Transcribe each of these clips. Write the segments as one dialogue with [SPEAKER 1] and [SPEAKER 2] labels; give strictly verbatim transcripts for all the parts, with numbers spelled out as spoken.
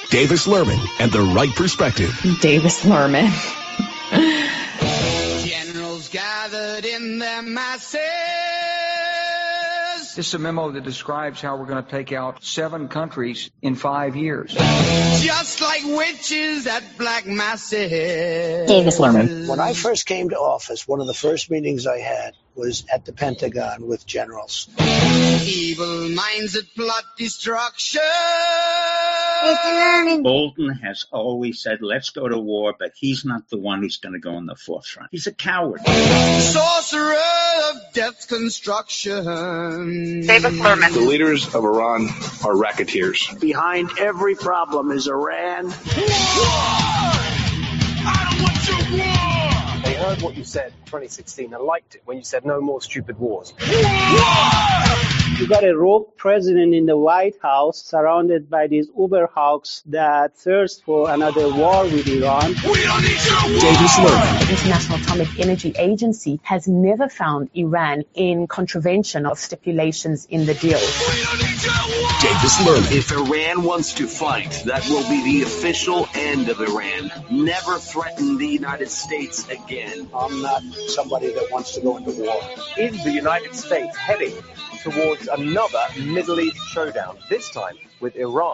[SPEAKER 1] Davis Lerman and the Right Perspective.
[SPEAKER 2] Davis Lerman.
[SPEAKER 3] Generals gathered in their masses.
[SPEAKER 4] This is a memo that describes how we're going to take out seven countries in five years.
[SPEAKER 3] Just like witches at black masses.
[SPEAKER 2] Davis Lerman.
[SPEAKER 5] When I first came to office, one of the first meetings I had was at the Pentagon with generals.
[SPEAKER 3] Evil minds that plot destruction.
[SPEAKER 6] Bolton has always said, let's go to war, but he's not the one who's going to go on the forefront. He's a coward.
[SPEAKER 3] Sorcerer of death construction.
[SPEAKER 2] Davis Lerman.
[SPEAKER 7] The leaders of Iran are racketeers.
[SPEAKER 5] Behind every problem is Iran.
[SPEAKER 3] War! I don't want your war!
[SPEAKER 8] They heard what you said in twenty sixteen and liked it when you said no more stupid wars.
[SPEAKER 9] You got a rogue president in the White House surrounded by these uber hawks that thirst for another war with Iran.
[SPEAKER 3] We don't need your war!
[SPEAKER 1] Davis Lerman.
[SPEAKER 2] The International Atomic Energy Agency has never found Iran in contravention of stipulations in the deal.
[SPEAKER 3] We don't need your war!
[SPEAKER 1] Davis Lerman.
[SPEAKER 10] If Iran wants to fight, that will be the official end of Iran. Never threaten the United States again.
[SPEAKER 5] I'm not somebody that wants to go into war.
[SPEAKER 8] Is the United States heading towards another Middle East showdown, this time with Iran?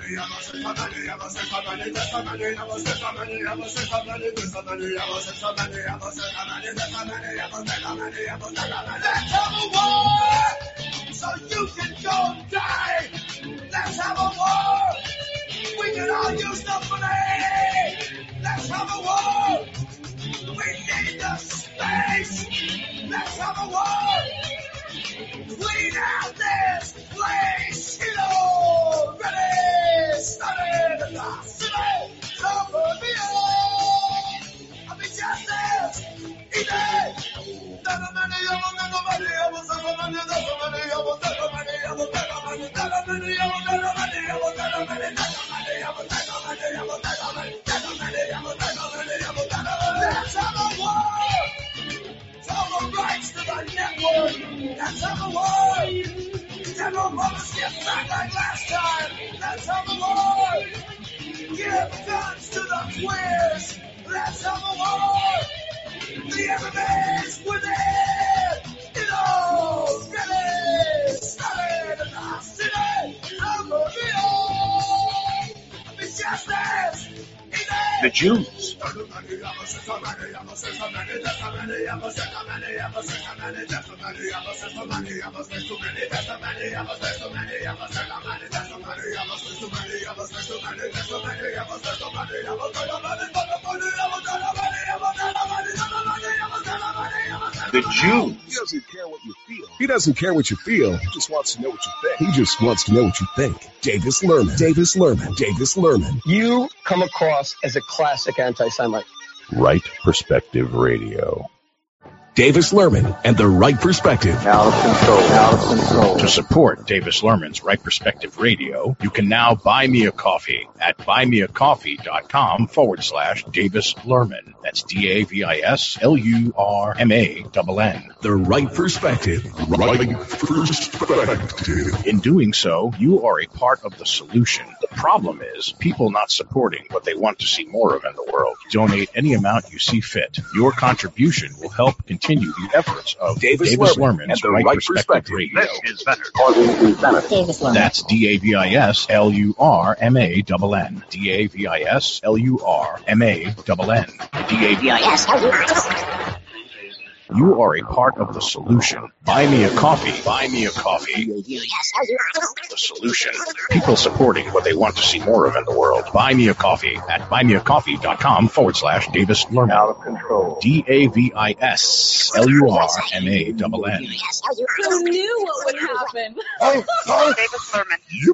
[SPEAKER 3] Let's have a war! So you can go and die! Let's have a war! We can all use the money! Let's have a war! We need the space! Let's have a war! Clean out this place! You know, ready, started, and the city, over me all! I'll be justice! Easy! Let's have a war! Tell the rights to the network! Let's have a war! General Motors get back like last time! Let's have a war! Give guns to the queers! Let's have a war! The enemy's within! You know, ready, started, and the city, over the all! Be justice!
[SPEAKER 6] The Jews. The Jews.
[SPEAKER 1] He doesn't care what you feel. He doesn't care what you feel. He just wants to know what you think. He just wants to know what you think. Davis Lerman. Davis Lerman. Davis Lerman.
[SPEAKER 8] You come across as a classic anti-Semite.
[SPEAKER 11] Right Perspective Radio.
[SPEAKER 1] Davis Lerman and the Right Perspective.
[SPEAKER 12] Out of control. Out of control.
[SPEAKER 13] To support Davis Lerman's Right Perspective Radio, you can now buy me a coffee at buymeacoffee.com forward slash Davis Lerman. That's D A V I S L U R M A N N.
[SPEAKER 1] The Right Perspective. Right Perspective.
[SPEAKER 13] In doing so, you are a part of the solution. The problem is people not supporting what they want to see more of in the world. Donate any amount you see fit. Your contribution will help continue the efforts of
[SPEAKER 1] Davis,
[SPEAKER 13] Davis
[SPEAKER 1] Lerman
[SPEAKER 13] Lerman's
[SPEAKER 1] and the
[SPEAKER 13] Right,
[SPEAKER 1] Right
[SPEAKER 13] Perspective,
[SPEAKER 1] Perspective
[SPEAKER 13] Radio.
[SPEAKER 12] This is better. Davis Lerman.
[SPEAKER 13] That's D A V I S L U R M A N N. D A V I S L U R M A N N. D A V I S L U R. You are a part of the solution. Buy me a coffee. Buy me a coffee. The solution. People supporting what they want to see more of in the world. Buy me a coffee at buymeacoffee.com forward slash Davis Lerman.
[SPEAKER 8] Out of control.
[SPEAKER 13] D A V I S L U R M A N N.
[SPEAKER 14] Who knew what would happen?
[SPEAKER 2] Davis Lerman.
[SPEAKER 1] Yep.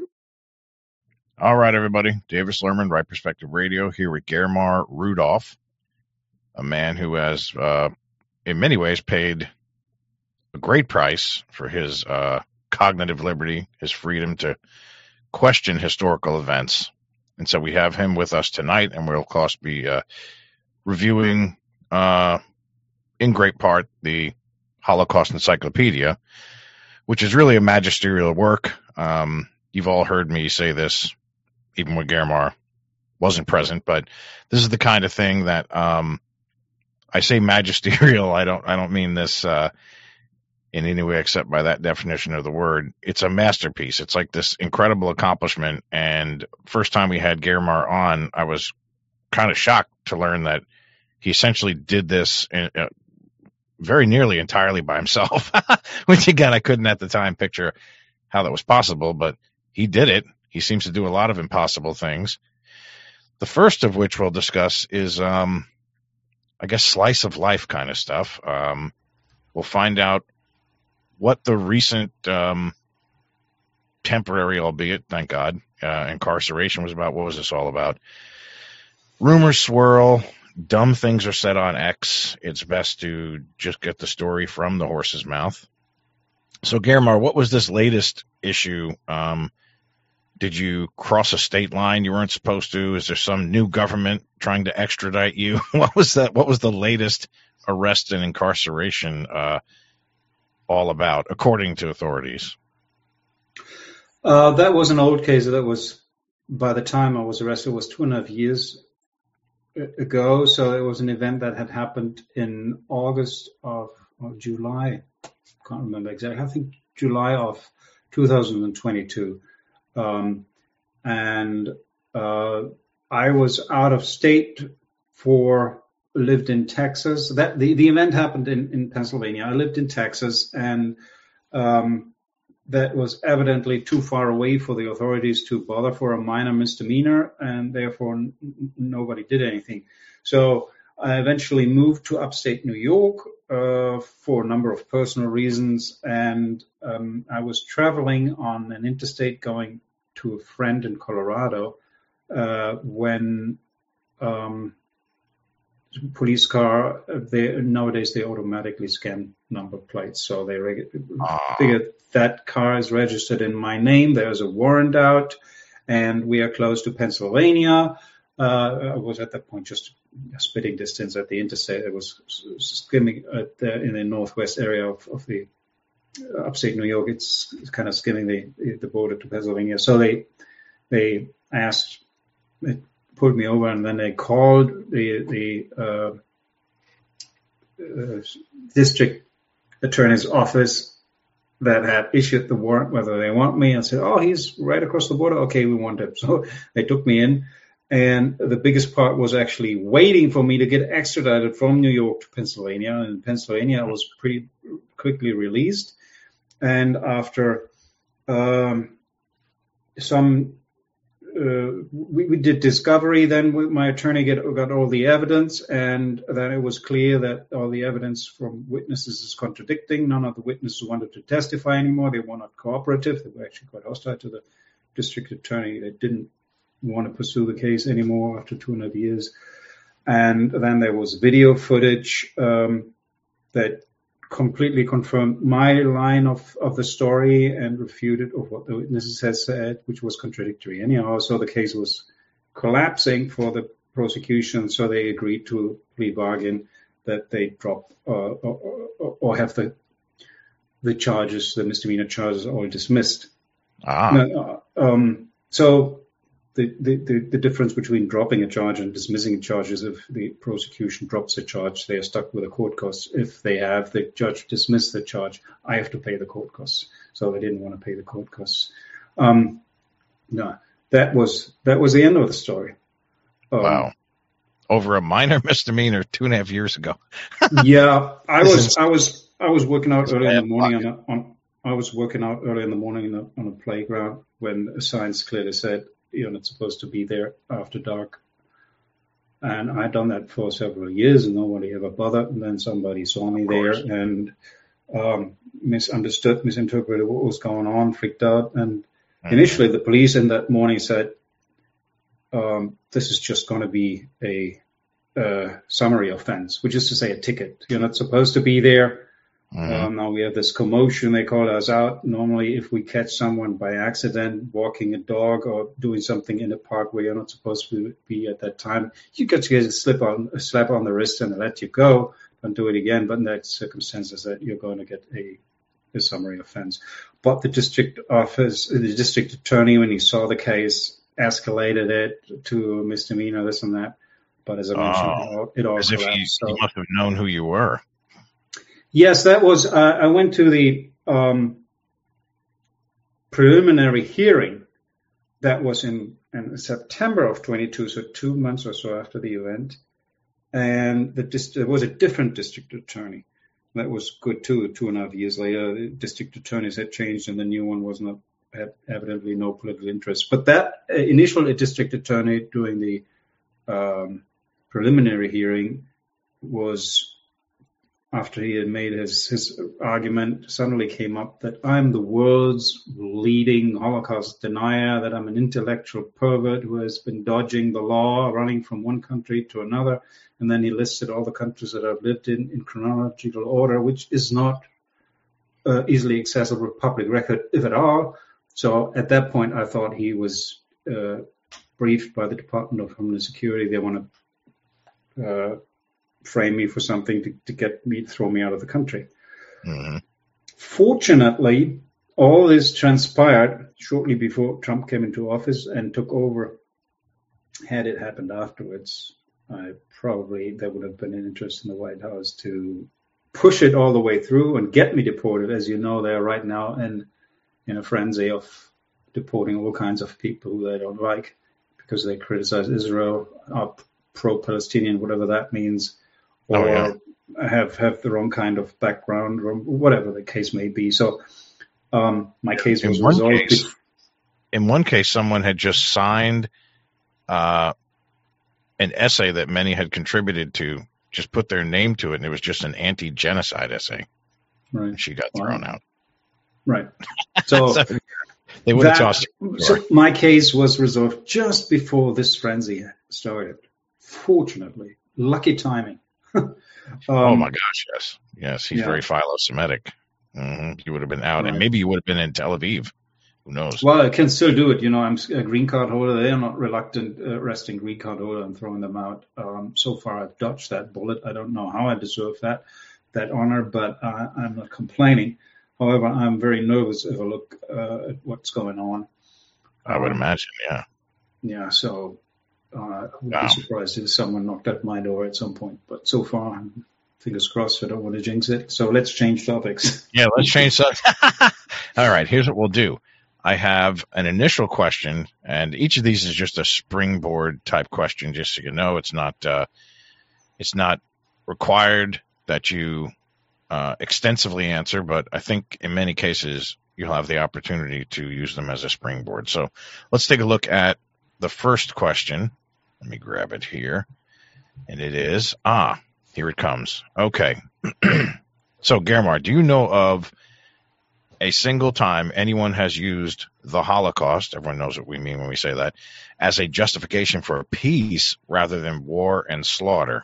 [SPEAKER 13] All right, everybody. Davis Lerman, Right Perspective Radio, here with Germar Rudolph, a man who has, uh, in many ways, paid a great price for his uh, cognitive liberty, his freedom to question historical events. And so we have him with us tonight, and we'll, of course, be uh, reviewing, uh, in great part, the Holocaust Encyclopedia, which is really a magisterial work. Um, you've all heard me say this, even with Germar, wasn't present, but this is the kind of thing that um, I say magisterial. I don't I don't mean this uh, in any way except by that definition of the word. It's a masterpiece. It's like this incredible accomplishment. And first time we had Germar on, I was kind of shocked to learn that he essentially did this in, uh, very nearly entirely by himself, which again, I couldn't at the time picture how that was possible, but he did it. He seems to do a lot of impossible things. The first of which we'll discuss is, um, I guess, slice of life kind of stuff. Um, we'll find out what the recent um, temporary, albeit, thank God, uh, incarceration was about. What was this all about? Rumors swirl. Dumb things are said on X. It's best to just get the story from the horse's mouth. So, Germar, what was this latest issue? Um, did you cross a state line you weren't supposed to? Is there some new government trying to extradite you? What was that? What was the latest arrest and incarceration uh, all about, according to authorities?
[SPEAKER 15] Uh, that was an old case. That was, by the time I was arrested, was two and a half years ago. So it was an event that had happened in August of or July. Can't remember exactly. I think July of two thousand twenty-two. Um, and uh, I was out of state for, lived in Texas. That the, the event happened in, in Pennsylvania. I lived in Texas, and um, that was evidently too far away for the authorities to bother for a minor misdemeanor, and therefore n- nobody did anything. So I eventually moved to upstate New York uh, for a number of personal reasons, and um, I was traveling on an interstate going to a friend in Colorado uh, when um, police car, they nowadays they automatically scan number plates, so they reg- ah. figured that car is registered in my name. There's a warrant out, and we are close to Pennsylvania. Uh, I was at that point just a spitting distance at the interstate. It was skimming at the, in the northwest area of, of the upstate New York. It's, it's kind of skimming the the border to Pennsylvania. So they they asked, they pulled me over, and then they called the the uh, uh, district attorney's office that had issued the warrant, whether they want me, and said, "Oh, he's right across the border. Okay, we want him." So they took me in. And the biggest part was actually waiting for me to get extradited from New York to Pennsylvania. And in Pennsylvania, I was pretty quickly released. And after um, some, uh, we, we did discovery. Then my attorney get, got all the evidence, and then it was clear that all the evidence from witnesses is contradicting. None of the witnesses wanted to testify anymore. They were not cooperative. They were actually quite hostile to the district attorney. They didn't want to pursue the case anymore after two and a half years. And then there was video footage um, that completely confirmed my line of, of the story and refuted of what the witnesses had said, which was contradictory anyhow. So the case was collapsing for the prosecution. So they agreed to a plea bargain that they drop uh, or, or have the the charges, the misdemeanor charges, all dismissed.
[SPEAKER 13] Ah.
[SPEAKER 15] Uh, um, so The, the, the difference between dropping a charge and dismissing a charge is if the prosecution drops a charge, they are stuck with the court costs. If they have the judge dismiss the charge, I have to pay the court costs. So they didn't want to pay the court costs. Um, no, that was that was the end of the story. Um,
[SPEAKER 13] wow. Over a minor misdemeanor two and a half years ago.
[SPEAKER 15] Yeah, I was I was I was working out early in the morning on, a, on I was working out early in the morning on a, on a playground when a signs clearly said, you're not supposed to be there after dark. And I'd done that for several years and nobody ever bothered. And then somebody saw me there and um, misunderstood, misinterpreted what was going on, freaked out. And mm-hmm. initially the police in that morning said, um, this is just going to be a, a summary offense, which is to say a ticket. You're not supposed to be there. Mm-hmm. Um, now we have this commotion. They call us out. Normally, if we catch someone by accident walking a dog or doing something in a park where you're not supposed to be at that time, you get to get a slip on a slap on the wrist and let you go. Don't do it again. But in that circumstances, that you're going to get a, a summary offense. But the district office, the district attorney, when he saw the case, escalated it to a misdemeanor, this and that. But as I mentioned,
[SPEAKER 13] Oh,
[SPEAKER 15] it all, it all
[SPEAKER 13] as if
[SPEAKER 15] collapsed.
[SPEAKER 13] he,
[SPEAKER 15] So-
[SPEAKER 13] he must have known who you were.
[SPEAKER 15] Yes, that was. Uh, I went to the um, preliminary hearing. That was in, in September of twenty-two, so two months or so after the event. And the dist- there was a different district attorney. That was good too. Two and a half years later, the district attorneys had changed, and the new one was not had evidently no political interest. But that uh, initial district attorney during the um, preliminary hearing was, after he had made his, his argument, suddenly came up that I'm the world's leading Holocaust denier, that I'm an intellectual pervert who has been dodging the law, running from one country to another. And then he listed all the countries that I've lived in in chronological order, which is not uh, easily accessible public record, if at all. So at that point, I thought he was uh, briefed by the Department of Homeland Security. They want to uh, frame me for something to, to get me, throw me out of the country.
[SPEAKER 13] Mm-hmm.
[SPEAKER 15] Fortunately, all this transpired shortly before Trump came into office and took over. Had it happened afterwards, I probably there would have been an interest in the White House to push it all the way through and get me deported. As you know, they are right now in, in a frenzy of deporting all kinds of people who they don't like because they criticize Israel, are pro-Palestinian, whatever that means, or
[SPEAKER 13] Oh, yeah.
[SPEAKER 15] have, have the wrong kind of background, or whatever the case may be. So um, my case was
[SPEAKER 13] In one
[SPEAKER 15] resolved.
[SPEAKER 13] case,
[SPEAKER 15] bef-
[SPEAKER 13] in one case, someone had just signed uh, an essay that many had contributed to, just put their name to it, and it was just an anti-genocide essay.
[SPEAKER 15] Right.
[SPEAKER 13] And she got
[SPEAKER 15] Wow.
[SPEAKER 13] thrown out.
[SPEAKER 15] Right. So,
[SPEAKER 13] So they would have
[SPEAKER 15] that-
[SPEAKER 13] tossed it.
[SPEAKER 15] so my case was resolved just before this frenzy started. Fortunately, lucky timing. um,
[SPEAKER 13] Oh my gosh, yes, yes, he's
[SPEAKER 15] yeah.
[SPEAKER 13] very philo-Semitic. hmm You would have been out, and
[SPEAKER 15] Right.
[SPEAKER 13] maybe you would have been in Tel Aviv. Who knows?
[SPEAKER 15] Well, I can still do it. You know, I'm a green card holder. They are not reluctant uh, arresting green card holder and throwing them out. Um, so far, I've dodged that bullet. I don't know how I deserve that that honor, but uh, I'm not complaining. However, I'm very nervous if I look uh, at what's going on.
[SPEAKER 13] I would
[SPEAKER 15] Um,
[SPEAKER 13] imagine, yeah.
[SPEAKER 15] Yeah, so uh, I would
[SPEAKER 13] Wow.
[SPEAKER 15] be surprised if someone knocked at my door at some point. But so far, fingers crossed, I don't want to jinx it. So let's change topics.
[SPEAKER 13] Yeah, let's change that. All right, here's what we'll do. I have an initial question, and each of these is just a springboard type question, just so you know. It's not uh, it's not required that you uh, extensively answer, but I think in many cases you'll have the opportunity to use them as a springboard. So let's take a look at the first question. Let me grab it here. And it is, ah, here it comes. Okay. So, Germar, do you know of a single time anyone has used the Holocaust, everyone knows what we mean when we say that, as a justification for peace rather than war and slaughter?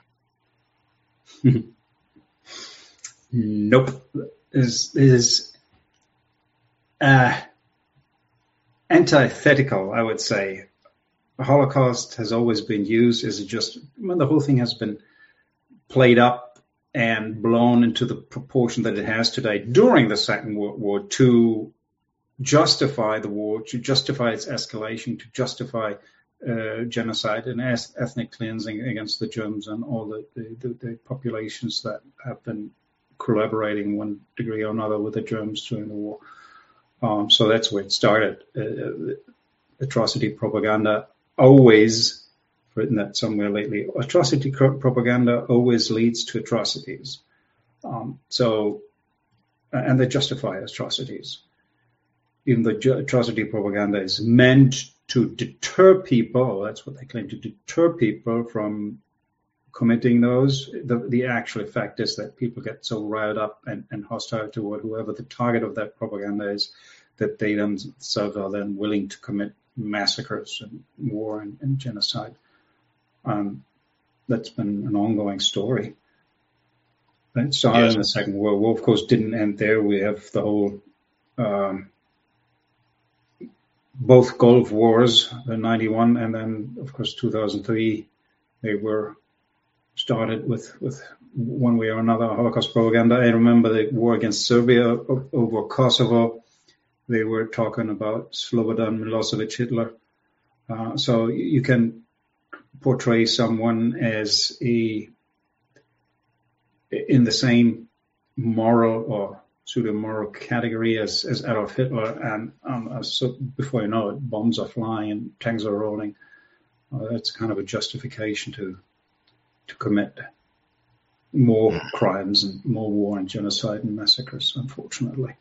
[SPEAKER 15] Nope. Is is uh, antithetical, I would say. The Holocaust has always been used as a just. Well, the whole thing has been played up and blown into the proportion that it has today during the Second World War to justify the war, to justify its escalation, to justify uh, genocide and eth- ethnic cleansing against the Germans and all the, the, the, the populations that have been collaborating one degree or another with the Germans during the war. Um, so that's where it started. Uh, atrocity propaganda always, written that somewhere lately, atrocity propaganda always leads to atrocities. Um, so, and they justify atrocities. Even though atrocity propaganda is meant to deter people, that's what they claim, to deter people from committing those. The, the actual effect is that people get so riled up and, and hostile toward whoever the target of that propaganda is that they themselves are then willing to commit massacres and war and, and genocide. Um, that's been an ongoing story. It started
[SPEAKER 13] Yes.
[SPEAKER 15] in the Second World War, of course, didn't end there. We have the whole, um, both Gulf Wars, the ninety-one, and then, of course, two thousand three, they were started with, with one way or another Holocaust propaganda. I remember the war against Serbia over Kosovo. They were talking about Slobodan Milosevic Hitler. Uh, so you can portray someone as a in the same moral or pseudo-moral category as, as Adolf Hitler, and um, as, so before you know it, bombs are flying and tanks are rolling. Uh, that's kind of a justification to to commit more crimes and more war and genocide and massacres, unfortunately.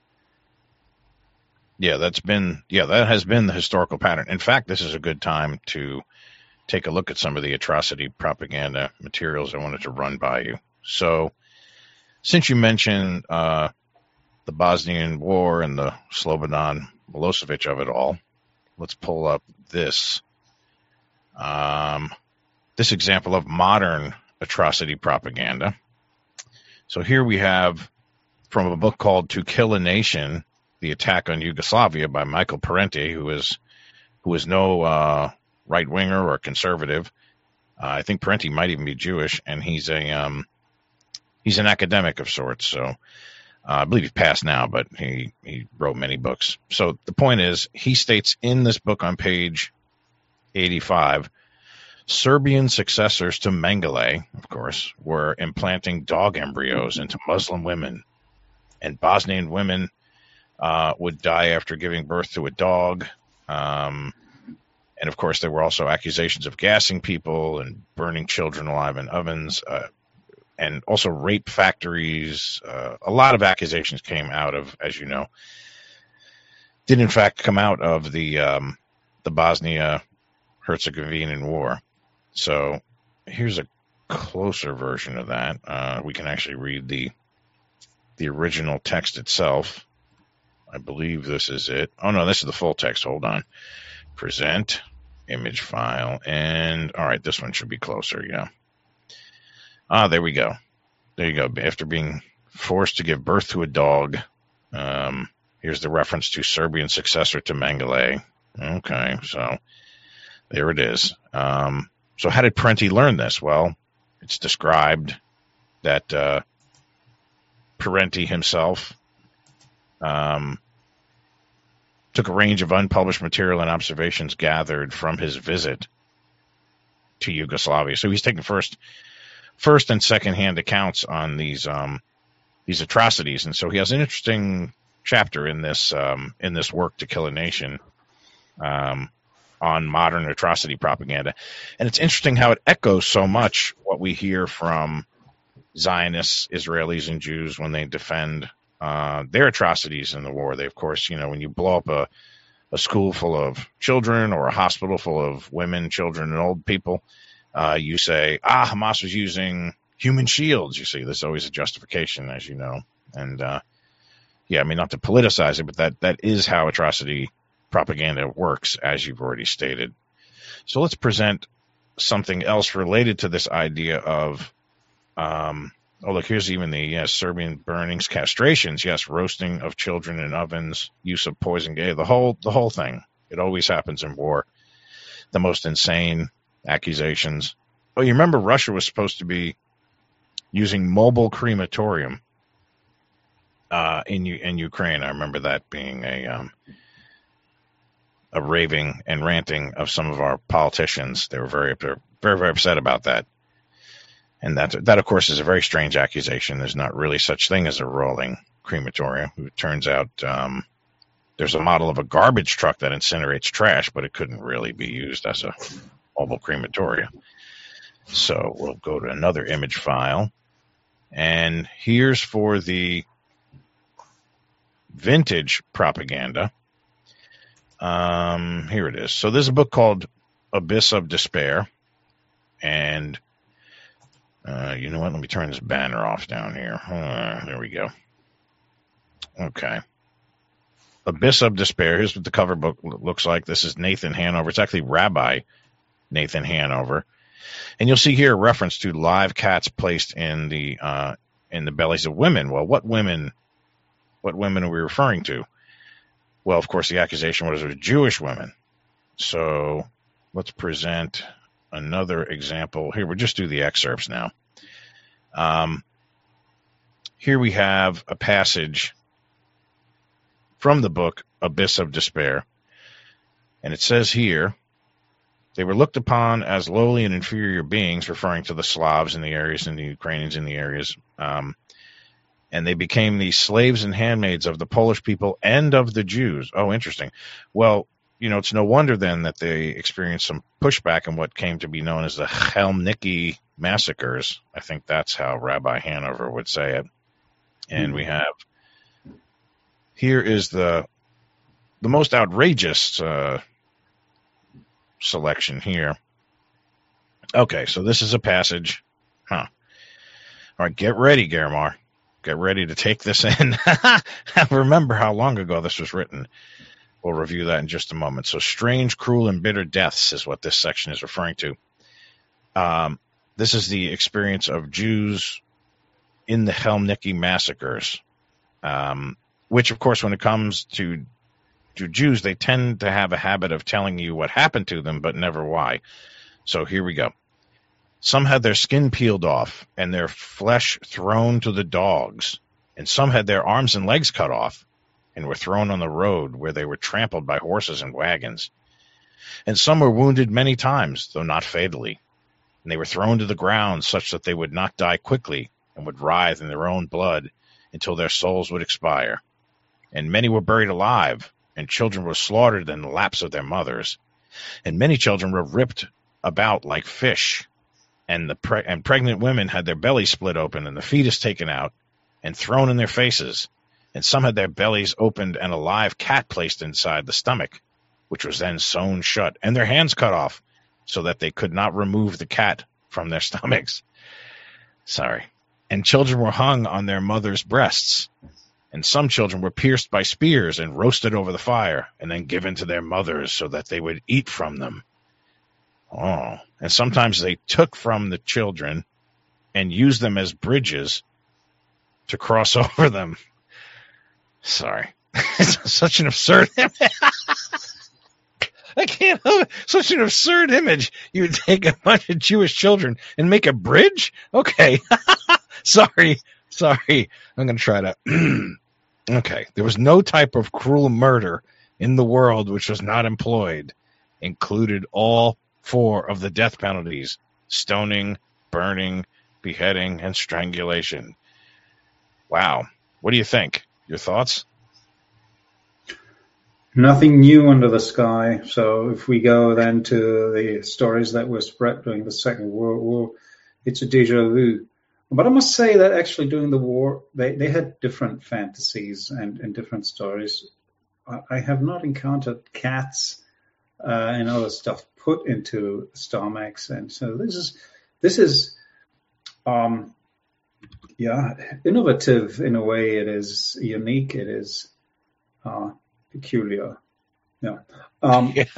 [SPEAKER 13] Yeah, that's been yeah, that has been the historical pattern. In fact, this is a good time to take a look at some of the atrocity propaganda materials I wanted to run by you. So, since you mentioned uh, the Bosnian War and the Slobodan Milosevic of it all, let's pull up this um, this example of modern atrocity propaganda. So here we have from a book called To Kill a Nation, The Attack on Yugoslavia by Michael Parenti, who is who is no uh, right-winger or conservative. Uh, I think Parenti might even be Jewish, and he's a um, he's an academic of sorts. So uh, I believe he's passed now, but he, he wrote many books. So the point is, he states in this book on page eighty-five, Serbian successors to Mengele, of course, were implanting dog embryos into Muslim women, and Bosnian women uh, would die after giving birth to a dog. Um, and, of course, there were also accusations of gassing people and burning children alive in ovens, uh, and also rape factories. Uh, a lot of accusations came out of, as you know, did in fact come out of the um, the Bosnia-Herzegovinian War. So here's a closer version of that. Uh, we can actually read the the original text itself. I believe this is it. Oh, no, this is the full text. Hold on. Present, image file, and all right, this one should be closer, yeah. Ah, there we go. There you go. After being forced to give birth to a dog, um, here's the reference to Serbian successor to Mengele. Okay, so there it is. Um, so how did Parenti learn this? Well, it's described that uh, Parenti himself um, took a range of unpublished material and observations gathered from his visit to Yugoslavia. So he's taking first, first and second-hand accounts on these um, these atrocities, and so he has an interesting chapter in this um, in this work, To Kill a Nation, um, on modern atrocity propaganda. And it's interesting how it echoes so much what we hear from Zionists, Israelis, and Jews when they defend uh, their atrocities in the war. They, of course, you know, when you blow up a, a school full of children or a hospital full of women, children, and old people, uh, you say, ah, Hamas was using human shields. You see, there's always a justification, as you know. And, uh, yeah, I mean, not to politicize it, but that, that is how atrocity propaganda works, as you've already stated. So let's present something else related to this idea of, um, oh, look, here's even the yes, Serbian burnings, castrations, yes, roasting of children in ovens, use of poison gas, the whole, the whole thing. It always happens in war. The most insane accusations. Oh, you remember Russia was supposed to be using mobile crematorium uh, in in Ukraine. I remember that being a um, a raving and ranting of some of our politicians. They were very, very, very upset about that. And that, that, of course, is a very strange accusation. There's not really such thing as a rolling crematorium. It turns out um, there's a model of a garbage truck that incinerates trash, but it couldn't really be used as a mobile crematorium. So we'll go to another image file. And here's for the vintage propaganda. Um, here it is. So there's a book called Abyss of Despair. And uh, you know what? Let me turn this banner off down here. Uh, there we go. Okay. Abyss of Despair. Here's what the cover book looks like. This is Nathan Hanover. It's actually Rabbi Nathan Hanover. And you'll see here a reference to live cats placed in the uh, in the bellies of women. Well, what women? What women are we referring to? Well, of course, the accusation was of Jewish women. So let's present another example. Here, we'll just do the excerpts now. Um, here we have a passage from the book Abyss of Despair. And it says here, They were looked upon as lowly and inferior beings, referring to the Slavs in the areas and the Ukrainians in the areas. Um, and they became the slaves and handmaids of the Polish people and of the Jews. Oh, interesting. Well, you know, it's no wonder then that they experienced some pushback in what came to be known as the Chelmniki massacres. I think that's how Rabbi Hanover would say it. And mm-hmm. we have, here is the the most outrageous uh, selection here. Okay, so this is a passage. Huh. All right, get ready, Germar. Get ready to take this in. Remember how long ago this was written. We'll review that in just a moment. So strange, cruel, and bitter deaths is what this section is referring to. Um, this is the experience of Jews in the Chelmniki massacres, um, which, of course, when it comes to, to Jews, they tend to have a habit of telling you what happened to them, but never why. So here we go. Some had their skin peeled off and their flesh thrown to the dogs, and some had their arms and legs cut off and were thrown on the road where they were trampled by horses and wagons. And some were wounded many times, though not fatally, and they were thrown to the ground such that they would not die quickly and would writhe in their own blood until their souls would expire. And many were buried alive, and children were slaughtered in the laps of their mothers, and many children were ripped about like fish, and the pre- and pregnant women had their bellies split open and the fetus taken out and thrown in their faces, and some had their bellies opened and a live cat placed inside the stomach, which was then sewn shut, and their hands cut off so that they could not remove the cat from their stomachs. Sorry. And children were hung on their mothers' breasts, and some children were pierced by spears and roasted over the fire and then given to their mothers so that they would eat from them. Oh, and sometimes they took from the children and used them as bridges to cross over them. Sorry. It's such an absurd image. I can't help it. Such an absurd image. You would take a bunch of Jewish children and make a bridge? Okay. Sorry. Sorry. I'm going to try to. Okay. There was no type of cruel murder in the world which was not employed. Included all four of the death penalties: stoning, burning, beheading, and strangulation. Wow. What do you think? Your thoughts?
[SPEAKER 15] Nothing new under the sky. So if we go then to the stories that were spread during the Second World War, it's a déjà vu. But I must say that actually during the war, they, they had different fantasies and, and different stories. I, I have not encountered cats uh, and other stuff put into stomachs, and so this is this is um yeah innovative in a way. It is unique. It is uh, peculiar. Yeah. Um,
[SPEAKER 13] yeah.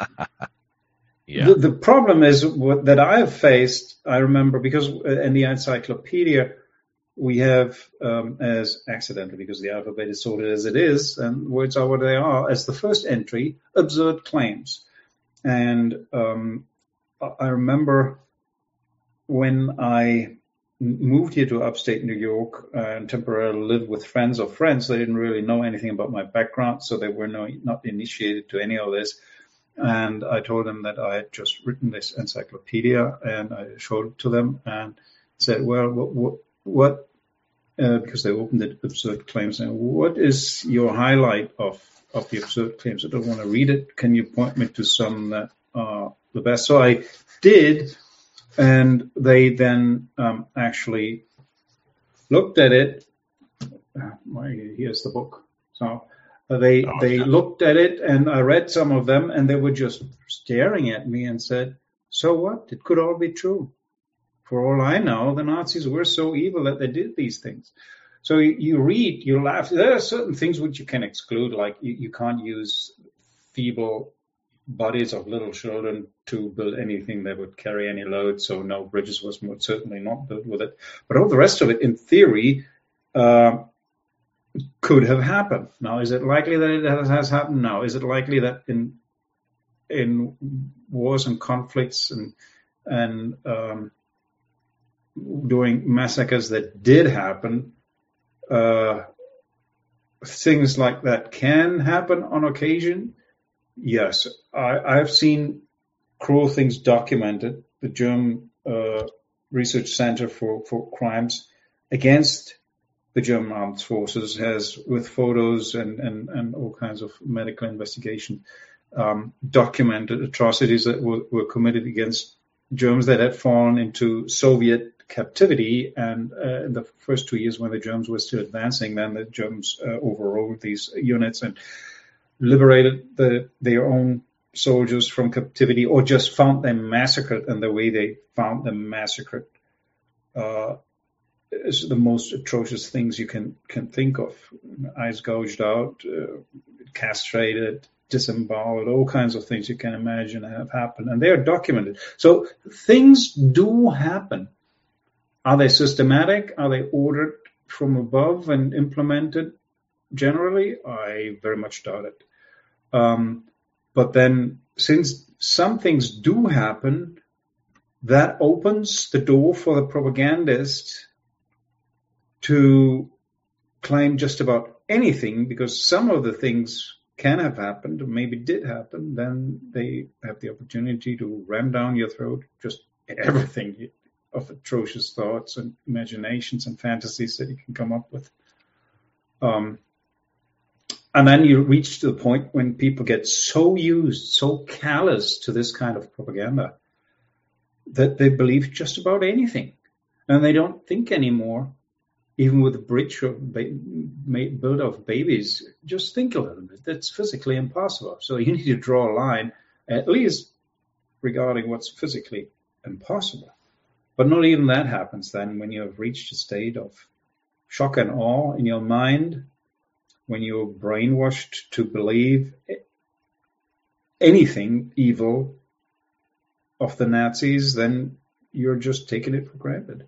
[SPEAKER 13] yeah.
[SPEAKER 15] The, the problem is what, that I have faced. I remember because in the encyclopedia we have um, as accidentally, because the alphabet is sorted as it is and words are what they are, as the first entry, absurd claims. And um, I remember when I moved here to upstate New York uh, and temporarily lived with friends of friends. They didn't really know anything about my background, so they were no, not initiated to any of this. And I told them that I had just written this encyclopedia, and I showed it to them and said, well, what, what, what uh, because they opened it, absurd claims, and what is your highlight of of the absurd claims? I don't want to read it. Can you point me to some that are the best? So I did, and they then um, actually looked at it. Uh, here's the book. So uh, they oh, they yeah. looked at it, and I read some of them, and they were just staring at me and said, so what? It could all be true. For all I know, the Nazis were so evil that they did these things. So you read, you laugh. There are certain things which you can exclude, like you, you can't use feeble bodies of little children to build anything that would carry any load. So no, bridges was most certainly not built with it. But all the rest of it, in theory, uh, could have happened. Now, is it likely that it has happened? No. Is it likely that in in wars and conflicts and and um, during massacres that did happen, Uh, things like that can happen on occasion? Yes. I, I've seen cruel things documented. The German uh, Research Center for, for Crimes Against the German Armed Forces has, with photos and, and, and all kinds of medical investigation, um, documented atrocities that were, were committed against Germans that had fallen into Soviet captivity. And uh, in the first two years when the Germans were still advancing, then the Germans uh, overrode these units and liberated the, their own soldiers from captivity, or just found them massacred. And the way they found them massacred uh, is the most atrocious things you can, can think of. Eyes gouged out, uh, castrated, disemboweled, all kinds of things you can imagine have happened. And they are documented. So things do happen. Are they systematic? Are they ordered from above and implemented generally? I very much doubt it. Um, but then, since some things do happen, that opens the door for the propagandist to claim just about anything, because some of the things can have happened, or maybe did happen. Then they have the opportunity to ram down your throat just everything of atrocious thoughts and imaginations and fantasies that you can come up with. Um, and then you reach to the point when people get so used, so callous to this kind of propaganda that they believe just about anything. And they don't think anymore, even with a bridge of ba- built of babies. Just think a little bit. That's physically impossible. So you need to draw a line, at least regarding what's physically impossible. But not even that happens then when you have reached a state of shock and awe in your mind, when you're brainwashed to believe anything evil of the Nazis, then you're just taking it for granted.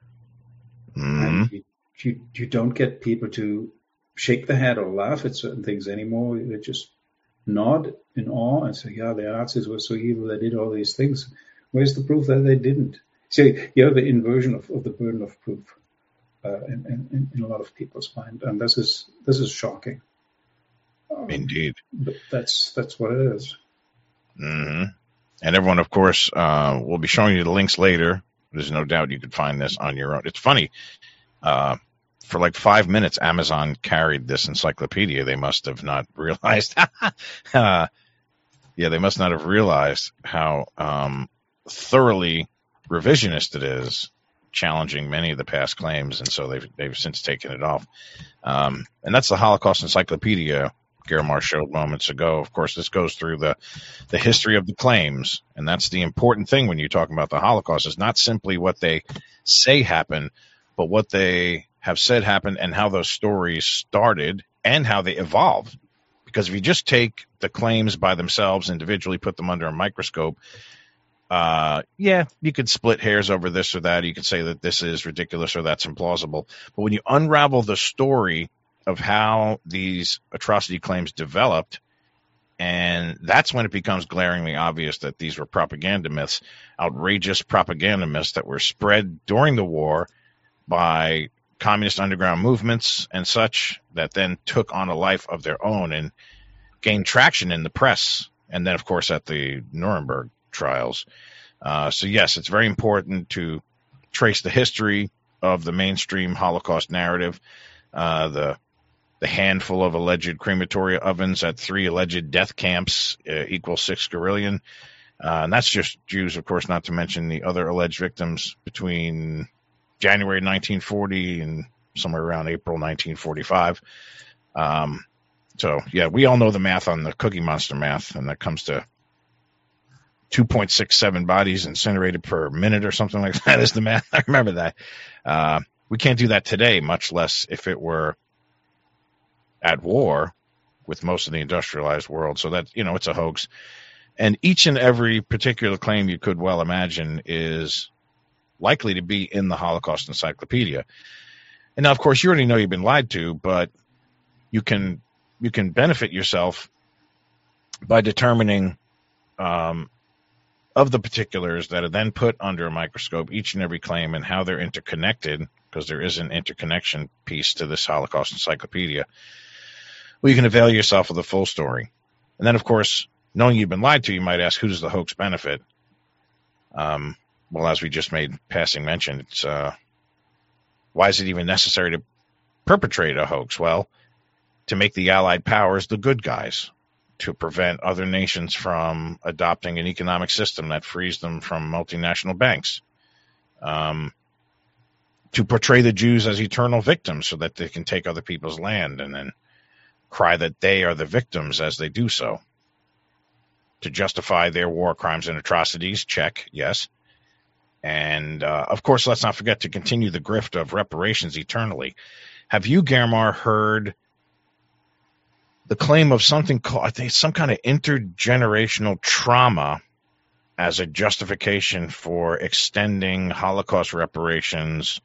[SPEAKER 15] Mm-hmm. And you, you, you don't get people to shake their head or laugh at certain things anymore. They just nod in awe and say, yeah, the Nazis were so evil, they did all these things. Where's the proof that they didn't? So you have the inversion of, of the burden of proof uh, in, in, in a lot of people's mind, and this is this is shocking. Um,
[SPEAKER 13] Indeed,
[SPEAKER 15] but that's that's what it is.
[SPEAKER 13] Mm-hmm. And everyone, of course, uh, will be showing you the links later. There's no doubt you could find this on your own. It's funny. Uh, for like five minutes, Amazon carried this encyclopedia. They must have not realized. uh, yeah, they must not have realized how um, thoroughly revisionist it is, challenging many of the past claims, and so they've they've since taken it off. Um, and that's the Holocaust Encyclopedia Germar showed moments ago. Of course, this goes through the the history of the claims, and that's the important thing when you're talking about the Holocaust, is not simply what they say happened, but what they have said happened and how those stories started and how they evolved. Because if you just take the claims by themselves individually, put them under a microscope, Uh, yeah, you could split hairs over this or that. You could say that this is ridiculous or that's implausible. But when you unravel the story of how these atrocity claims developed, and that's when it becomes glaringly obvious that these were propaganda myths, outrageous propaganda myths that were spread during the war by communist underground movements and such, that then took on a life of their own and gained traction in the press. And then, of course, at the Nuremberg trials. Uh, so yes, it's very important to trace the history of the mainstream Holocaust narrative, uh, the the handful of alleged crematory ovens at three alleged death camps uh, equals six Gorillion. Uh, and that's just Jews, of course, not to mention the other alleged victims between January nineteen forty and somewhere around April nineteen forty-five. Um, so, yeah, we all know the math on the Cookie Monster math, and that comes to two point six seven bodies incinerated per minute or something like that is the math. I remember that. Uh, we can't do that today, much less if it were at war with most of the industrialized world. So that, you know, it's a hoax. And each and every particular claim you could well imagine is likely to be in the Holocaust Encyclopedia. And now, of course, you already know you've been lied to, but you can you can benefit yourself by determining um, of the particulars that are then put under a microscope, each and every claim, and how they're interconnected, because there is an interconnection piece to this Holocaust Encyclopedia. Well, you can avail yourself of the full story. And then, of course, knowing you've been lied to, you might ask, who does the hoax benefit? Um, well, as we just made passing mention, it's uh, why is it even necessary to perpetrate a hoax? Well, to make the Allied powers the good guys, to prevent other nations from adopting an economic system that frees them from multinational banks, um, to portray the Jews as eternal victims so that they can take other people's land and then cry that they are the victims as they do so, to justify their war crimes and atrocities, check, yes. And, uh, of course, let's not forget to continue the grift of reparations eternally. Have you, Germar, heard the claim of something called, I think, some kind of intergenerational trauma as a justification for extending Holocaust reparations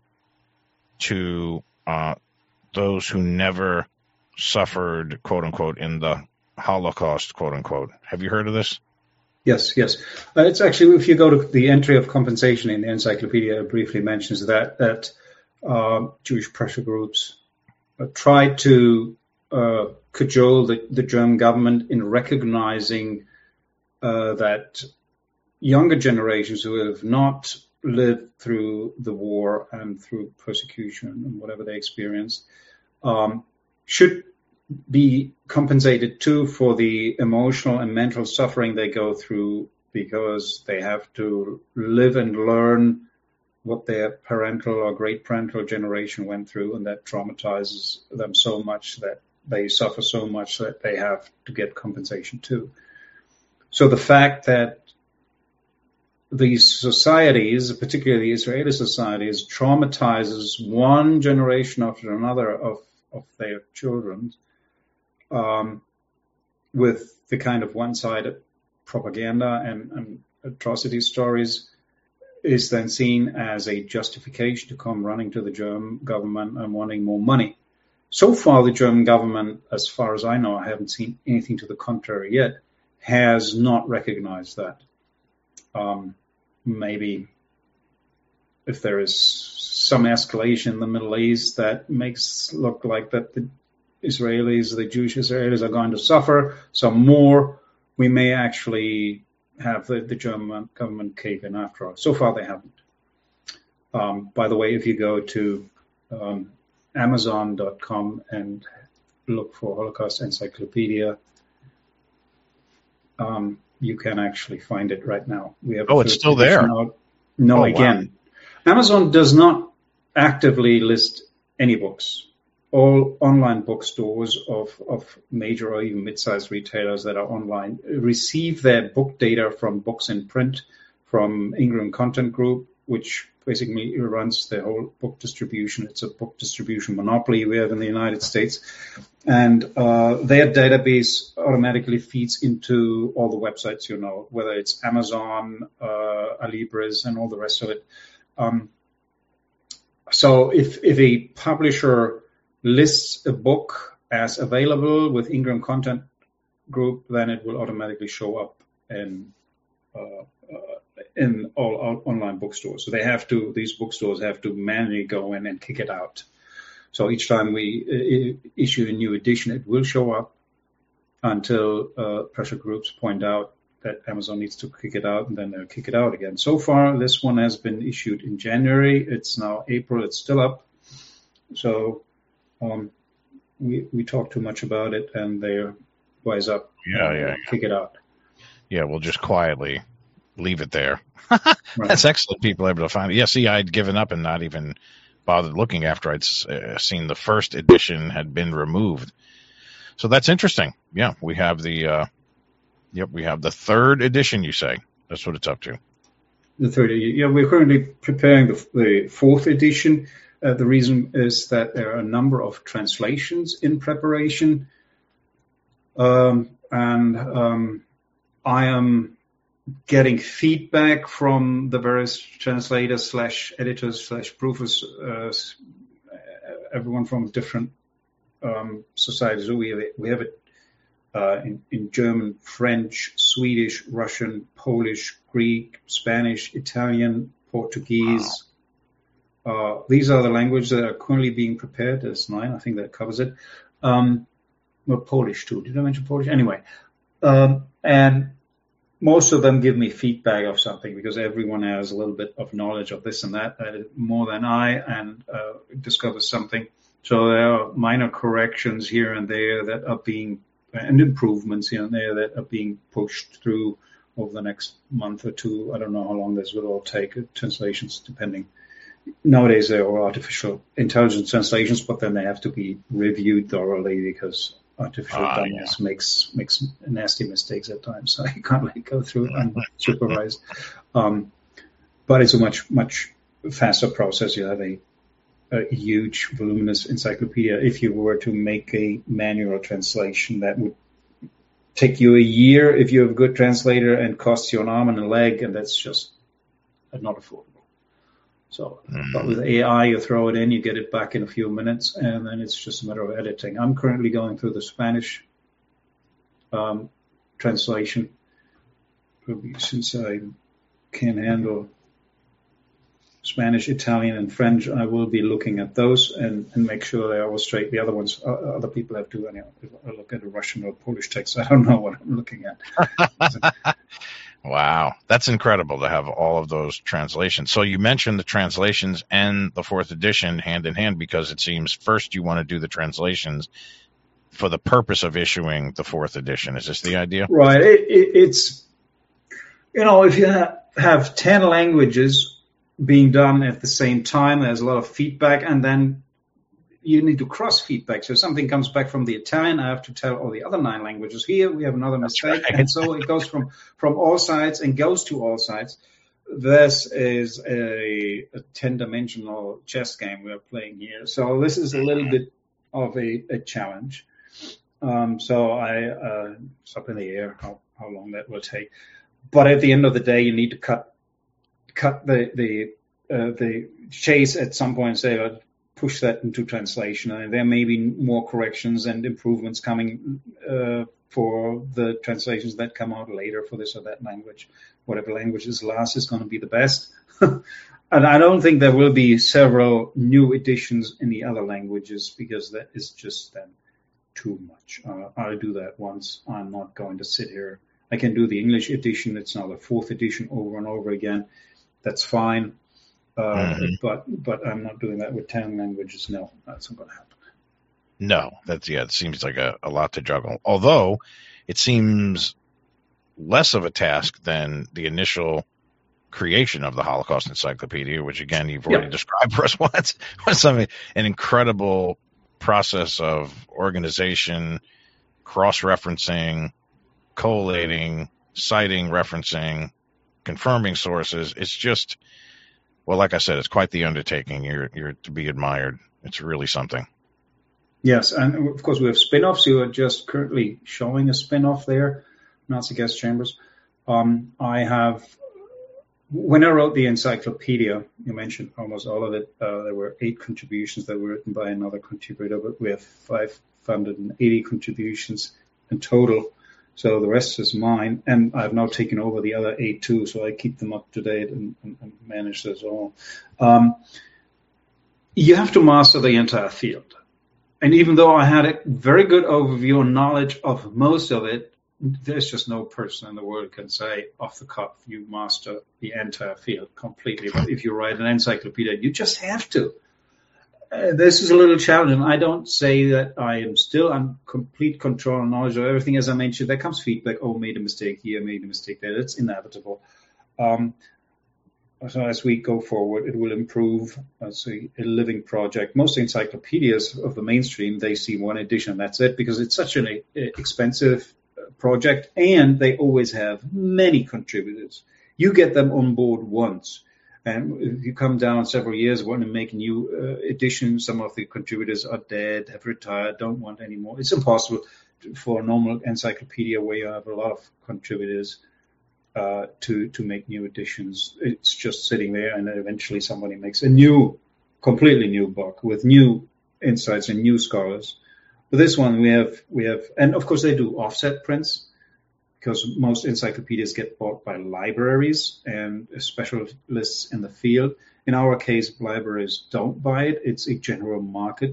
[SPEAKER 13] to uh, those who never suffered, quote unquote, in the Holocaust, quote unquote? Have you heard of this?
[SPEAKER 15] Yes, yes. Uh, it's actually, if you go to the entry of compensation in the encyclopedia, it briefly mentions that that uh, Jewish pressure groups uh, tried to uh, cajole the, the German government in recognizing uh, that younger generations who have not lived through the war and through persecution and whatever they experienced um, should be compensated too for the emotional and mental suffering they go through, because they have to live and learn what their parental or great parental generation went through, and that traumatizes them so much that they suffer so much that they have to get compensation too. So the fact that these societies, particularly the Israeli societies, traumatizes one generation after another of, of their children um, with the kind of one-sided propaganda and, and atrocity stories is then seen as a justification to come running to the German government and wanting more money. So far, the German government, as far as I know, I haven't seen anything to the contrary yet, has not recognized that. Um, maybe if there is some escalation in the Middle East that makes look like that the Israelis, the Jewish Israelis are going to suffer some more, we may actually have the, the German government cave in after all. So far, they haven't. Um, by the way, if you go to um, Amazon dot com and look for Holocaust Encyclopedia, um, you can actually find it right now. We have
[SPEAKER 13] oh, it's still there.
[SPEAKER 15] Out. No,
[SPEAKER 13] oh,
[SPEAKER 15] again,
[SPEAKER 13] wow.
[SPEAKER 15] Amazon does not actively list any books. All online bookstores of, of major or even mid-sized retailers that are online receive their book data from Books in Print, from Ingram Content Group, which basically runs the whole book distribution. It's a book distribution monopoly we have in the United States. And uh, their database automatically feeds into all the websites, you know, whether it's Amazon, uh, Alibris, and all the rest of it. Um, so if, if a publisher lists a book as available with Ingram Content Group, then it will automatically show up in uh, uh, in all, all online bookstores. So they have to; these bookstores have to manually go in and kick it out. So each time we uh, issue a new edition, it will show up until uh, pressure groups point out that Amazon needs to kick it out, and then they'll kick it out again. So far, this one has been issued in January. It's now April. It's still up. So. Um, we we talk too much about it, and they wise up.
[SPEAKER 13] Yeah, yeah, yeah.
[SPEAKER 15] Kick it out.
[SPEAKER 13] Yeah, we'll just quietly leave it there. Right. That's excellent. People able to find it. Yeah, see, I'd given up and not even bothered looking after I'd uh, seen the first edition had been removed. So that's interesting. Yeah, we have the uh, yep, we have the third edition. You say that's what it's up to.
[SPEAKER 15] The third, yeah, we're currently preparing the, the fourth edition. Uh, the reason is that there are a number of translations in preparation, um, and um, I am getting feedback from the various translators slash editors slash proofers, uh, everyone from different um, societies. So we have it, we have it uh, in, in German, French, Swedish, Russian, Polish, Greek, Spanish, Italian, Portuguese. Wow. Uh, these are the languages that are currently being prepared. There's nine. I think that covers it. Um, well, Polish too. Did I mention Polish? Anyway. Um, And most of them give me feedback of something because everyone has a little bit of knowledge of this and that, uh, more than I, and uh, discovers something. So there are minor corrections here and there that are being, and improvements here and there that are being pushed through over the next month or two. I don't know how long this will all take, translations depending. Nowadays there are artificial intelligence translations, but then they have to be reviewed thoroughly because artificial
[SPEAKER 13] Ah,
[SPEAKER 15] intelligence yeah. makes makes nasty mistakes at times, so you can't like go through it unsupervised. Um, but it's a much much faster process. You have a, a huge voluminous encyclopedia. If you were to make a manual translation, that would take you a year if you're a good translator and cost you an arm and a leg, and that's just not affordable. So, mm. but with A I, you throw it in, you get it back in a few minutes, and then it's just a matter of editing. I'm currently going through the Spanish um, translation since I can handle Spanish, Italian, and French. I will be looking at those and, and make sure they are all straight. The other ones, uh, other people have to. Anyway, if I look at a Russian or Polish text, I don't know what I'm looking at.
[SPEAKER 13] Wow, that's incredible to have all of those translations. So you mentioned the translations and the fourth edition hand in hand because it seems first you want to do the translations for the purpose of issuing the fourth edition. Is this the idea?
[SPEAKER 15] Right. It, it, it's, you know, if you ha- have ten languages being done at the same time, there's a lot of feedback, and then you need to cross feedback. So if something comes back from the Italian, I have to tell all the other nine languages, here we have another mistake. Right. And so it goes from, from all sides and goes to all sides. This is a, a ten-dimensional chess game we're playing here. So this is a little bit of a, a challenge. Um, so I, uh, it's up in the air how, how long that will take. But at the end of the day, you need to cut, cut the, the, uh, the chase at some point and say, uh, push that into translation, and there may be more corrections and improvements coming uh, for the translations that come out later for this or that language. Whatever language is last is going to be the best. And I don't think there will be several new editions in the other languages because that is just then too much. Uh, I'll do that once. I'm not going to sit here. I can do the English edition. It's now the fourth edition over and over again. That's fine. Uh, mm-hmm. But but I'm not doing that with ten languages. No, that's not going to happen.
[SPEAKER 13] No, that's yeah. It seems like a, a lot to juggle. Although it seems less of a task than the initial creation of the Holocaust Encyclopedia, which again you've already yep. described for us once. Was something an incredible process of organization, cross-referencing, collating, citing, referencing, confirming sources. It's just. Well, like I said, it's quite the undertaking. You're you're to be admired. It's really something.
[SPEAKER 15] Yes, and of course we have spin-offs. You are just currently showing a spin-off there, Nazi gas chambers. Um, I have, when I wrote the encyclopedia, you mentioned almost all of it. Uh, there were eight contributions that were written by another contributor, but we have five hundred eighty contributions in total. So the rest is mine, and I've now taken over the other eight too, so I keep them up to date and, and, and manage this all. Um, you have to master the entire field. And even though I had a very good overview and knowledge of most of it, there's just no person in the world can say off the cuff, you master the entire field completely. But if you write an encyclopedia, you just have to. Uh, this is a little challenging. I don't say that I am still on complete control and knowledge of everything. As I mentioned, there comes feedback. Oh, made a mistake here, made a mistake there. It's inevitable. Um, so as we go forward, it will improve. It's a, a living project. Most encyclopedias of the mainstream, they see one edition. That's it, because it's such an a, a expensive project, and they always have many contributors. You get them on board once. And if you come down several years, want to make a new uh, edition, some of the contributors are dead, have retired, don't want any more. It's impossible to, for a normal encyclopedia where you have a lot of contributors uh, to to make new editions. It's just sitting there, and then eventually somebody makes a new, completely new book with new insights and new scholars. But this one we have, we have, and of course they do offset prints, because most encyclopedias get bought by libraries and specialists in the field. In our case, libraries don't buy it. It's a general market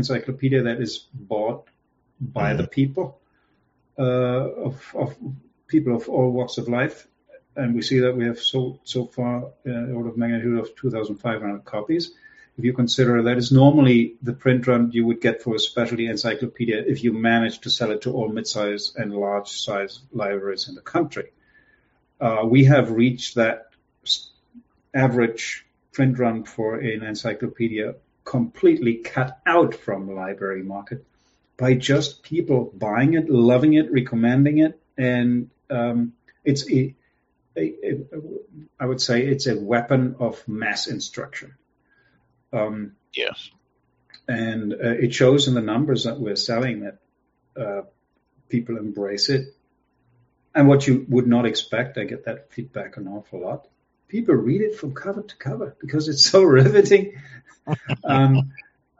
[SPEAKER 15] encyclopedia that is bought by mm-hmm. the people, uh, of, of people of all walks of life, and we see that we have sold so far uh, order of magnitude of two thousand five hundred copies. If you consider that is normally the print run you would get for a specialty encyclopedia if you manage to sell it to all mid-size and large-size libraries in the country. Uh, we have reached that average print run for an encyclopedia completely cut out from the library market by just people buying it, loving it, recommending it, and um, it's a, a, a, I would say it's a weapon of mass instruction. Um,
[SPEAKER 13] yes.
[SPEAKER 15] And uh, it shows in the numbers that we're selling that uh, people embrace it. And what you would not expect, I get that feedback an awful lot. People read it from cover to cover because it's so riveting. um,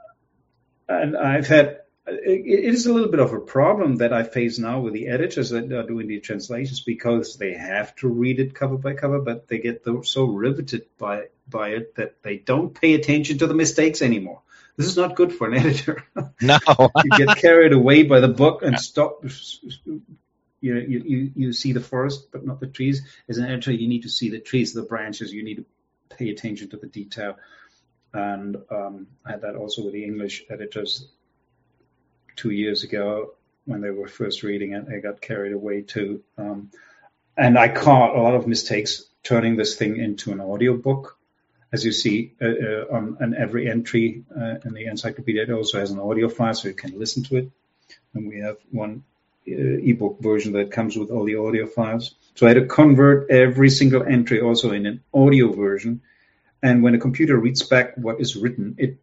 [SPEAKER 15] and I've had, it, it is a little bit of a problem that I face now with the editors that are doing the translations because they have to read it cover by cover, but they get so riveted by by it that they don't pay attention to the mistakes anymore. This is not good for an editor.
[SPEAKER 13] No.
[SPEAKER 15] You get carried away by the book and stop. You, you you you see the forest, but not the trees. As an editor, you need to see the trees, the branches. You need to pay attention to the detail. And um, I had that also with the English editors two years ago when they were first reading it. They got carried away too. Um, and I caught a lot of mistakes turning this thing into an audiobook. As you see uh, uh, on, on every entry uh, in the encyclopedia, it also has an audio file so you can listen to it. And we have one uh, ebook version that comes with all the audio files. So I had to convert every single entry also in an audio version. And when a computer reads back what is written, it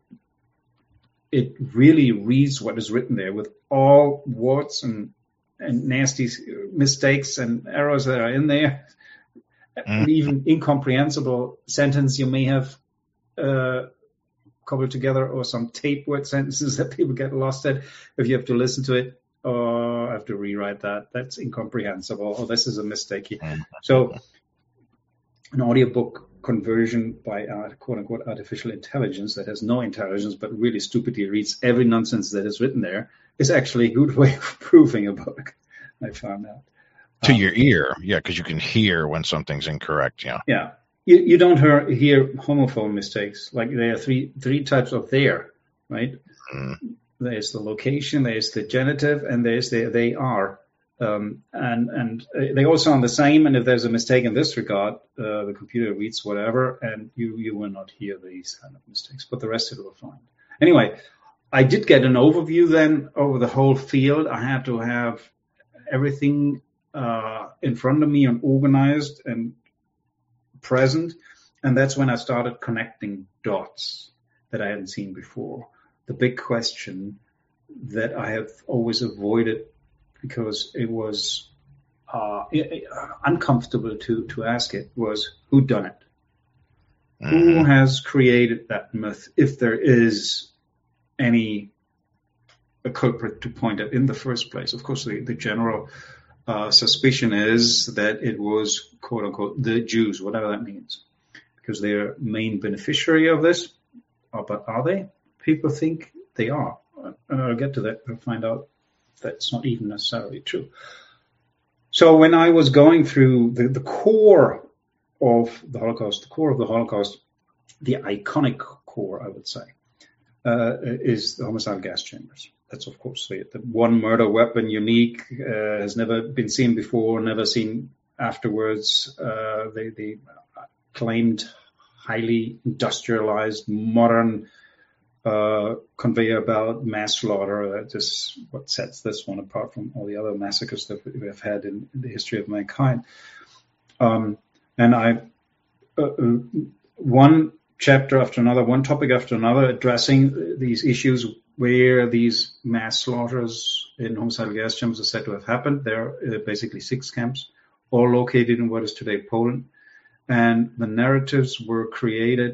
[SPEAKER 15] it really reads what is written there with all warts and, and nasty mistakes and errors that are in there. Mm. Even incomprehensible sentence you may have uh, cobbled together, or some tape word sentences that people get lost at. If you have to listen to it, or I have to rewrite that, that's incomprehensible, or this is a mistake here. Mm. So an audiobook conversion by uh, quote-unquote artificial intelligence that has no intelligence but really stupidly reads every nonsense that is written there is actually a good way of proving a book, I found out.
[SPEAKER 13] To um, your ear, yeah, because you can hear when something's incorrect, yeah.
[SPEAKER 15] Yeah. You, you don't hear, hear homophone mistakes. Like there are three three types of there, right? Mm. There's the location, there's the genitive, and there's the they are. Um, and and they all sound the same, and if there's a mistake in this regard, uh, the computer reads whatever, and you, you will not hear these kind of mistakes, but the rest of it will find. Anyway, I did get an overview then over the whole field. I had to have everything uh, in front of me and organized and present, and that's when I started connecting dots that I hadn't seen before. The big question that I have always avoided because it was uh, uncomfortable to, to ask it, was who done it? Mm-hmm. Who has created that myth, if there is any a culprit to point at in the first place? Of course, the, the general uh, suspicion is that it was, quote unquote, the Jews, whatever that means, because they're main beneficiary of this. Uh, but are they? People think they are. Uh, I'll get to that. We'll find out that's not even necessarily true. So when I was going through the, the core of the Holocaust, the core of the Holocaust, the iconic core, I would say, uh, is the homicidal gas chambers. That's, of course, the, the one murder weapon, unique, uh, has never been seen before, never seen afterwards. Uh, the, the claimed highly industrialized, modern Uh, conveyor belt mass slaughter. That is what sets this one apart from all the other massacres that we have had in, in the history of mankind. Um, and I, uh, one chapter after another, one topic after another, addressing these issues where these mass slaughters in homicidal gas chambers are said to have happened. There are uh, basically six camps, all located in what is today Poland. And the narratives were created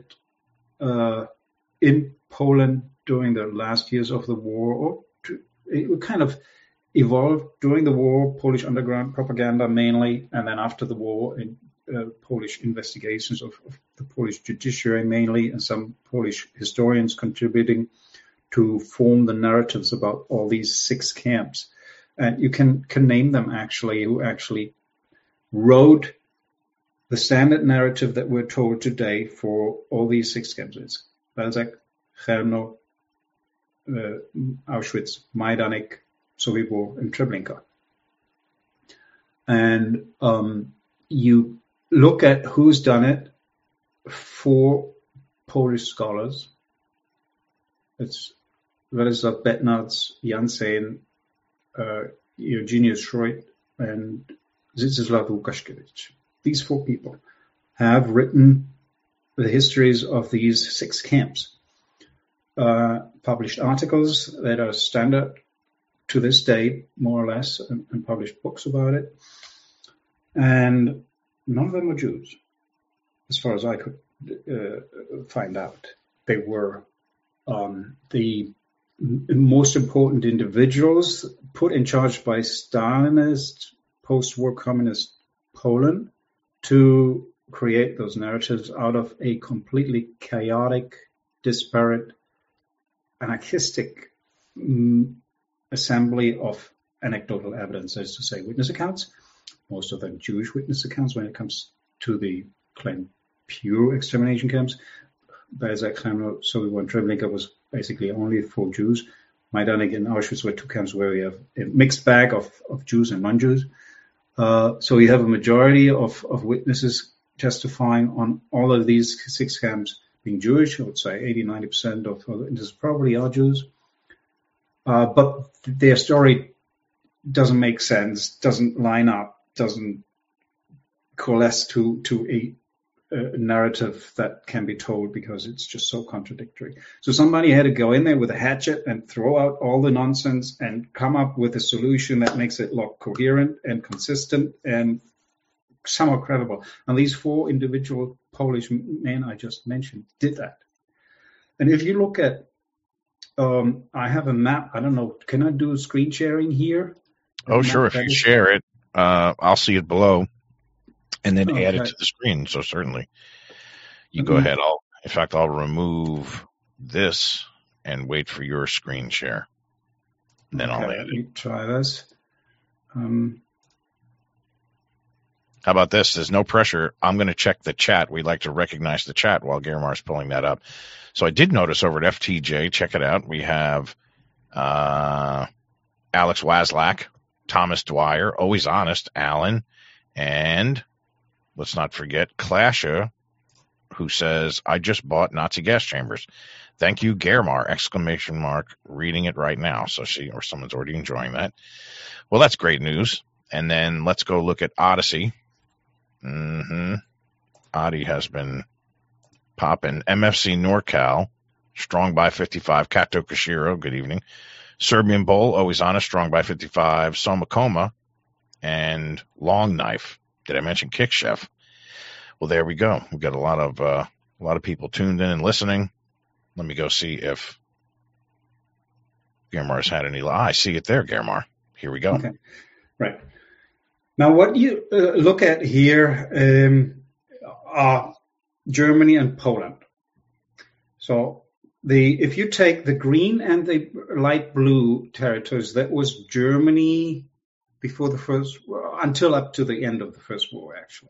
[SPEAKER 15] uh, in Poland during the last years of the war, or to, it kind of evolved during the war, Polish underground propaganda mainly, and then after the war, in uh, Polish investigations of, of the Polish judiciary mainly, and some Polish historians contributing to form the narratives about all these six camps. And you can, can name them actually, who actually wrote the standard narrative that we're told today for all these six camps. It's Balzac, Cherno, uh, Auschwitz, Majdanek, Sobibor, and Treblinka. And um, you look at who's done it. Four Polish scholars. It's Władysław Bednarz, Jan Sen, uh, Eugeniusz Schroit, and Zdzisław Łukaszkiewicz. These four people have written the histories of these six camps, uh, published articles that are standard to this day, more or less, and, and published books about it. And none of them were Jews, as far as I could uh, find out. They were um, the m- most important individuals put in charge by Stalinist, post-war communist Poland to create those narratives out of a completely chaotic, disparate, anarchistic um, assembly of anecdotal evidence, that is to say, witness accounts, most of them Jewish witness accounts when it comes to the claimed pure extermination camps. Balzac, Cherno, Sobibor, and Treblinka was basically only for Jews. Majdanek and Auschwitz were two camps where we have a mixed bag of, of Jews and non-Jews. Uh, so you have a majority of, of witnesses testifying on all of these six camps being Jewish. I would say eighty, ninety percent of witnesses probably are Jews. Uh, but their story doesn't make sense, doesn't line up, doesn't coalesce to, to a, a narrative that can be told because it's just so contradictory. So somebody had to go in there with a hatchet and throw out all the nonsense and come up with a solution that makes it look coherent and consistent and somewhat credible. And these four individual Polish men I just mentioned did that. And if you look at, um, I have a map. I don't know. Can I do screen sharing here?
[SPEAKER 13] Oh, sure. If you share it, uh, I'll see it below and then
[SPEAKER 15] Okay.
[SPEAKER 13] add it to the screen. So certainly you
[SPEAKER 15] Let
[SPEAKER 13] go
[SPEAKER 15] me-
[SPEAKER 13] ahead. I'll, in fact, I'll remove this and wait for your screen share. And then I'll
[SPEAKER 15] Okay,
[SPEAKER 13] add
[SPEAKER 15] let
[SPEAKER 13] it.
[SPEAKER 15] me try this. Um,
[SPEAKER 13] How about this? There's no pressure. I'm going to check the chat. We like to recognize the chat while Guillermo's pulling that up. So I did notice over at F T J, check it out. We have uh, Alex Waslak, Thomas Dwyer, Always Honest, Alan, and let's not forget Clasher, who says, I just bought Nazi gas chambers. Thank you, Germar, exclamation mark, reading it right now. So she, or someone's already enjoying that. Well, that's great news. And then let's go look at Odyssey. Mm-hmm. Adi has been popping. M F C NorCal, strong by fifty-five. Kato Kashiro, good evening. Serbian Bowl, Always Honest, strong by fifty-five. Somakoma and Long Knife. Did I mention Kick Chef? Well, there we go. We've got a lot of uh, a lot of people tuned in and listening. Let me go see if Germar's had any. Ah, I see it there, Germar. Here we go.
[SPEAKER 15] Okay. Right. Now, what you uh, look at here um, are Germany and Poland. So the if you take the green and the light blue territories, that was Germany before the first, until up to the end of the First War, actually.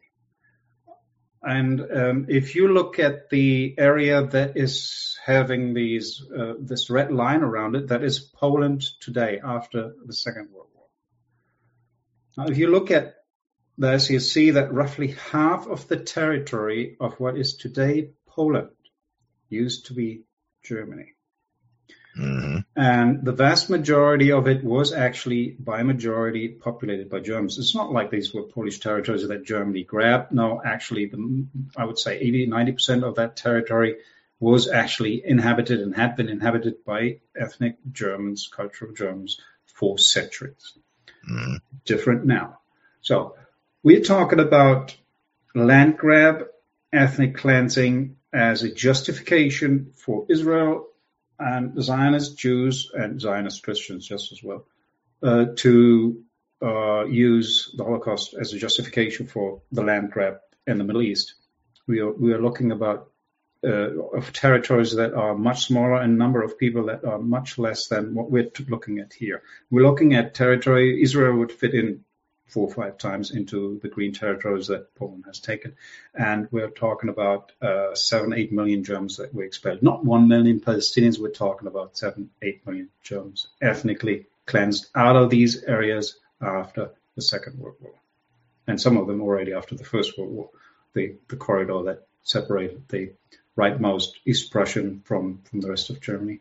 [SPEAKER 15] And um, if you look at the area that is having these uh, this red line around it, that is Poland today after the Second World War. Now, if you look at this, you see that roughly half of the territory of what is today Poland used to be Germany.
[SPEAKER 13] Mm-hmm.
[SPEAKER 15] And the vast majority of it was actually by majority populated by Germans. It's not like these were Polish territories that Germany grabbed. No, actually, the, I would say eighty, ninety percent of that territory was actually inhabited and had been inhabited by ethnic Germans, cultural Germans for centuries.
[SPEAKER 13] Mm-hmm.
[SPEAKER 15] Different now. So we're talking about land grab, ethnic cleansing as a justification for Israel and Zionist Jews and Zionist Christians just as well, uh, to uh, use the Holocaust as a justification for the land grab in the Middle East. We are, we are looking about uh, of territories that are much smaller and number of people that are much less than what we're looking at here. We're looking at territory, Israel would fit in four or five times into the green territories that Poland has taken. And we're talking about uh, seven, eight million Germans that were expelled. Not one million Palestinians, we're talking about seven, eight million Germans ethnically cleansed out of these areas after the Second World War. And some of them already after the First World War, the, the corridor that separated the rightmost East Prussian from, from the rest of Germany.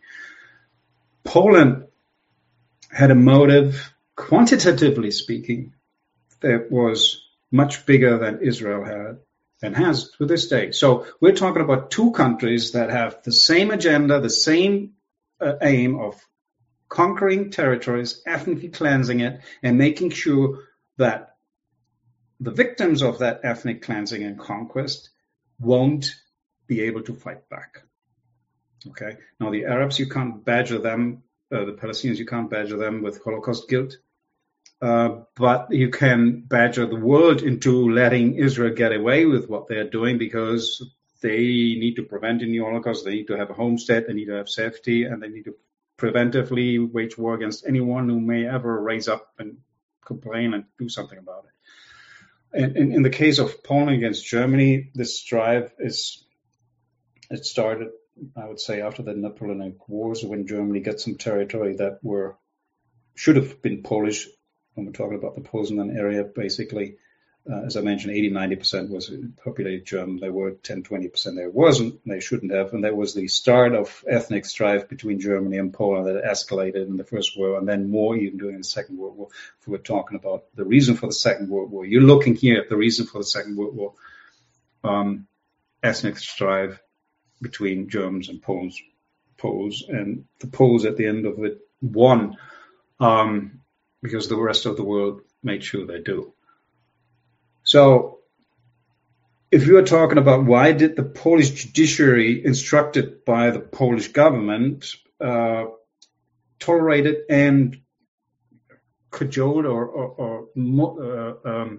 [SPEAKER 15] Poland had a motive, quantitatively speaking, that was much bigger than Israel had and has to this day. So we're talking about two countries that have the same agenda, the same uh, aim of conquering territories, ethnically cleansing it, and making sure that the victims of that ethnic cleansing and conquest won't be able to fight back. Okay. Now the Arabs, you can't badger them, uh, the Palestinians, you can't badger them with Holocaust guilt. Uh, but you can badger the world into letting Israel get away with what they're doing because they need to prevent a new Holocaust. They need to have a homestead. They need to have safety, and they need to preventively wage war against anyone who may ever raise up and complain and do something about it. And in, in the case of Poland against Germany, this strive is, it started, I would say, after the Napoleonic Wars, when Germany got some territory that were, should have been Polish. When we're talking about the Poznan area, basically, uh, as I mentioned, eighty, ninety percent was populated German. There were ten, twenty percent there wasn't, and they shouldn't have. And that was the start of ethnic strife between Germany and Poland that escalated in the First World War, and then more even during the Second World War. If we're talking about the reason for the Second World War, you're looking here at the reason for the Second World War, um, ethnic strife between Germans and Poles, Poles, and the Poles at the end of it won. Um, because the rest of the world made sure they do. So if you are talking about why did the Polish judiciary, instructed by the Polish government, uh, tolerate it and cajoled or, or, or uh, um,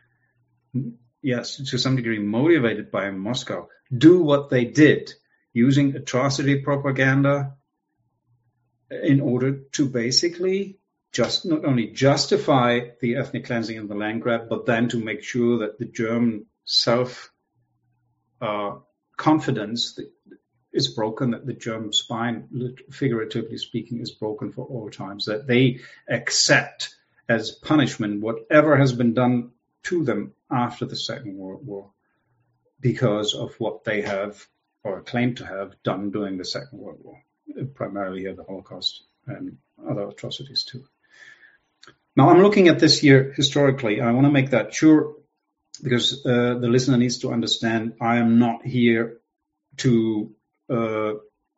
[SPEAKER 15] yes, to some degree motivated by Moscow, do what they did, using atrocity propaganda in order to basically just not only justify the ethnic cleansing and the land grab, but then to make sure that the German self uh, confidence is broken, that the German spine, figuratively speaking, is broken for all times, that they accept as punishment whatever has been done to them after the Second World War because of what they have or claim to have done during the Second World War, primarily the Holocaust and other atrocities too. Now, I'm looking at this year historically. I want to make that sure because uh, the listener needs to understand I am not here to uh,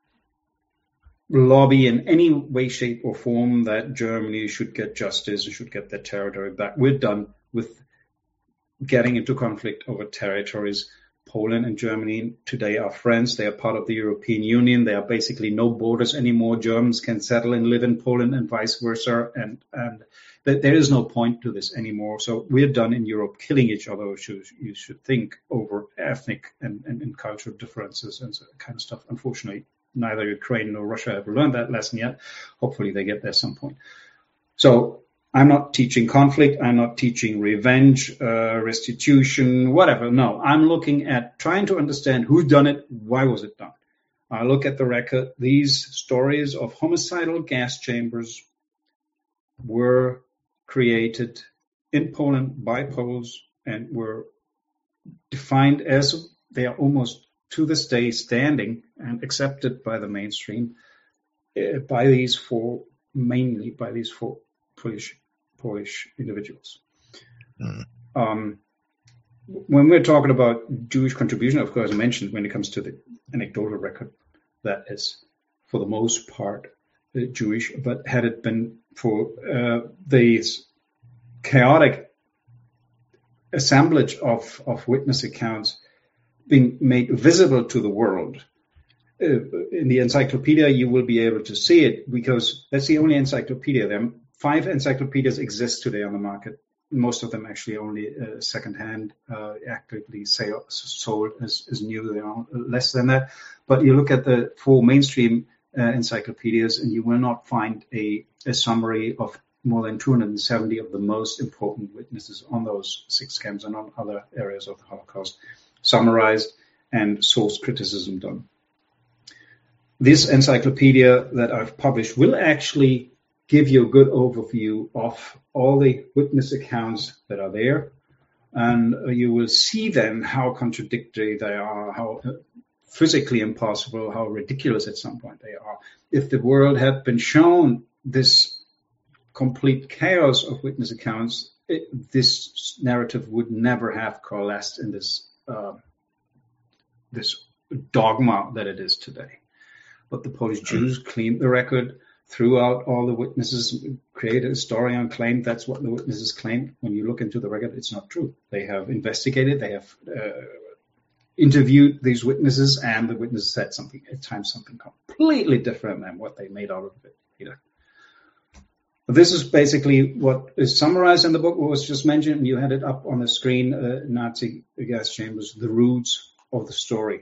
[SPEAKER 15] lobby in any way, shape, or form that Germany should get justice and should get their territory back. We're done with getting into conflict over territories. Poland and Germany today are friends. They are part of the European Union. There are basically no borders anymore. Germans can settle and live in Poland and vice versa. And, and there is no point to this anymore. So we're done in Europe killing each other, should, you should think, over ethnic and, and, and cultural differences and so kind of stuff. Unfortunately, neither Ukraine nor Russia have learned that lesson yet. Hopefully they get there some point. So I'm not teaching conflict. I'm not teaching revenge, uh, restitution, whatever. No, I'm looking at trying to understand who done it, why was it done. I look at the record. These stories of homicidal gas chambers were created in Poland by Poles and were defined as they are almost to this day standing and accepted by the mainstream uh, by these four, mainly by these four Polish, Polish individuals. Mm. Um, when we're talking about Jewish contribution, of course, I mentioned when it comes to the anecdotal record, that is for the most part uh, Jewish, but had it been for uh, these chaotic assemblage of, of witness accounts being made visible to the world, uh, in the encyclopedia you will be able to see it because that's the only encyclopedia. There are five encyclopedias exist today on the market. Most of them actually only uh, secondhand, uh, actively sale, sold as, as new. There are less than that. But you look at the four mainstream uh, encyclopedias and you will not find a, a summary of more than two hundred seventy of the most important witnesses on those six camps and on other areas of the Holocaust summarized and source criticism done. This encyclopedia that I've published will actually give you a good overview of all the witness accounts that are there. And you will see then how contradictory they are, how physically impossible, how ridiculous at some point they are. If the world had been shown this complete chaos of witness accounts, it, this narrative would never have coalesced in this uh, this dogma that it is today. But the Polish Jews cleaned the record, threw out all the witnesses, created a story and claimed that's what the witnesses claimed. When you look into the record, it's not true. They have investigated, they have uh, interviewed these witnesses, and the witnesses said something, at times something completely different than what they made out of it later. This is basically what is summarized in the book, what was just mentioned. You had it up on the screen, uh, Nazi gas chambers, the roots of the story.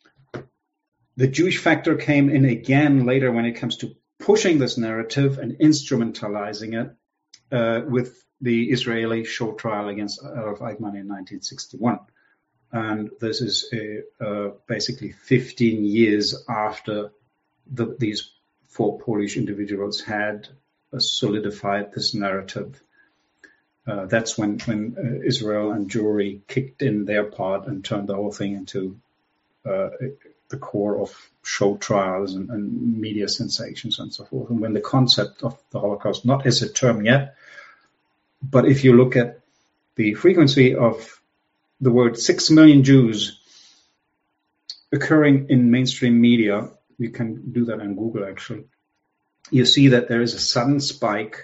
[SPEAKER 15] The Jewish factor came in again later when it comes to pushing this narrative and instrumentalizing it uh, with the Israeli show trial against Adolf Eichmann in nineteen sixty-one. And this is a, uh, basically fifteen years after the, these four Polish individuals had uh, solidified this narrative. Uh, that's when, when uh, Israel and Jewry kicked in their part and turned the whole thing into uh, the core of show trials and, and media sensations and so forth. And when the concept of the Holocaust, not as a term yet, but if you look at the frequency of the word six million Jews occurring in mainstream media, you can do that on Google actually, you see that there is a sudden spike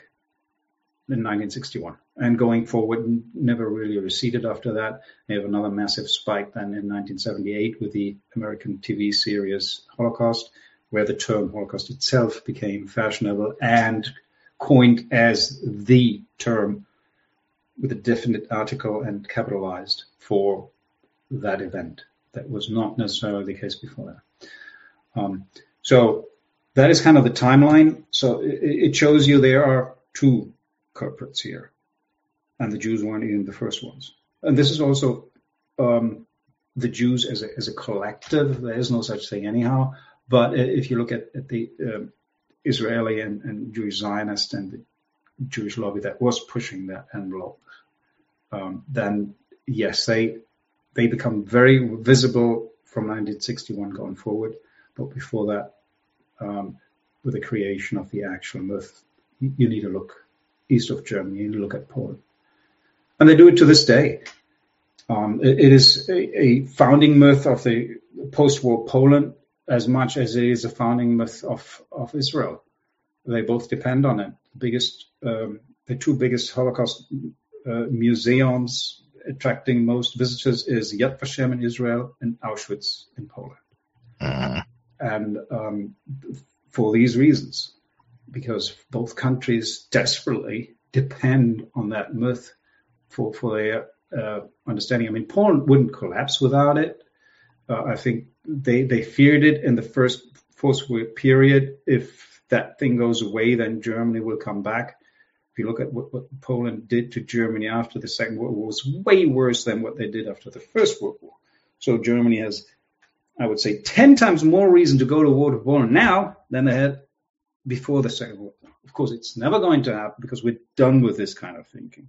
[SPEAKER 15] in nineteen sixty-one. And going forward, never really receded after that. They have another massive spike then in nineteen seventy-eight with the American T V series Holocaust, where the term Holocaust itself became fashionable and coined as the term with a definite article and capitalized for that event. That was not necessarily the case before that. Um, so that is kind of the timeline. So it, it shows you there are two culprits here. And the Jews weren't even the first ones. And this is also um, the Jews as a, as a collective. There is no such thing anyhow. But if you look at, at the um, Israeli and, and Jewish Zionist and the Jewish lobby that was pushing that envelope, um, then yes, they they become very visible from nineteen sixty-one going forward. But before that, um, with the creation of the actual myth, you need to look east of Germany, you need to look at Poland. And they do it to this day. Um, it, it is a, a founding myth of the post-war Poland as much as it is a founding myth of, of Israel. They both depend on it. The biggest, um, the two biggest Holocaust uh, museums attracting most visitors is Yad Vashem in Israel and Auschwitz in Poland. Uh-huh. And um, for these reasons, because both countries desperately depend on that myth for, for their uh, understanding. I mean, Poland wouldn't collapse without it. Uh, I think they they feared it in the first post-war period. If that thing goes away, then Germany will come back. If you look at what, what Poland did to Germany after the Second World War, it was way worse than what they did after the First World War. So Germany has, I would say, ten times more reason to go to war to Poland now than they had before the Second World War. Of course, it's never going to happen because we're done with this kind of thinking.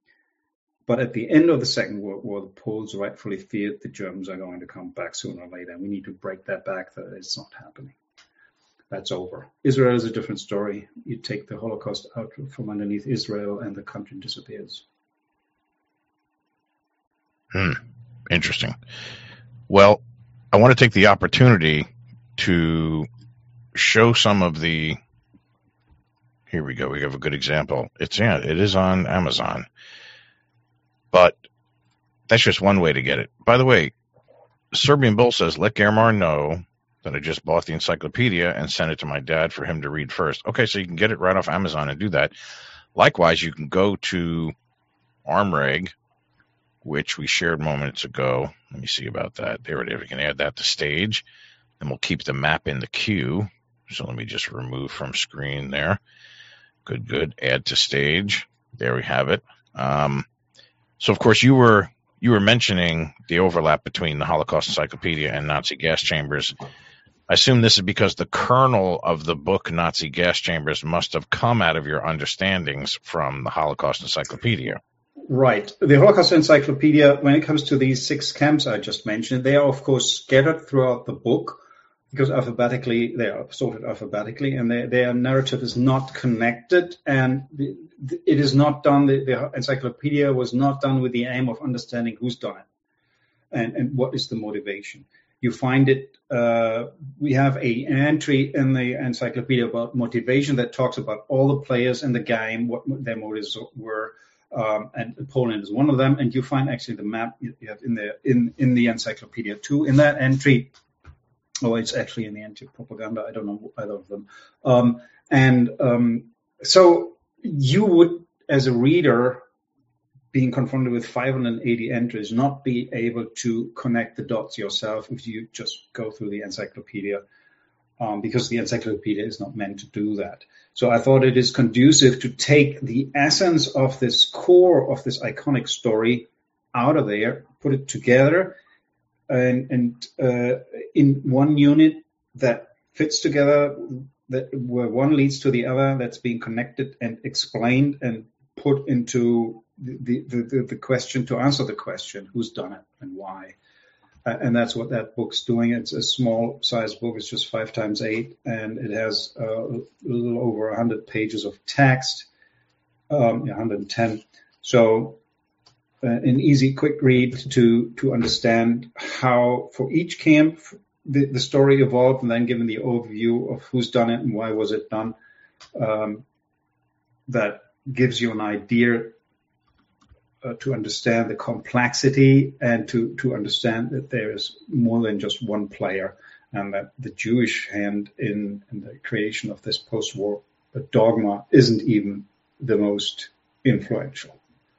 [SPEAKER 15] But at the end of the Second World War, the Poles rightfully feared the Germans are going to come back sooner or later. We need to break that back. That it's not happening. That's over. Israel is a different story. You take the Holocaust out from underneath Israel and the country disappears.
[SPEAKER 13] Hmm. Interesting. Well, I want to take the opportunity to show some of the, here we go. We have a good example. It's, yeah, it is on Amazon. But that's just one way to get it. By the way, Serbian Bull says, let Germar know that I just bought the encyclopedia and sent it to my dad for him to read first. Okay, so you can get it right off Amazon and do that. Likewise, you can go to ArmReg, which we shared moments ago. Let me see about that. There it is. We can add that to stage, and we'll keep the map in the queue. So let me just remove from screen there. Good, good. Add to stage. There we have it. Um, so, of course, you were you were mentioning the overlap between the Holocaust Encyclopedia and Nazi gas chambers. I assume this is because the kernel of the book Nazi gas chambers must have come out of your understandings from the Holocaust Encyclopedia.
[SPEAKER 15] Right. The Holocaust Encyclopedia, when it comes to these six camps I just mentioned, they are, of course, scattered throughout the book because alphabetically, they are sorted alphabetically, and they, their narrative is not connected, and the, the, it is not done, the, the encyclopedia was not done with the aim of understanding who's done it and, and what is the motivation. You find it, uh, we have a, an entry in the encyclopedia about motivation that talks about all the players in the game, what their motives were, um, and Poland is one of them. And you find actually the map you have in the in, in the encyclopedia too. In that entry, oh, it's actually in the anti-propaganda. I don't know either of them. Um, and um, so you would, as a reader, being confronted with five hundred eighty entries, not be able to connect the dots yourself if you just go through the encyclopedia, um, because the encyclopedia is not meant to do that. So I thought it is conducive to take the essence of this core of this iconic story out of there, put it together, and, and uh, in one unit that fits together, that where one leads to the other, that's being connected and explained and put into the, the, the, the question to answer the question, who's done it and why. Uh, and that's what that book's doing. It's a small size book. It's just five times eight, and it has uh, a little over one hundred pages of text, um, one hundred ten. So uh, an easy, quick read to to understand how, for each camp, the, the story evolved, and then given the overview of who's done it and why was it done. Um, that gives you an idea uh, to understand the complexity and to, to understand that there is more than just one player, and that the Jewish hand in, in the creation of this post-war dogma isn't even the most influential.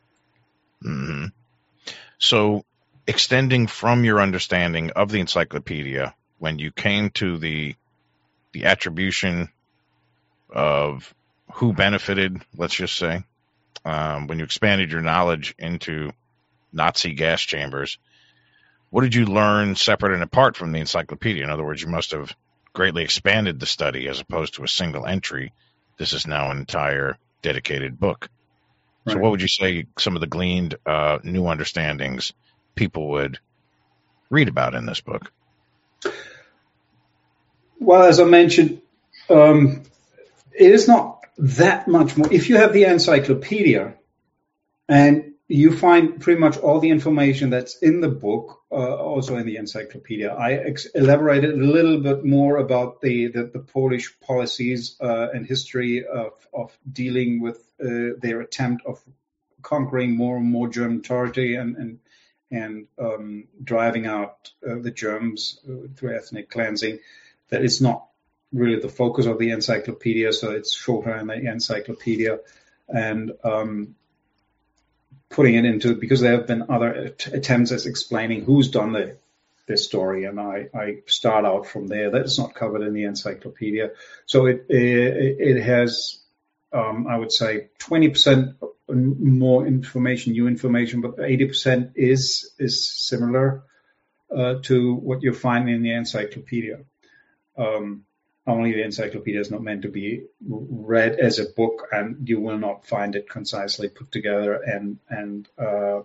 [SPEAKER 13] Mm-hmm. So, extending from your understanding of the encyclopedia, when you came to the the attribution of who benefited, let's just say, um, when you expanded your knowledge into Nazi gas chambers, what did you learn separate and apart from the encyclopedia? In other words, you must have greatly expanded the study as opposed to a single entry. This is now an entire dedicated book. Right. So what would you say some of the gleaned uh, new understandings people would read about in this book?
[SPEAKER 15] Well, as I mentioned, um, it is not that much more. If you have the encyclopedia and you find pretty much all the information that's in the book, uh, also in the encyclopedia. I ex- elaborated a little bit more about the, the, the Polish policies uh, and history of, of dealing with uh, their attempt of conquering more and more German territory and and, and um, driving out uh, the Germans uh, through ethnic cleansing. That is not really the focus of the encyclopedia, so it's shorter in the encyclopedia, and um, putting it into, because there have been other att- attempts at explaining who's done the, this story, and I, I start out from there. That is not covered in the encyclopedia. So it it, it has, um, I would say, twenty percent more information, new information, but eighty percent is is similar uh, to what you find in the encyclopedia. Um, Only the encyclopedia is not meant to be read as a book, and you will not find it concisely put together and and uh,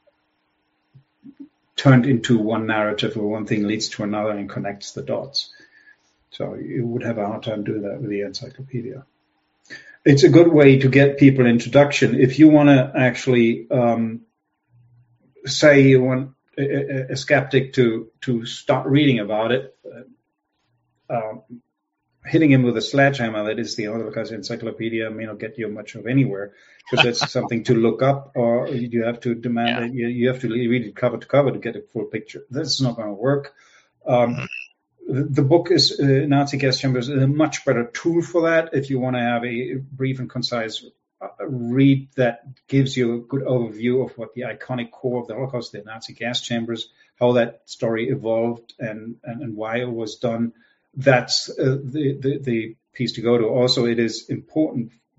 [SPEAKER 15] turned into one narrative where one thing leads to another and connects the dots. So you would have a hard time doing that with the encyclopedia. It's a good way to get people introduction. If you want to actually um, say you want a, a skeptic to to start reading about it, uh, um, hitting him with a sledgehammer, that is the Holocaust Encyclopedia, may not get you much of anywhere, because that's something to look up, or you have to demand yeah. that you, you have to read it cover to cover to get a full picture. That's not going to work. Um, the, the book is, uh, Nazi Gas Chambers, is a much better tool for that. If you want to have a brief and concise uh, read that gives you a good overview of what the iconic core of the Holocaust, the Nazi gas chambers, how that story evolved and, and, and why it was done, that's uh, the, the, the piece to go to. Also, it is important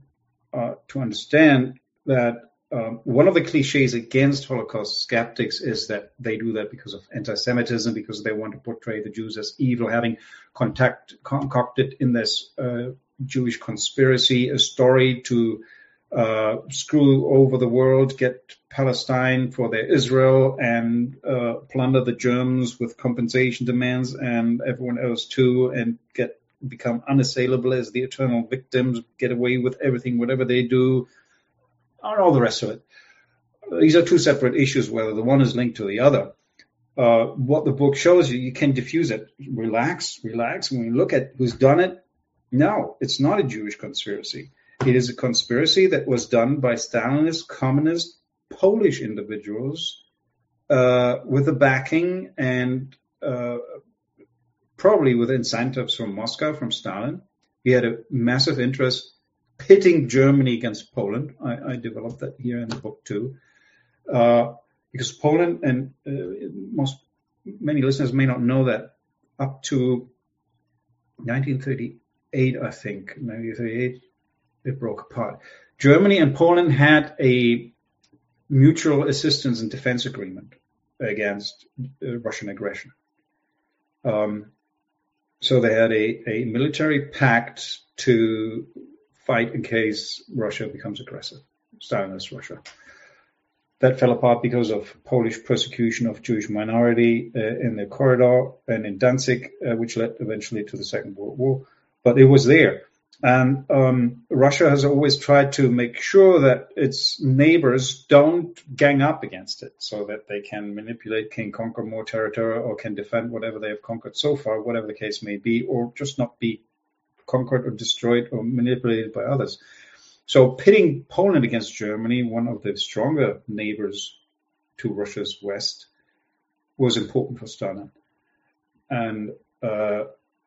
[SPEAKER 15] uh, to understand that um, one of the cliches against Holocaust skeptics is that they do that because of anti-Semitism, because they want to portray the Jews as evil, having contact, concocted in this uh, Jewish conspiracy a story to uh, screw over the world, get Palestine for their Israel, and uh, plunder the Germans with compensation demands and everyone else too, and get become unassailable as the eternal victims, get away with everything, whatever they do, and all the rest of it. These are two separate issues, whether the one is linked to the other. Uh, what the book shows you, you can diffuse it. Relax, relax. When you look at who's done it, no, it's not a Jewish conspiracy. It is a conspiracy that was done by Stalinist, communist, Polish individuals uh, with the backing and uh, probably with incentives from Moscow, from Stalin. He had a massive interest pitting Germany against Poland. I, I developed that here in the book too. Uh, because Poland, and uh, most many listeners may not know that, up to nineteen thirty-eight, I think, nineteen thirty-eight, it broke apart. Germany and Poland had a mutual assistance and defense agreement against uh, Russian aggression. Um, so they had a, a military pact to fight in case Russia becomes aggressive, Stalinist Russia. That fell apart because of Polish persecution of Jewish minority uh, in the corridor and in Danzig, uh, which led eventually to the Second World War. But it was there. And um, Russia has always tried to make sure that its neighbors don't gang up against it so that they can manipulate, can conquer more territory, or can defend whatever they have conquered so far, whatever the case may be, or just not be conquered or destroyed or manipulated by others. So pitting Poland against Germany, one of the stronger neighbors to Russia's west, was important for Stalin. And uh,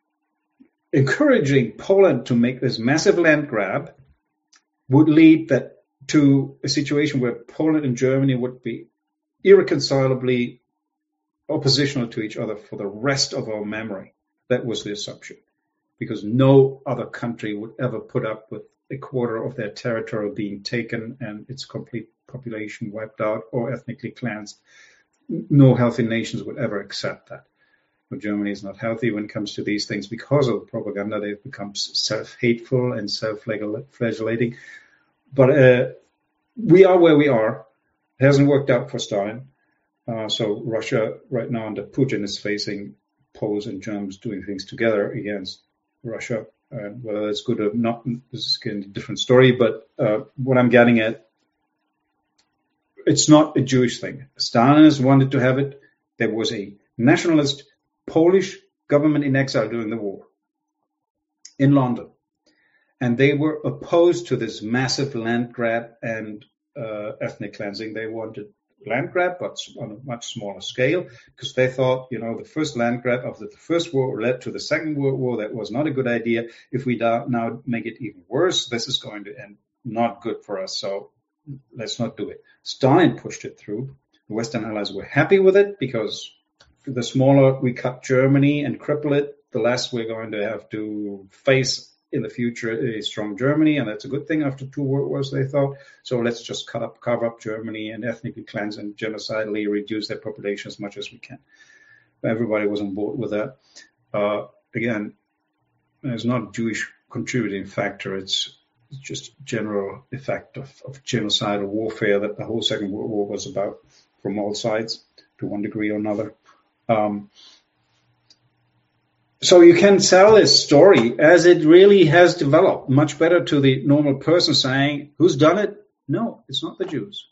[SPEAKER 15] encouraging Poland to make this massive land grab would lead that to a situation where Poland and Germany would be irreconcilably oppositional to each other for the rest of our memory. That was the assumption, because no other country would ever put up with a quarter of their territory being taken and its complete population wiped out or ethnically cleansed. No healthy nations would ever accept that. But Germany is not healthy when it comes to these things because of the propaganda. They've become self-hateful and self-flagellating. But uh, we are where we are. It hasn't worked out for Stalin. Uh, so Russia right now under Putin is facing Poles and Germans doing things together against Russia. Uh, whether it's good or not, this is a different story. But uh, what I'm getting at, it's not a Jewish thing. Stalinists wanted to have it. There was a nationalist Polish government in exile during the war in London. And they were opposed to this massive land grab and uh, ethnic cleansing. They wanted land grab, but on a much smaller scale, because they thought, you know, the first land grab after the First War led to the Second World War. That was not a good idea. If we da- now make it even worse, this is going to end not good for us. So let's not do it. Stalin pushed it through. The Western Allies were happy with it because the smaller we cut Germany and cripple it, the less we're going to have to face in the future a strong Germany, and that's a good thing after two world wars, they thought. So let's just cut up, carve up Germany and ethnically cleanse and genocidally reduce their population as much as we can. Everybody was on board with that. Uh, again, it's not a Jewish contributing factor. It's just general effect of, of genocidal warfare that the whole Second World War was about from all sides to one degree or another. Um, So you can sell this story as it really has developed, much better to the normal person saying, who's done it? No, it's not the Jews.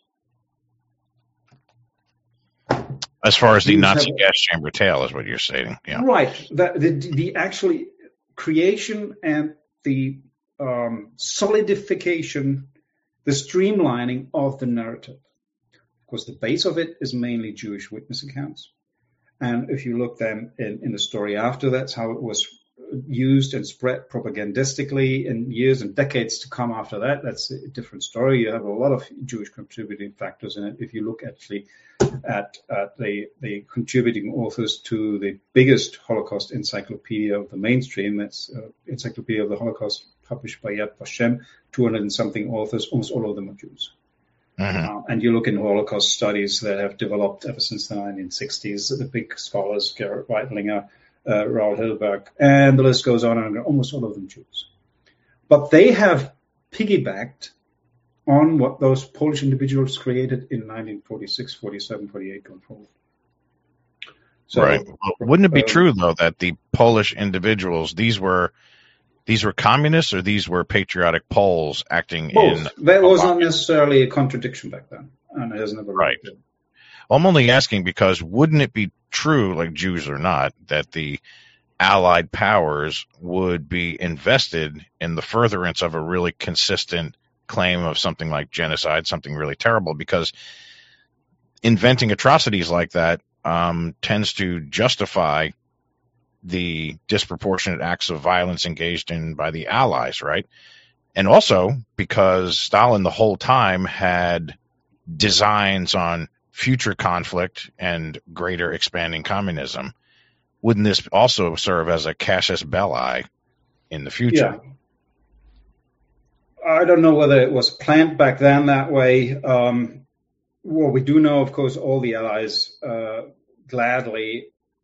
[SPEAKER 13] As far as the
[SPEAKER 15] Jews
[SPEAKER 13] Nazi
[SPEAKER 15] have,
[SPEAKER 13] gas chamber tale is what you're saying. Yeah.
[SPEAKER 15] Right. The, the, the actually creation and the um, solidification, the streamlining of the narrative. Of course, the base of it is mainly Jewish witness accounts. And if you look then in, in the story after, that's how it was used and spread propagandistically in years and decades to come after that. That's a different story. You have a lot of Jewish contributing factors in it. If you look actually at, at the, the contributing authors to the biggest Holocaust encyclopedia of the mainstream, that's uh, Encyclopedia of the Holocaust, published by Yad Vashem, two hundred and something authors, almost all of them are Jews.
[SPEAKER 13] Mm-hmm.
[SPEAKER 15] Uh, and you look in Holocaust studies that have developed ever since the nineteen sixties, the big scholars, Gerrit Weitlinger, uh, Raoul Hilberg, and the list goes on and on, almost all of them Jews. But they have piggybacked on what those Polish individuals created in nineteen forty-six, forty-seven, forty-eight, going forward. So,
[SPEAKER 13] right. Well, wouldn't it be
[SPEAKER 15] um,
[SPEAKER 13] true, though, that the Polish individuals, these were these were communists or these were patriotic Poles acting
[SPEAKER 15] both.
[SPEAKER 13] in...
[SPEAKER 15] That was not necessarily a contradiction back then, and it has never
[SPEAKER 13] Right.
[SPEAKER 15] been.
[SPEAKER 13] Well, I'm only asking because wouldn't it be true, like Jews or not, that the Allied powers would be invested in the furtherance of a really consistent claim of something like genocide, something really terrible, because inventing atrocities like that um, tends to justify the disproportionate acts of violence engaged in by the Allies, right? And also because Stalin the whole time had designs on future conflict and greater expanding communism. Wouldn't this also serve as a casus belli in the future?
[SPEAKER 15] Yeah. I don't know whether it was planned back then that way. Um, well, we do know, of course, all the Allies uh, gladly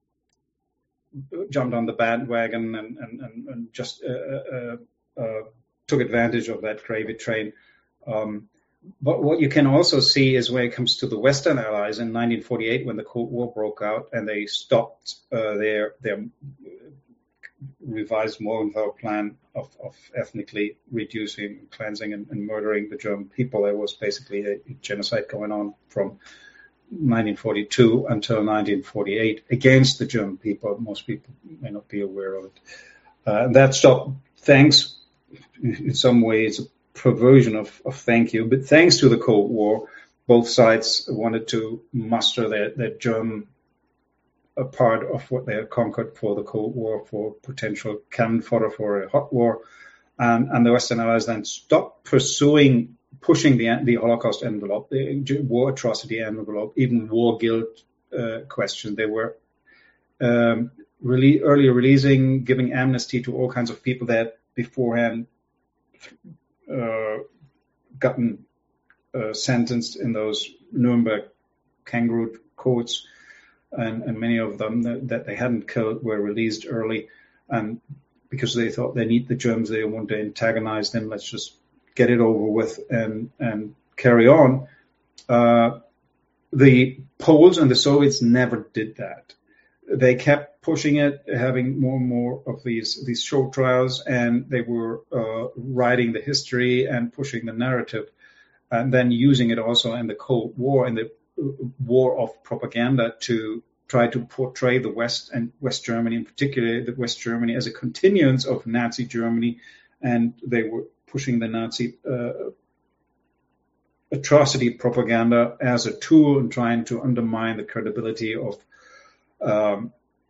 [SPEAKER 15] jumped on the bandwagon and, and, and, and just uh, uh, uh, took advantage of that gravy train. Um, but what you can also see is when it comes to the Western Allies in nineteen forty-eight, when the Cold War broke out and they stopped uh, their their revised Morgenthau plan of, of ethnically reducing, cleansing, and, and murdering the German people. There was basically a, a genocide going on from nineteen forty-two until nineteen forty-eight against the German people. Most people may not be aware of it. Uh, and that stopped, thanks, in some ways, a perversion of, of thank you, but thanks to the Cold War, both sides wanted to muster their, their German a part of what they had conquered for the Cold War, for potential cannon fodder for a hot war. Um, and the Western Allies then stopped pursuing, pushing the, the Holocaust envelope, the war atrocity envelope, even war guilt uh, question. They were um, really early releasing, giving amnesty to all kinds of people that beforehand uh, gotten uh, sentenced in those Nuremberg kangaroo courts. And, and many of them that, that they hadn't killed were released early, and because they thought they need the Germans, they want to antagonize them. Let's just get it over with and and carry on. Uh, the Poles and the Soviets never did that. They kept pushing it, having more and more of these these show trials, and they were uh, writing the history and pushing the narrative, and then using it also in the Cold War and the war of propaganda to try to portray the West and West Germany, in particular, the West Germany as a continuance of Nazi Germany, and they were pushing the Nazi uh, atrocity propaganda as a tool and trying to undermine the credibility of um,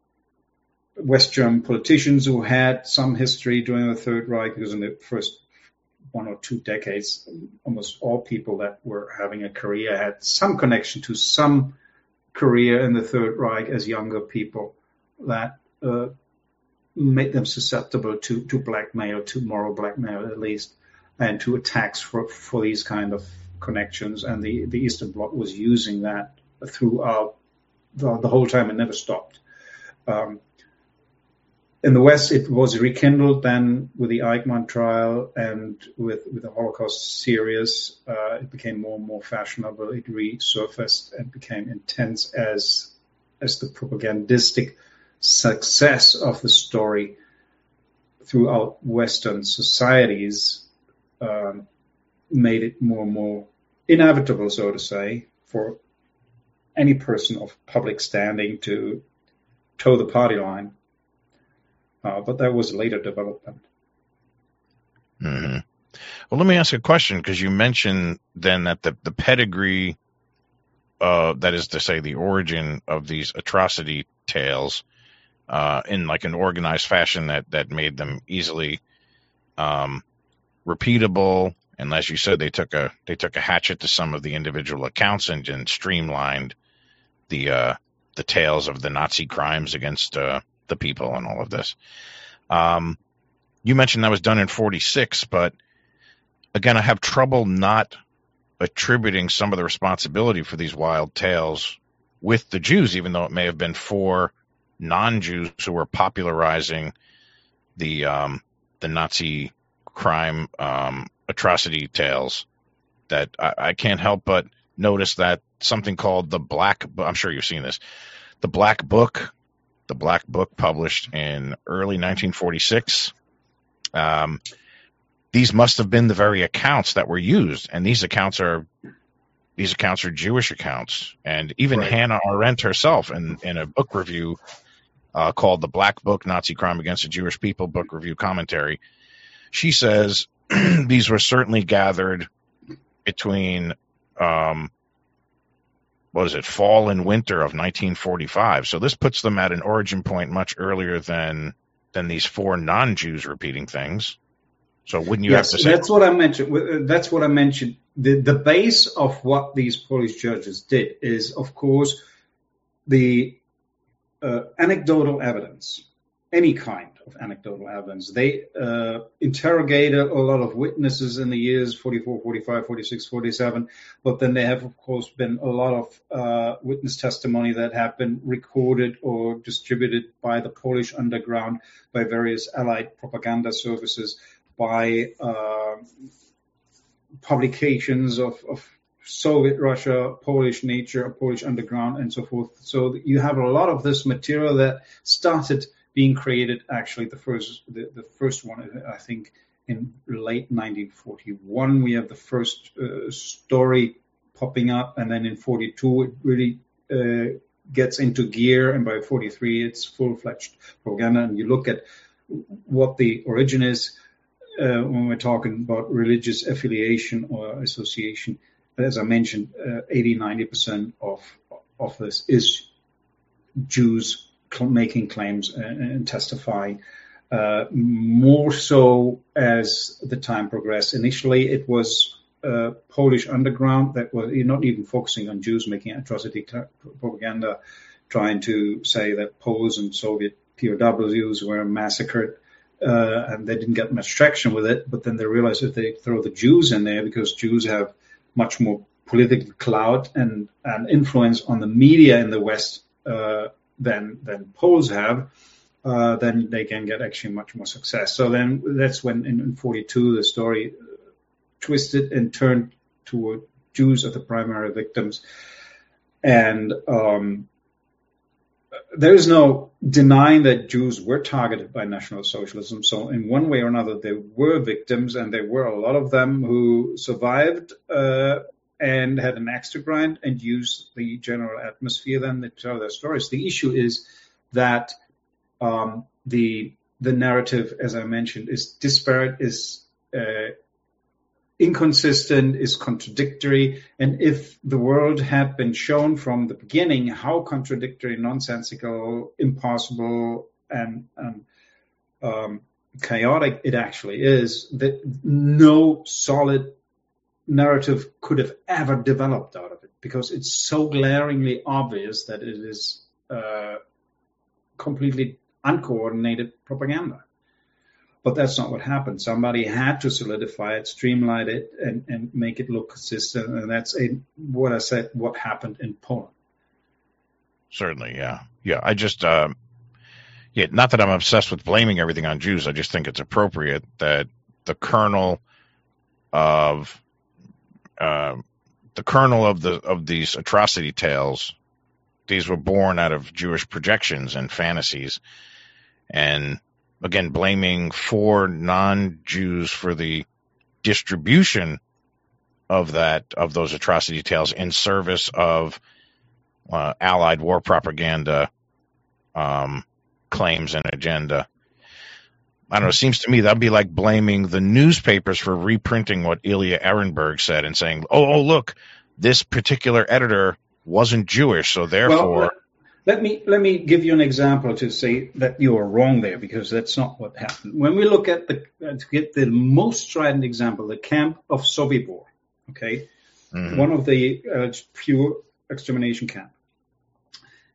[SPEAKER 15] West German politicians who had some history during the Third Reich, because in the first one or two decades, almost all people that were having a career had some connection to some career in the Third Reich as younger people that uh, made them susceptible to, to blackmail, to moral blackmail at least, and to attacks for, for these kind of connections. And the, the Eastern Bloc was using that throughout the, the whole time and never stopped. Um, In the West, it was rekindled then with the Eichmann trial and with, with the Holocaust series. Uh, it became more and more fashionable. It resurfaced and became intense as as the propagandistic success of the story throughout Western societies um, made it more and more inevitable, so to say, for any person of public standing to toe the party line. Uh, but that was a later development.
[SPEAKER 13] Mm-hmm. Well, let me ask a question, because you mentioned then that the, the pedigree, uh, that is to say the origin of these atrocity tales uh, in like an organized fashion that, that made them easily um, repeatable. And as you said, they took a they took a hatchet to some of the individual accounts and, and streamlined the uh, the tales of the Nazi crimes against uh, the people and all of this. Um, you mentioned that was done in forty-six, but again, I have trouble not attributing some of the responsibility for these wild tales with the Jews, even though it may have been four non-Jews who were popularizing the um, the Nazi crime um, atrocity tales. That I, I can't help but notice that something called the Black Book, I'm sure you've seen this, the Black Book, the Black Book published in early nineteen forty-six. Um, these must have been the very accounts that were used, and these accounts are these accounts are Jewish accounts. And even right. Hannah Arendt herself, in, in a book review uh, called "The Black Book: Nazi Crime Against the Jewish People" book review commentary, she says these were certainly gathered between um, what is it, fall and winter of nineteen forty-five. So this puts them at an origin point much earlier than than these four non-Jews repeating things. So wouldn't you
[SPEAKER 15] yes,
[SPEAKER 13] have to say?
[SPEAKER 15] That's what I mentioned. That's what I mentioned. The, the base of what these Polish judges did is, of course, the uh, anecdotal evidence, any kind of anecdotal evidence. They uh, interrogated a lot of witnesses in the years forty-four, forty-five, forty-six, forty-seven, but then there have, of course, been a lot of uh, witness testimony that have been recorded or distributed by the Polish underground, by various allied propaganda services, by uh, publications of, of Soviet Russia, Polish nature, Polish underground, and so forth. So you have a lot of this material that started being created. Actually, the first the, the first one, I think, in late nineteen forty-one, we have the first uh, story popping up, and then in forty-two, it really uh, gets into gear, and by forty-three, it's full-fledged propaganda. And you look at what the origin is. Uh, when we're talking about religious affiliation or association, as I mentioned, uh, eighty, ninety percent of of this is Jews cl- making claims and, and testifying. Uh, more so as the time progressed. Initially, it was uh, Polish underground that was not even focusing on Jews making atrocity cl- propaganda, trying to say that Poles and Soviet P O Ws were massacred. Uh, and they didn't get much traction with it, but then they realized if they throw the Jews in there, because Jews have much more political clout and, and influence on the media in the West uh, than than Poles have, uh, then they can get actually much more success. So then that's when in, in forty-two the story twisted and turned toward Jews as the primary victims. And um, there is no denying that Jews were targeted by National Socialism. So in one way or another, there were victims, and there were a lot of them who survived uh, and had an axe to grind and used the general atmosphere then to tell their stories. The issue is that um, the the narrative, as I mentioned, is disparate, is uh, inconsistent, is contradictory. And if the world had been shown from the beginning how contradictory, nonsensical, impossible, and, and um, chaotic it actually is, that no solid narrative could have ever developed out of it, because it's so glaringly obvious that it is uh, completely uncoordinated propaganda. But that's not what happened. Somebody had to solidify it, streamline it, and, and make it look consistent. And that's a, what I said, what happened in Poland.
[SPEAKER 13] Certainly, yeah. Yeah, I just, uh, yeah, not that I'm obsessed with blaming everything on Jews. I just think it's appropriate that the kernel of, uh, the kernel of the of these atrocity tales, these were born out of Jewish projections and fantasies. And again, blaming four non-Jews for the distribution of that, of those atrocity tales in service of uh, Allied war propaganda um, claims and agenda. I don't know, it seems to me that'd be like blaming the newspapers for reprinting what Ilya Ehrenberg said and saying, oh, oh look, this particular editor wasn't Jewish, so therefore...
[SPEAKER 15] Well, Let me let me give you an example to say that you are wrong there, because that's not what happened. When we look at the uh, to get the most strident example, the camp of Sobibor, okay, mm-hmm. one of the uh, pure extermination camp.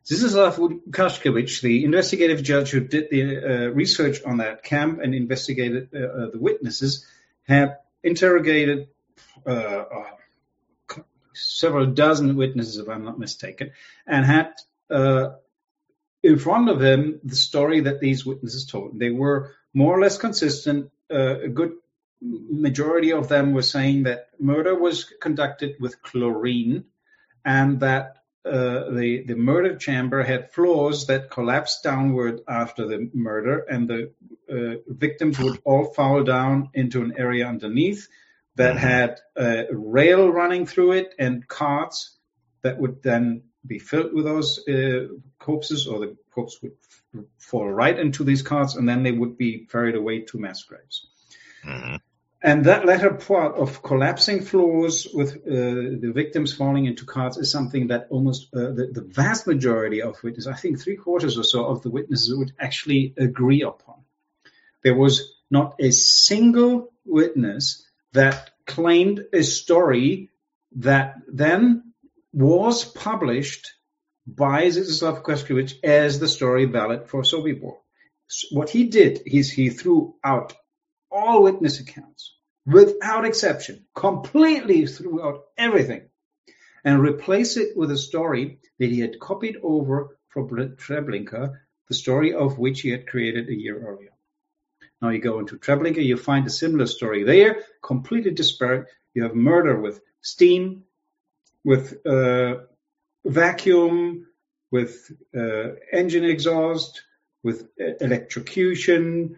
[SPEAKER 15] Zdzislaw Kaszkiewicz, the investigative judge who did the uh, research on that camp and investigated uh, uh, the witnesses, had interrogated uh, uh, several dozen witnesses, if I'm not mistaken, and had uh, in front of him the story that these witnesses told. They were more or less consistent. Uh, a good majority of them were saying that murder was conducted with chlorine, and that uh, the the murder chamber had floors that collapsed downward after the murder, and the uh, victims would all fall down into an area underneath that had a rail running through it and carts that would then be filled with those uh, corpses, or the corpse would f- fall right into these carts, and then they would be ferried away to mass graves. Mm-hmm. And that latter part of collapsing floors with uh, the victims falling into carts is something that almost uh, the, the vast majority of witnesses, I think three quarters or so of the witnesses, would actually agree upon. There was not a single witness that claimed a story that then was published by Zdzislaw Kaszkiewicz as the story valid for Sobibor. What he did is he threw out all witness accounts, without exception, completely threw out everything, and replaced it with a story that he had copied over from Treblinka, the story of which he had created a year earlier. Now you go into Treblinka, you find a similar story there, completely disparate. You have murder with steam, with uh, vacuum, with uh, engine exhaust, with uh, electrocution,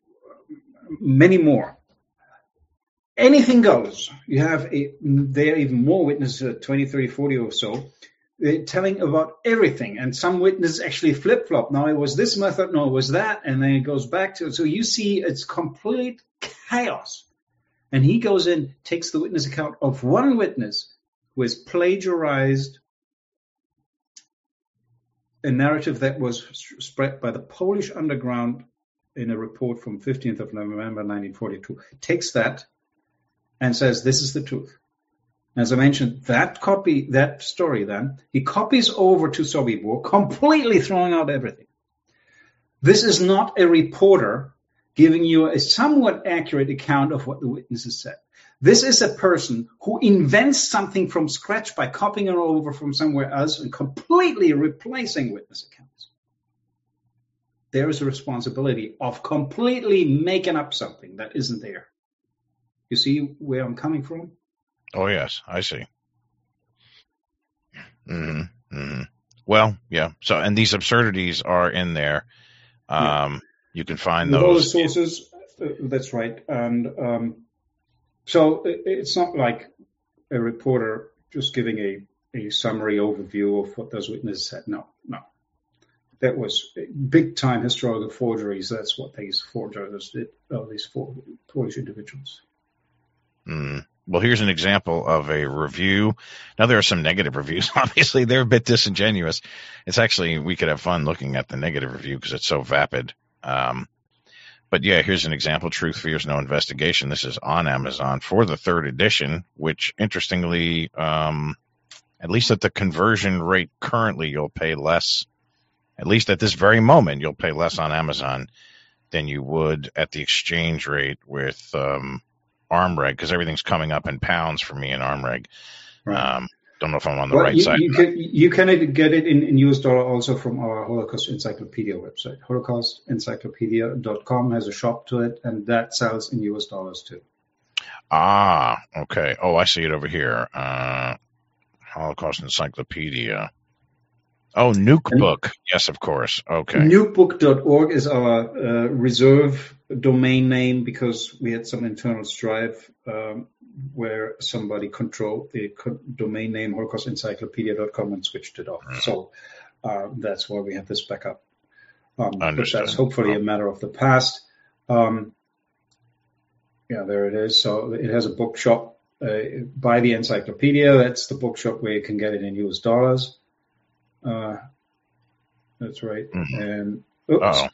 [SPEAKER 15] many more. Anything goes. You have a, there are even more witnesses, uh, twenty, thirty, forty or so, they're telling about everything. And some witnesses actually flip-flop. Now it was this method, no, it was that, and then it goes back to it. So you see it's complete chaos. And he goes in, takes the witness account of one witness who has plagiarized a narrative that was spread by the Polish underground in a report from fifteenth of November nineteen forty-two, takes that and says, this is the truth. As I mentioned, that copy, that story then, he copies over to Sobibor, completely throwing out everything. This is not a reporter giving you a somewhat accurate account of what the witnesses said. This is a person who invents something from scratch by copying it over from somewhere else and completely replacing witness accounts. There is a responsibility of completely making up something that isn't there. You see where I'm coming from?
[SPEAKER 13] Oh, yes, I see. Mm-hmm. Mm-hmm. Well, yeah. So, and these absurdities are in there. Um, yeah. You can find
[SPEAKER 15] With
[SPEAKER 13] those.
[SPEAKER 15] All the sources, uh, that's right. And um, so it, it's not like a reporter just giving a, a summary overview of what those witnesses said. No, no. That was big-time historical forgeries. That's what these forgers did, uh, these four Polish individuals.
[SPEAKER 13] Mm. Well, here's an example of a review. Now, there are some negative reviews. Obviously, they're a bit disingenuous. It's actually, we could have fun looking at the negative review because it's so vapid. Um, but yeah, here's an example. Truth Fears No Investigation. This is on Amazon for the third edition, which interestingly, um, at least at the conversion rate currently, you'll pay less. At least at this very moment, you'll pay less on Amazon than you would at the exchange rate with um, ArmReg, because everything's coming up in pounds for me in ArmReg. Right. Um, don't know if I'm on the
[SPEAKER 15] well,
[SPEAKER 13] right
[SPEAKER 15] you,
[SPEAKER 13] side.
[SPEAKER 15] You can, you can get it in, in U S dollar also from our Holocaust Encyclopedia website. Holocaust Encyclopedia dot com has a shop to it, and that sells in U S dollars too.
[SPEAKER 13] Ah, okay. Oh, I see it over here. Uh, Holocaust Encyclopedia. Oh, Nukebook. Yes, of course. Okay.
[SPEAKER 15] Nukebook dot org is our uh, reserve domain name because we had some internal strife um, where somebody controlled the co- domain name Holocaust Encyclopedia dot com and switched it off. Mm. So uh, that's why we have this backup. Um, but that's hopefully oh. a matter of the past. Um, yeah, there it is. So it has a bookshop uh, by the encyclopedia. That's the bookshop where you can get it in U S dollars. Uh, that's right. Mm-hmm. And oops, Uh-oh.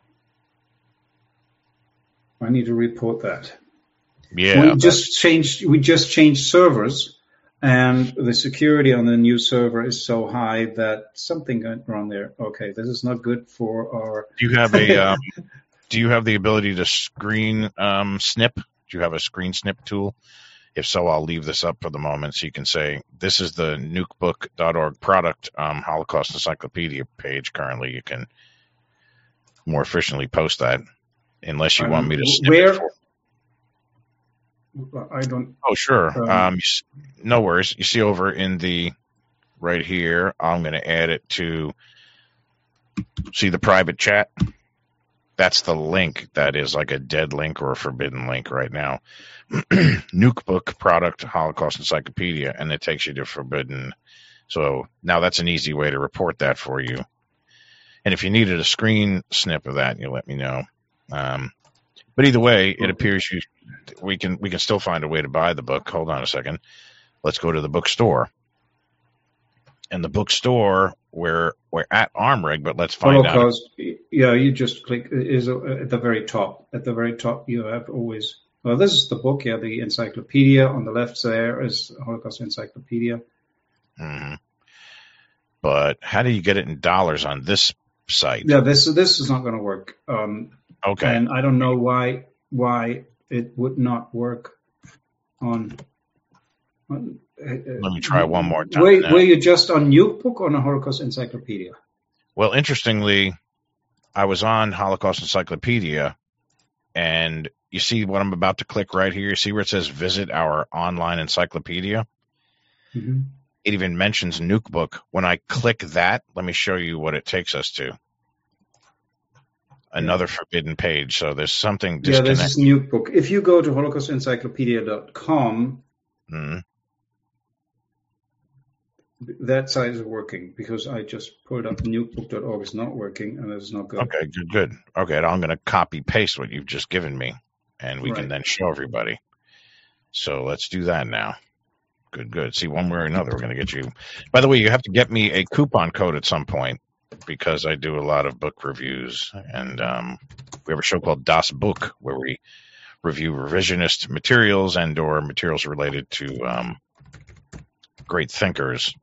[SPEAKER 15] I need to report that.
[SPEAKER 13] Yeah,
[SPEAKER 15] we just changed. We just changed servers, and the security on the new server is so high that something went wrong there. Okay, this is not good for our.
[SPEAKER 13] Do you have a? um, do you have the ability to screen um, snip? Do you have a screen snip tool? If so, I'll leave this up for the moment so you can say, this is the nukebook dot org product um, Holocaust Encyclopedia page currently. You can more efficiently post that, unless you um, want me to snip
[SPEAKER 15] where,
[SPEAKER 13] it for.
[SPEAKER 15] I don't.
[SPEAKER 13] Oh, sure.
[SPEAKER 15] Um,
[SPEAKER 13] Um, you, no worries. You see over in the, right here, I'm going to add it to, see the private chat? That's the link that is like a dead link or a forbidden link right now. Nukebook product Holocaust Encyclopedia, and it takes you to forbidden. So now that's an easy way to report that for you. And if you needed a screen snip of that, you let me know. Um, but either way, it appears you we can we can still find a way to buy the book. Hold on a second. Let's go to the bookstore. And the bookstore, we're we're at ArmReg, but let's find
[SPEAKER 15] Holocaust,
[SPEAKER 13] out.
[SPEAKER 15] Yeah, you just click is at the very top. At the very top, you have always. Well, this is the book, yeah, the encyclopedia. On the left there is Holocaust Encyclopedia.
[SPEAKER 13] Mm-hmm. But how do you get it in dollars on this site?
[SPEAKER 15] Yeah, this this is not going to work. Um,
[SPEAKER 13] okay.
[SPEAKER 15] And I don't know why why it would not work on. on uh,
[SPEAKER 13] Let me try one more time.
[SPEAKER 15] Were, were you just on Nukebook or on a Holocaust Encyclopedia?
[SPEAKER 13] Well, interestingly, I was on Holocaust Encyclopedia, and you see what I'm about to click right here? You see where it says visit our online encyclopedia?
[SPEAKER 15] Mm-hmm.
[SPEAKER 13] It even mentions Nukebook. When I click that, let me show you what it takes us to. Another yeah. forbidden page. So there's something disconnected.
[SPEAKER 15] Yeah, this is Nukebook. If you go to holocaust encyclopedia dot com,
[SPEAKER 13] mm-hmm.
[SPEAKER 15] that site is working because I just pulled up nukebook dot org. It's not working, and it's not good.
[SPEAKER 13] Okay, good, good. Okay, I'm going to copy paste what you've just given me, and we right. can then show everybody. So let's do that now. Good, good. See, one way or another, we're going to get you. By the way, you have to get me a coupon code at some point because I do a lot of book reviews, and um, we have a show called Das Book where we review revisionist materials and or materials related to um, great thinkers.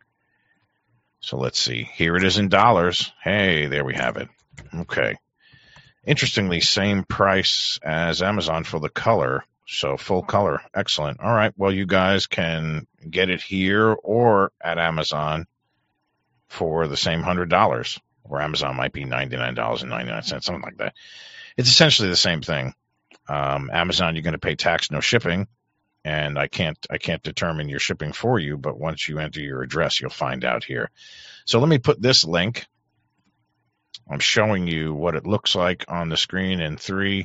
[SPEAKER 13] So let's see. Here it is in dollars. Hey, there we have it. Okay. Interestingly, same price as Amazon for the color. So full color. Excellent. All right. Well, you guys can get it here or at Amazon for the same one hundred dollars, or Amazon might be ninety-nine dollars and ninety-nine cents, something like that. It's essentially the same thing. Um, Amazon, you're going to pay tax, no shipping, and I can't I can't determine your shipping for you, but once you enter your address, you'll find out here. So let me put this link. I'm showing you what it looks like on the screen in three,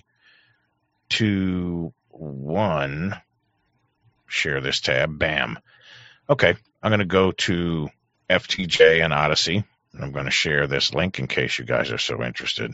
[SPEAKER 13] two, one. Share this tab. Bam. Okay, I'm going to go to F T J and Odyssey, and I'm going to share this link in case you guys are so interested.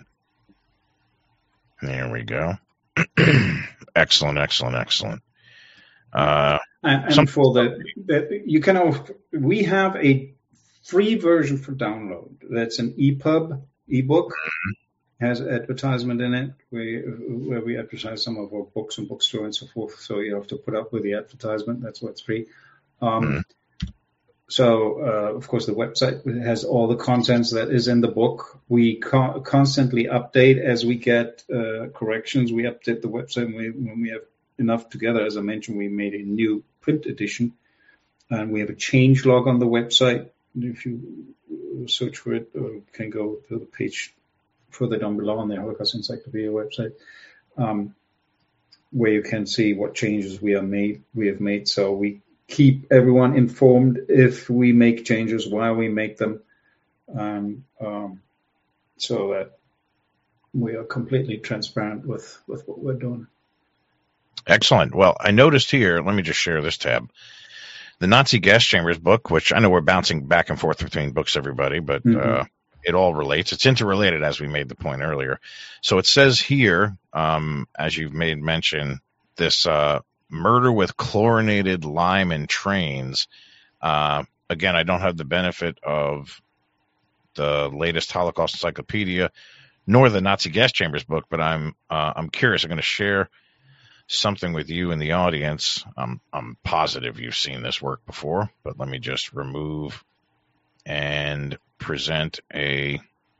[SPEAKER 13] There we go. Excellent, excellent, excellent. Uh,
[SPEAKER 15] and and for the, the you can we have a free version for download. That's an E P U B ebook. Mm-hmm. Has advertisement in it where, where we advertise some of our books and bookstore and so forth. So you have to put up with the advertisement. That's what's free. Um, mm-hmm. So, uh, of course, the website has all the contents that is in the book. We co- constantly update as we get uh, corrections. We update the website when we, when we have enough together. As I mentioned, we made a new print edition, and we have a change log on the website. If you search for it, or you can go to the page further down below on the Holocaust Encyclopedia website, um, where you can see what changes we have made. We have made so we keep everyone informed if we make changes, why we make them, um, um, so that we are completely transparent with, with what we're doing.
[SPEAKER 13] Excellent. Well, I noticed here, let me just share this tab. The Nazi gas chambers book, which I know we're bouncing back and forth between books, everybody, but mm-hmm. uh, it all relates. It's interrelated, as we made the point earlier. So it says here, um, as you've made mention, this uh, murder with chlorinated lime in trains. Uh, again, I don't have the benefit of the latest Holocaust Encyclopedia, nor the Nazi gas chambers book, but I'm uh, I'm curious. I'm going to share something with you in the audience. I'm, I'm positive you've seen this work before, but let me just remove and present a,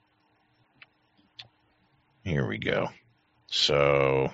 [SPEAKER 13] here we go. So,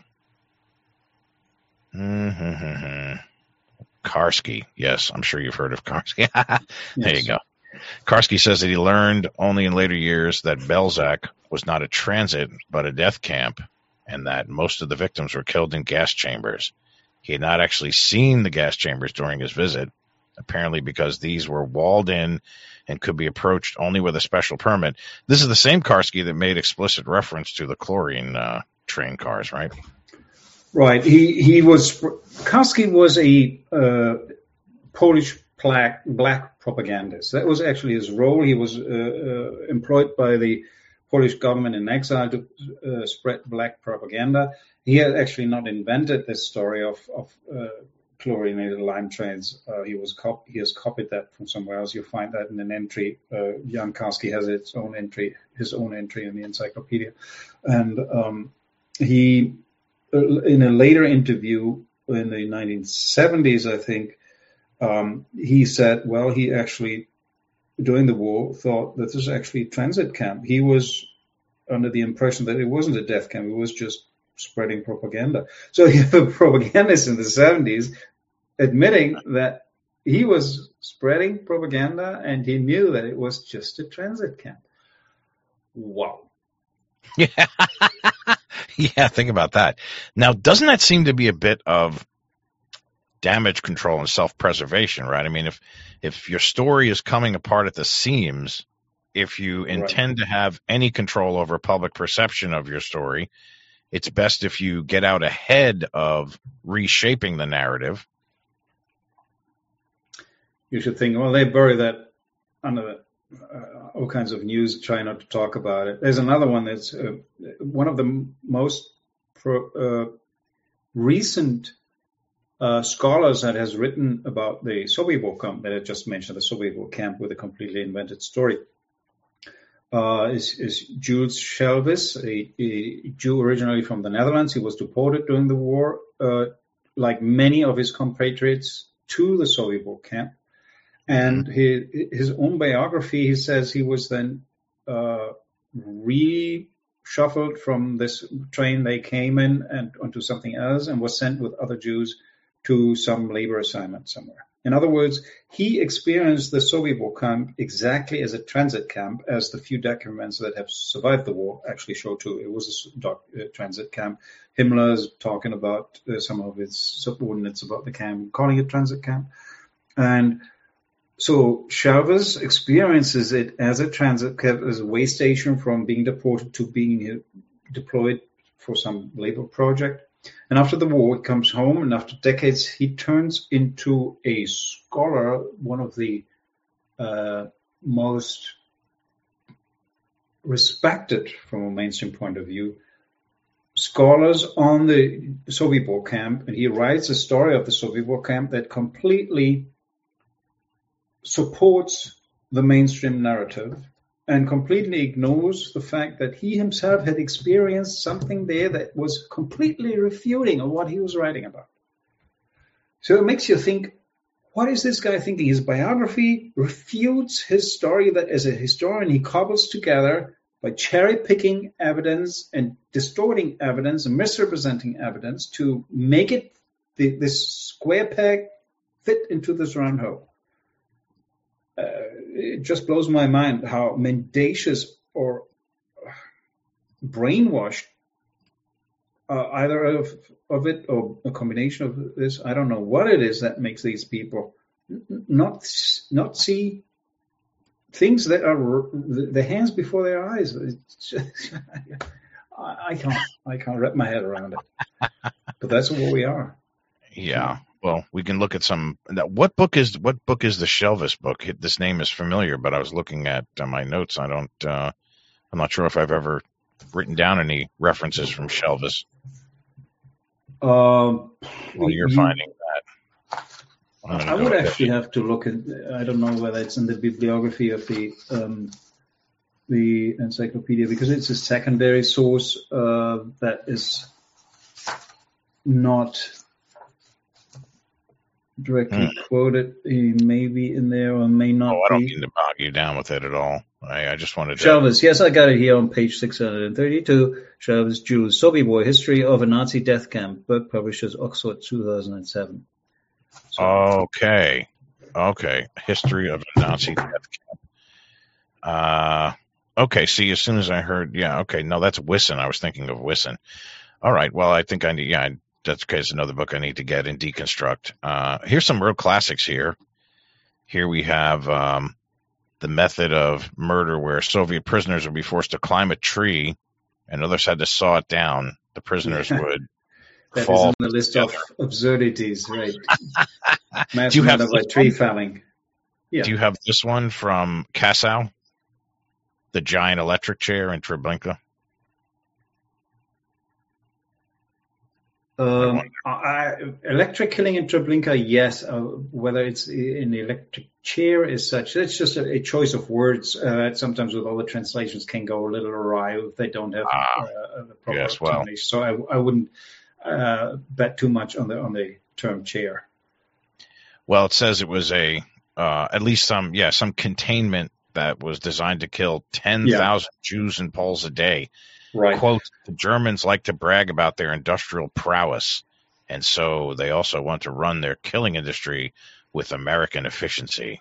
[SPEAKER 13] mm-hmm. Karski. Yes, I'm sure you've heard of Karski. There yes. you go. Karski says that he learned only in later years that Belzec was not a transit, but a death camp, and that most of the victims were killed in gas chambers. He had not actually seen the gas chambers during his visit, apparently because these were walled in and could be approached only with a special permit. This is the same Karski that made explicit reference to the chlorine uh, train cars, right?
[SPEAKER 15] Right. He he was Karski was a uh, Polish black, black propagandist. That was actually his role. He was uh, uh, employed by the Polish government in exile to uh, spread black propaganda. He had actually not invented this story of of uh, chlorinated lime trains. Uh, he was cop- he has copied that from somewhere else. You'll find that in an entry. Uh, Jan Karski has its own entry, his own entry in the encyclopedia, and um, he. In a later interview in the nineteen seventies, I think, um, he said, well, he actually, during the war, thought that this was actually a transit camp. He was under the impression that it wasn't a death camp. It was just spreading propaganda. So you have a propagandist in the seventies admitting that he was spreading propaganda and he knew that it was just a transit camp. Wow.
[SPEAKER 13] Yeah. Yeah, think about that. Now, doesn't that seem to be a bit of damage control and self-preservation, right? I mean, if if your story is coming apart at the seams, if you intend right. to have any control over public perception of your story, it's best if you get out ahead of reshaping the narrative.
[SPEAKER 15] You should think, well, they bury that under the Uh, all kinds of news, try not to talk about it. There's another one that's uh, one of the m- most pro, uh, recent uh, scholars that has written about the Sobibor camp that I just mentioned, the Sobibor camp with a completely invented story, uh, is, is Jules Schelvis, a, a Jew originally from the Netherlands. He was deported during the war, uh, like many of his compatriots, to the Sobibor camp. And his, his own biography, he says he was then uh, reshuffled from this train they came in and onto something else and was sent with other Jews to some labor assignment somewhere. In other words, he experienced the Sobibor camp exactly as a transit camp, as the few documents that have survived the war actually show too. It was a doc, uh, transit camp. Himmler is talking about uh, some of his subordinates about the camp, calling it transit camp. And so Chavez experiences it as a transit camp, as a way station from being deported to being deployed for some labor project. And after the war, he comes home, and after decades, he turns into a scholar, one of the uh, most respected, from a mainstream point of view, scholars on the Sobibor camp. And he writes a story of the Sobibor camp that completely supports the mainstream narrative and completely ignores the fact that he himself had experienced something there that was completely refuting of what he was writing about. So it makes you think, what is this guy thinking? His biography refutes his story that as a historian he cobbles together by cherry-picking evidence and distorting evidence and misrepresenting evidence to make it the, this square peg fit into this round hole. Uh, it just blows my mind how mendacious or brainwashed uh, either of, of it or a combination of this. I don't know what it is that makes these people not not see things that are the hands before their eyes. Just, I, I can't I can't wrap my head around it. But that's what we are.
[SPEAKER 13] Yeah. Well, we can look at some. What book is what book is the Schelvis book? This name is familiar, but I was looking at uh, my notes. I don't. Uh, I'm not sure if I've ever written down any references from Schelvis.
[SPEAKER 15] Um,
[SPEAKER 13] well, you're you, finding that.
[SPEAKER 15] I would actually have to look at. I don't know whether it's in the bibliography of the um, the encyclopedia because it's a secondary source uh, that is not directly
[SPEAKER 13] Hmm.
[SPEAKER 15] quoted. He may be in there or may not
[SPEAKER 13] Oh, I don't
[SPEAKER 15] be.
[SPEAKER 13] mean to bog you down with it at all. I, I just wanted to.
[SPEAKER 15] Chavez, yes, I got it here on page six hundred thirty-two. Chavez, Jews, Soviet War, History of a Nazi Death Camp. Book publishers, Oxford, two thousand seven. So,
[SPEAKER 13] Okay. Okay. History of a Nazi death camp. Uh, okay. See, as soon as I heard, yeah, okay. No, that's Wisson. I was thinking of Wisson. All right. Well, I think I need, yeah, that's okay. It's another book I need to get and deconstruct. Uh, here's some real classics here. Here we have um, The Method of Murder, where Soviet prisoners would be forced to climb a tree and others had to saw it down. The prisoners
[SPEAKER 15] Yeah.
[SPEAKER 13] would
[SPEAKER 15] that is
[SPEAKER 13] fall
[SPEAKER 15] on the list
[SPEAKER 13] together.
[SPEAKER 15] of absurdities, right? Mass
[SPEAKER 13] Do you have
[SPEAKER 15] murder by
[SPEAKER 13] this
[SPEAKER 15] tree
[SPEAKER 13] one?
[SPEAKER 15] felling. Yeah.
[SPEAKER 13] Do you have this one from Kassow? The giant electric chair in Treblinka?
[SPEAKER 15] Um, I, electric killing in Treblinka, yes. Uh, whether it's in the electric chair is such, it's just a, a choice of words. Uh, sometimes with other translations can go a little awry if they don't have
[SPEAKER 13] Ah,
[SPEAKER 15] uh, the proper
[SPEAKER 13] yes, well.
[SPEAKER 15] termination. So I, I wouldn't uh, bet too much on the on the term chair.
[SPEAKER 13] Well, it says it was a, uh, at least some, yeah, some containment that was designed to kill ten thousand yeah. Jews and Poles a day.
[SPEAKER 15] Right.
[SPEAKER 13] Quote, the Germans like to brag about their industrial prowess, and so they also want to run their killing industry with American efficiency.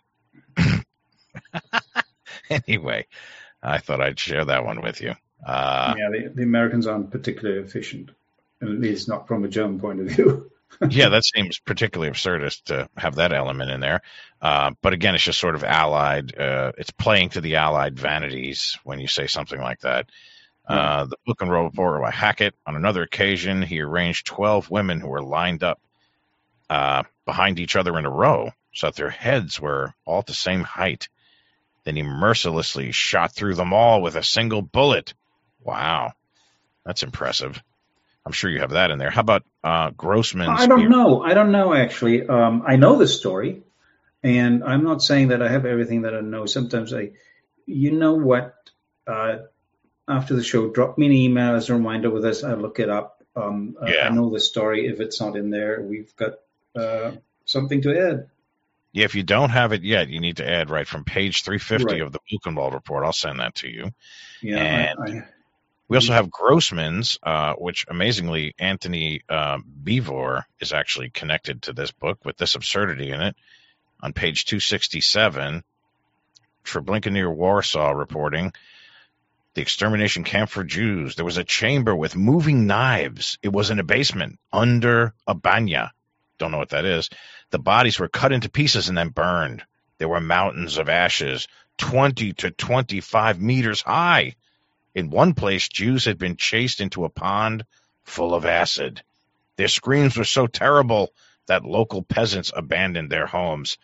[SPEAKER 13] Anyway, I thought I'd share that one with you. Uh,
[SPEAKER 15] yeah, the, the Americans aren't particularly efficient, at least not from a German point of view.
[SPEAKER 13] Yeah, that seems particularly absurdist to have that element in there. Uh, but again, it's just sort of allied. Uh, it's playing to the allied vanities when you say something like that. Uh, the book and roll reporter by Hackett. On another occasion, he arranged twelve women who were lined up uh, behind each other in a row so that their heads were all at the same height. Then he mercilessly shot through them all with a single bullet. Wow, that's impressive. I'm sure you have that in there. How about uh, Grossman's?
[SPEAKER 15] I don't know. I don't know, actually. Um, I know the story, and I'm not saying that I have everything that I know. Sometimes I, you know what, uh, after the show, drop me an email as a reminder with this. I'll look it up. Um,
[SPEAKER 13] yeah.
[SPEAKER 15] I know the story. If it's not in there, we've got uh, something to add.
[SPEAKER 13] Yeah, if you don't have it yet, you need to add right from page three fifty
[SPEAKER 15] right.
[SPEAKER 13] of the Buchenwald report. I'll send that to you.
[SPEAKER 15] Yeah,
[SPEAKER 13] and
[SPEAKER 15] I, I,
[SPEAKER 13] we also have Grossman's, uh, which amazingly Anthony uh, Beevor is actually connected to this book with this absurdity in it. On page two sixty-seven, Treblinka near Warsaw reporting, the extermination camp for Jews. There was a chamber with moving knives. It was in a basement under a banya. Don't know what that is. The bodies were cut into pieces and then burned. There were mountains of ashes, twenty to twenty-five meters high. In one place, Jews had been chased into a pond full of acid. Their screams were so terrible that local peasants abandoned their homes.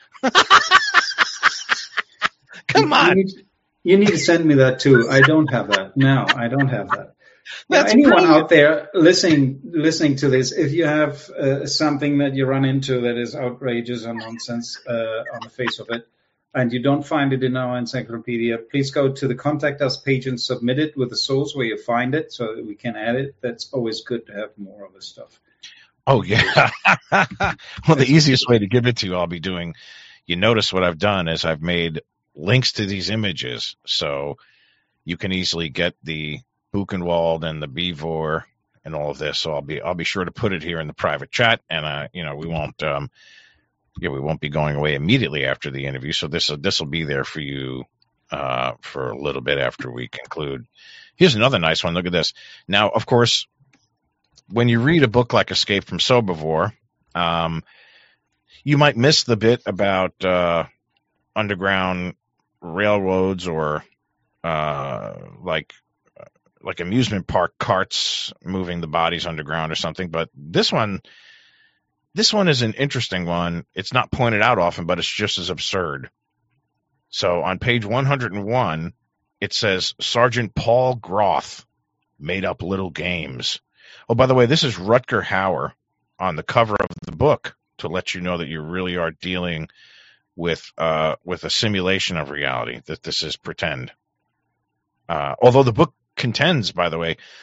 [SPEAKER 13] Come on.
[SPEAKER 15] You need, you need to send me that too. I don't have that. No, I don't have that. Now, anyone
[SPEAKER 13] brilliant.
[SPEAKER 15] out there listening listening to this, if you have uh, something that you run into that is outrageous or nonsense uh, on the face of it, and you don't find it in our encyclopedia, please go to the Contact Us page and submit it with the source where you find it so that we can add it. That's always good to have more of this stuff.
[SPEAKER 13] Oh, yeah. Well, the easiest way to give it to you, I'll be doing, you notice what I've done is I've made links to these images so you can easily get the Buchenwald and the Beevor and all of this. So I'll be I'll be sure to put it here in the private chat, and uh, you know we won't um, yeah we won't be going away immediately after the interview. So this this will be there for you uh, for a little bit after we conclude. Here's another nice one. Look at this. Now, of course, when you read a book like Escape from Sobibor, um, you might miss the bit about uh, underground railroads or uh, like. like amusement park carts moving the bodies underground or something. But this one, this one is an interesting one. It's not pointed out often, but it's just as absurd. So on page one hundred one, it says Sergeant Paul Groth made up little games. Oh, by the way, this is Rutger Hauer on the cover of the book to let you know that you really are dealing with, uh, with a simulation of reality, that this is pretend. Uh, although the book contends, by the way,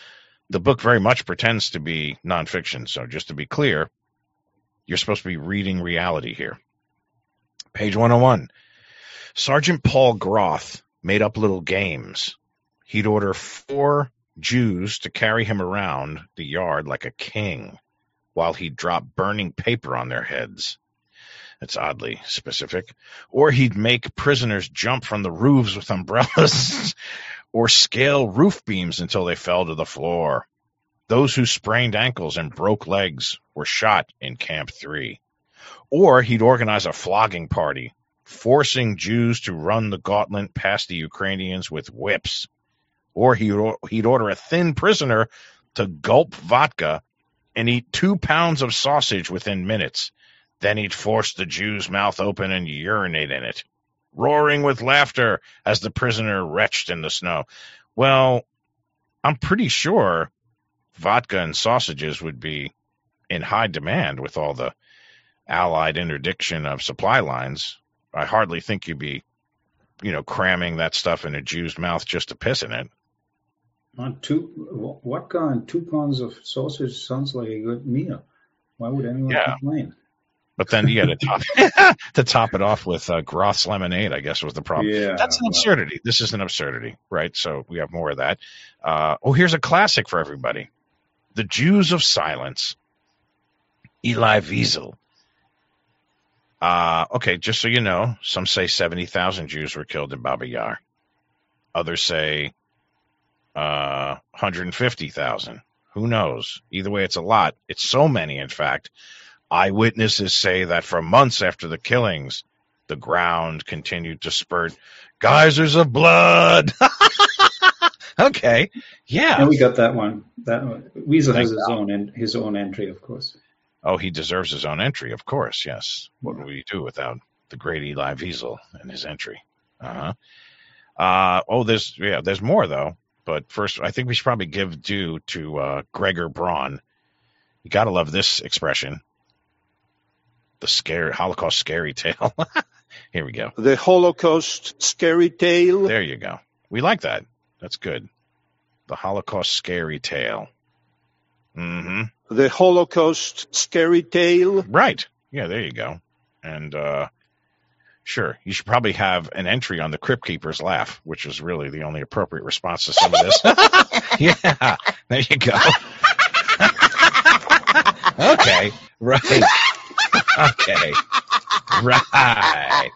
[SPEAKER 13] the book very much pretends to be nonfiction. So just to be clear, you're supposed to be reading reality here. Page one oh one. Sergeant Paul Groth made up little games. He'd order four Jews to carry him around the yard like a king while he'd drop burning paper on their heads. That's oddly specific. Or he'd make prisoners jump from the roofs with umbrellas or scale roof beams until they fell to the floor. Those who sprained ankles and broke legs were shot in Camp three. Or he'd organize a flogging party, forcing Jews to run the gauntlet past the Ukrainians with whips. Or he'd, he'd order a thin prisoner to gulp vodka and eat two pounds of sausage within minutes. Then he'd force the Jew's mouth open and urinate in it, roaring with laughter as the prisoner retched in the snow. Well, I'm pretty sure vodka and sausages would be in high demand with all the Allied interdiction of supply lines. I hardly think you'd be, you know, cramming that stuff in a Jew's mouth just to piss in it.
[SPEAKER 15] On two, vodka and two pounds of sausage sounds like a good meal. Why would anyone
[SPEAKER 13] Yeah.
[SPEAKER 15] complain?
[SPEAKER 13] But then you got to top to top it off with uh, Groth's lemonade, I guess was the problem.
[SPEAKER 15] Yeah,
[SPEAKER 13] That's an
[SPEAKER 15] well.
[SPEAKER 13] absurdity. This is an absurdity, right? So we have more of that. Uh, oh, here's a classic for everybody. The Jews of Silence. Elie Wiesel. Uh, okay, just so you know, some say seventy thousand Jews were killed in Baba Yar. Others say uh, one hundred fifty thousand. Who knows? Either way, it's a lot. It's so many, in fact. Eyewitnesses say that for months after the killings, the ground continued to spurt geysers of blood. Okay, yeah.
[SPEAKER 15] And we got that one. That one. Weasel has
[SPEAKER 13] Thank
[SPEAKER 15] his
[SPEAKER 13] God.
[SPEAKER 15] own en- his own entry, of course.
[SPEAKER 13] Oh, he deserves his own entry, of course, yes. What would we do without the great Elie Wiesel and his entry? Uh-huh. Uh, oh, there's yeah, there's more, though. But first, I think we should probably give due to uh, Gregor Braun. You got to love this expression. The scary Holocaust scary tale. Here we go.
[SPEAKER 16] The Holocaust scary tale.
[SPEAKER 13] There you go. We like that. That's good. The Holocaust scary tale. Mm-hmm.
[SPEAKER 16] The Holocaust scary tale.
[SPEAKER 13] Right. Yeah, there you go. And uh, sure, you should probably have an entry on the Crypt Keeper's laugh, which is really the only appropriate response to some of this. Yeah, there you go. Okay, right. Okay, right.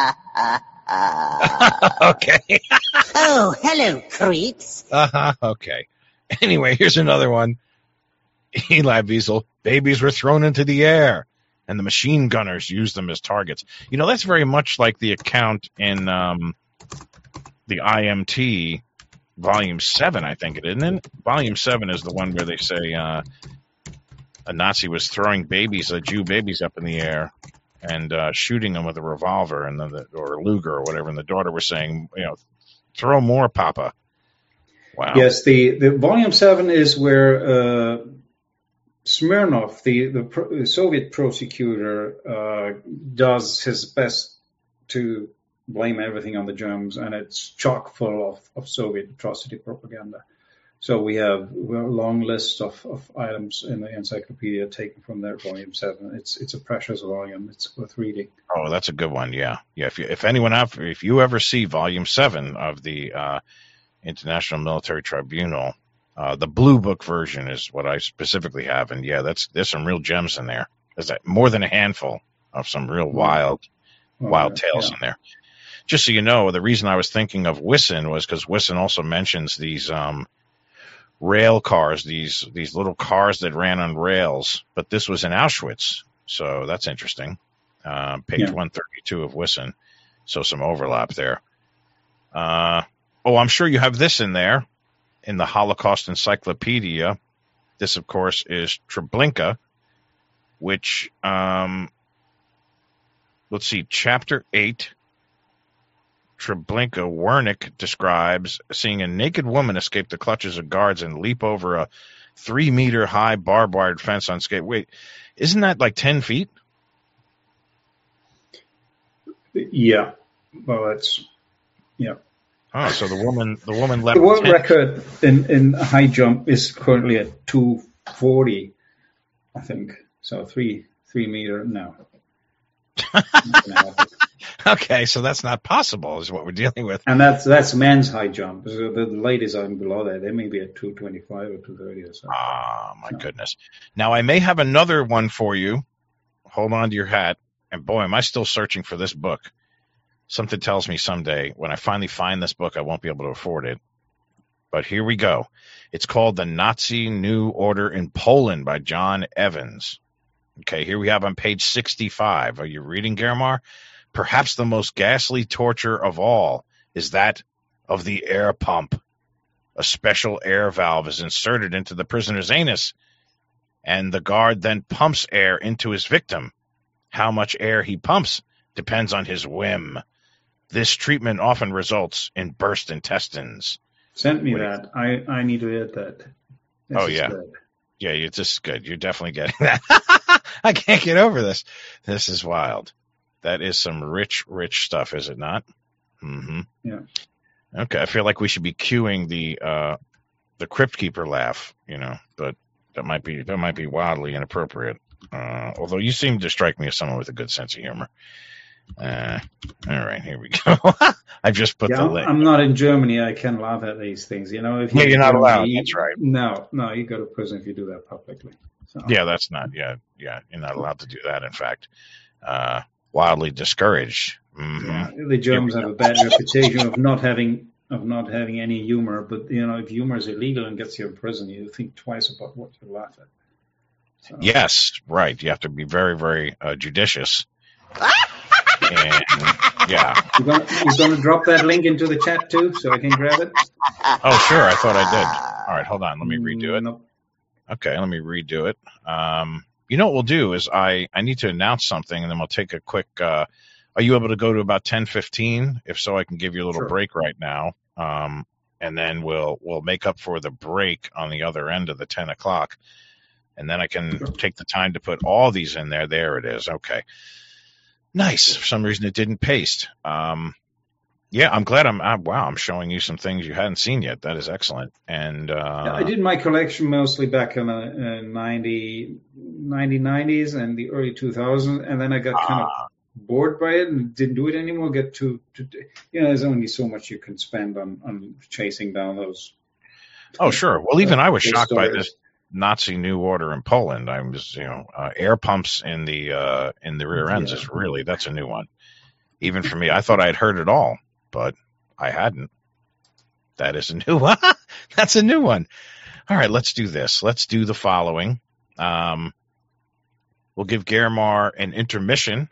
[SPEAKER 13] Okay.
[SPEAKER 17] Oh, hello, creeps.
[SPEAKER 13] Uh-huh, okay. Anyway, here's another one. Elie Wiesel, babies were thrown into the air, and the machine gunners used them as targets. You know, that's very much like the account in um, the I M T Volume seven, I think it is, isn't it? Volume seven is the one where they say uh, a Nazi was throwing babies, uh, Jew babies up in the air and uh, shooting them with a revolver and then the, or a Luger or whatever, and the daughter was saying, you know, throw more, Papa. Wow.
[SPEAKER 15] Yes, the, the volume seven is where uh, Smirnov, the, the, pro, the Soviet prosecutor, uh, does his best to blame everything on the Germans, and it's chock full of, of Soviet atrocity propaganda. So we have, we have a long list of, of items in the encyclopedia taken from their volume seven. It's it's a precious volume. It's worth reading.
[SPEAKER 13] Oh, that's a good one. Yeah, yeah. If you, if anyone out, if you ever see Volume Seven of the uh, International Military Tribunal, uh, the Blue Book version is what I specifically have, and yeah, that's there's some real gems in there. There's a, more than a handful of some real wild,
[SPEAKER 15] Oh,
[SPEAKER 13] wild
[SPEAKER 15] yeah,
[SPEAKER 13] tales
[SPEAKER 15] yeah.
[SPEAKER 13] in there. Just so you know, the reason I was thinking of Wissen was because Wissen also mentions these um, rail cars, these these little cars that ran on rails, but this was in Auschwitz, so that's interesting. Uh, page
[SPEAKER 15] Yeah.
[SPEAKER 13] one thirty-two of Wissen, so some overlap there. Uh, oh, I'm sure you have this in there in the Holocaust Encyclopedia. This, of course, is Treblinka, which, um, let's see, chapter eight. Treblinka, Wernick describes seeing a naked woman escape the clutches of guards and leap over a three-meter high barbed wire fence on skate. Wait, isn't that like ten feet?
[SPEAKER 15] Yeah. Well, it's, yeah.
[SPEAKER 13] Oh, so the woman, the woman left
[SPEAKER 15] The world
[SPEAKER 13] ten
[SPEAKER 15] record in, in high jump is currently at two forty, I think. So three three meter no.
[SPEAKER 13] Okay, so that's not possible, is what we're dealing with.
[SPEAKER 15] And that's that's men's high jump. So the ladies are below that. They may be at two twenty-five or two thirty or so.
[SPEAKER 13] Ah, my no. goodness. Now, I may have another one for you. Hold on to your hat. And boy, am I still searching for this book. Something tells me someday when I finally find this book, I won't be able to afford it. But here we go. It's called The Nazi New Order in Poland by John Evans. Okay, here we have on page sixty-five. Are you reading, Germar? Perhaps the most ghastly torture of all is that of the air pump. A special air valve is inserted into the prisoner's anus, and the guard then pumps air into his victim. How much air he pumps depends on his whim. This treatment often results in burst intestines.
[SPEAKER 15] Send me Wait. that. I, I need to get that. This
[SPEAKER 13] oh, yeah. Good. Yeah, it's just good. You're definitely getting that. I can't get over this. This is wild. That is some rich, rich stuff, is it not? Mm-hmm.
[SPEAKER 15] Yeah.
[SPEAKER 13] Okay, I feel like we should be cueing the uh, the Crypt Keeper laugh, you know, but that might be that might be wildly inappropriate. Uh, although you seem to strike me as someone with a good sense of humor. Uh, all right, here we go. I just put
[SPEAKER 15] yeah,
[SPEAKER 13] the
[SPEAKER 15] I'm,
[SPEAKER 13] link.
[SPEAKER 15] I'm not in Germany. I can laugh at these things. You know, if
[SPEAKER 13] yeah,
[SPEAKER 15] you're,
[SPEAKER 13] you're not
[SPEAKER 15] Germany,
[SPEAKER 13] allowed.
[SPEAKER 15] You,
[SPEAKER 13] That's right.
[SPEAKER 15] No, no, you go to prison if you do that publicly. So.
[SPEAKER 13] Yeah, that's not. Yeah, yeah, you're not allowed to do that. In fact, uh, wildly discouraged. Mm-hmm.
[SPEAKER 15] Yeah, the Germans have a bad reputation of not having of not having any humor. But you know, if humor is illegal and gets you in prison, you think twice about what you laugh at. So.
[SPEAKER 13] Yes, right. You have to be very, very uh, judicious. And yeah,
[SPEAKER 15] you're gonna, you're gonna drop that link into the chat too, so I can grab it.
[SPEAKER 13] Oh, sure. I thought I did. All right, hold on. Let me redo it.
[SPEAKER 15] Nope.
[SPEAKER 13] Okay, let me redo it. Um, you know what we'll do is I, I need to announce something, and then we'll take a quick. Uh, are you able to go to about ten fifteen? If so, I can give you a little
[SPEAKER 15] sure.
[SPEAKER 13] break right now, um, and then we'll we'll make up for the break on the other end of the ten o'clock, and then I can take the time to put all these in there. There it is. Okay. Nice. For some reason, it didn't paste. Um, yeah, I'm glad I'm. Uh, wow, I'm showing you some things you hadn't seen yet. That is excellent. And uh,
[SPEAKER 15] yeah, I did my collection mostly back in the uh, ninety, nineties and the early two thousands, and then I got kind of bored by it and didn't do it anymore. Get to, to you know, there's only so much you can spend on, on chasing down those.
[SPEAKER 13] Oh, sure. Well, even uh, I was shocked
[SPEAKER 15] stories.
[SPEAKER 13] by this Nazi New Order in Poland. I was, you know, uh, air pumps in the uh, in the rear ends yeah. is really that's a new one. Even for me, I thought I had heard it all, but I hadn't. That is a new one. That's a new one. All right, let's do this. Let's do the following. Um, we'll give Germar an intermission.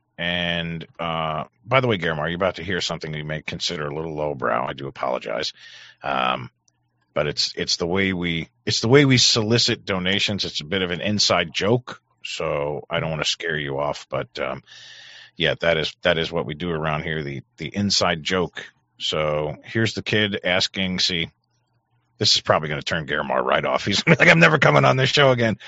[SPEAKER 13] And uh, by the way, Germar, you're about to hear something you may consider a little lowbrow. I do apologize. Um, But it's it's the way we it's the way we solicit donations. It's a bit of an inside joke, so I don't want to scare you off. But um, yeah, that is that is what we do around here. The the inside joke. So here's the kid asking. See, this is probably going to turn Germar right off. He's like, I'm never coming on this show again.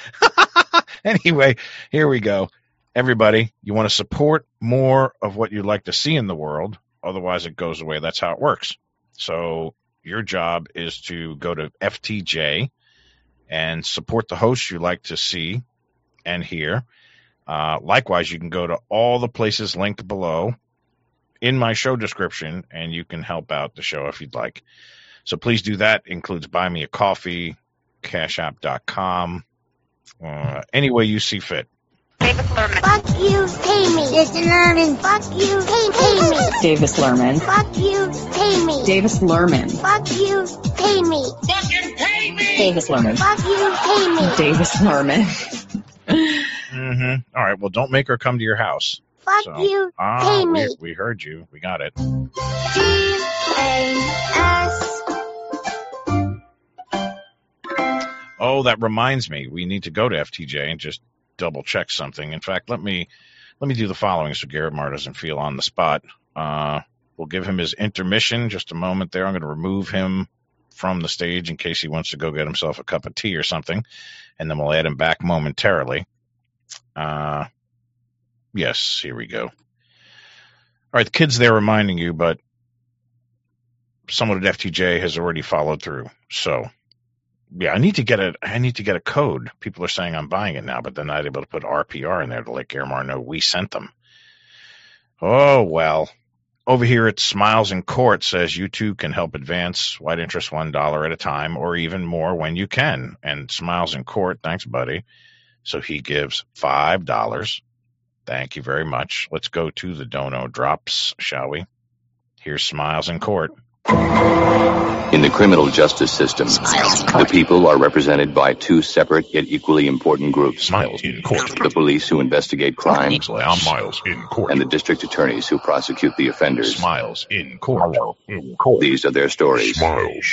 [SPEAKER 13] Anyway, here we go. Everybody, you want to support more of what you'd like to see in the world. Otherwise, it goes away. That's how it works. So your job is to go to F T J and support the hosts you like to see and hear. Uh, likewise, you can go to all the places linked below in my show description, and you can help out the show if you'd like. So please do that. It includes Buy Me a Coffee, cash app dot com, uh, any way you see fit.
[SPEAKER 18] Davis Lerman. Fuck you, pay me. Davis Lerman. Fuck you, pay, pay me.
[SPEAKER 2] Davis Lerman.
[SPEAKER 18] Fuck you, pay me.
[SPEAKER 2] Davis Lerman.
[SPEAKER 18] Fuck you, pay me.
[SPEAKER 3] Fucking pay me!
[SPEAKER 2] Davis Lerman.
[SPEAKER 18] Fuck you, pay me.
[SPEAKER 2] Davis Lerman.
[SPEAKER 13] Mm-hmm. All right, well, don't make her come to your house.
[SPEAKER 18] Fuck
[SPEAKER 13] so,
[SPEAKER 18] you,
[SPEAKER 13] ah,
[SPEAKER 18] pay me.
[SPEAKER 13] We, we heard you. We got it.
[SPEAKER 18] G A S.
[SPEAKER 13] Oh, that reminds me. We need to go to F T J and just double check something. In fact, let me let me do the following so Germar doesn't feel on the spot. Uh, we'll give him his intermission. Just a moment there. I'm going to remove him from the stage in case he wants to go get himself a cup of tea or something, and then we'll add him back momentarily. Uh, yes, here we go. All right, the kid's there reminding you, but someone at F T J has already followed through. So, yeah, I need to get a I need to get a code. People are saying I'm buying it now, but they're not able to put R P R in there to let Garamar know we sent them. Oh, well. Over here at Smiles in Court says you too can help advance White Interest one dollar at a time or even more when you can. And Smiles in Court, thanks, buddy. So he gives five dollars. Thank you very much. Let's go to the dono drops, shall we? Here's Smiles in Court.
[SPEAKER 19] In the criminal justice system, the people are represented by two separate yet equally important groups.
[SPEAKER 11] Smiles in Court.
[SPEAKER 19] The police who investigate crime,
[SPEAKER 11] Smiles in Court.
[SPEAKER 19] and the district attorneys who prosecute the offenders.
[SPEAKER 11] Smiles in Court.
[SPEAKER 19] These are their stories.
[SPEAKER 11] Smiles.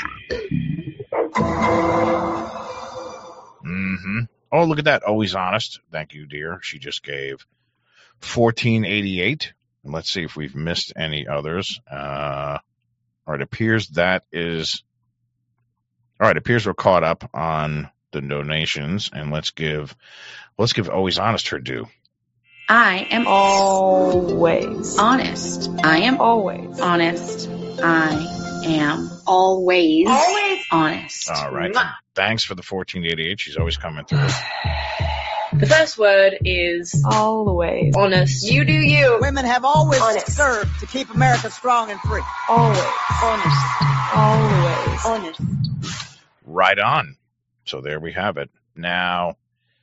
[SPEAKER 13] Mm-hmm. Oh, look at that. Always honest. Thank you, dear. She just gave fourteen eighty-eight. And let's see if we've missed any others. Uh, all right, appears that is... All right, appears we're caught up on the donations, and let's give let's give Always Honest her due.
[SPEAKER 14] I am always honest. I am always honest. I am always, always honest.
[SPEAKER 13] All right. Mwah. Thanks for the fourteen eighty-eight. She's always coming through.
[SPEAKER 14] The first word is always honest. You do you.
[SPEAKER 20] Women have always
[SPEAKER 14] honest.
[SPEAKER 20] served to keep America strong and free.
[SPEAKER 14] Always honest. Always honest.
[SPEAKER 13] Right on. So there we have it. Now,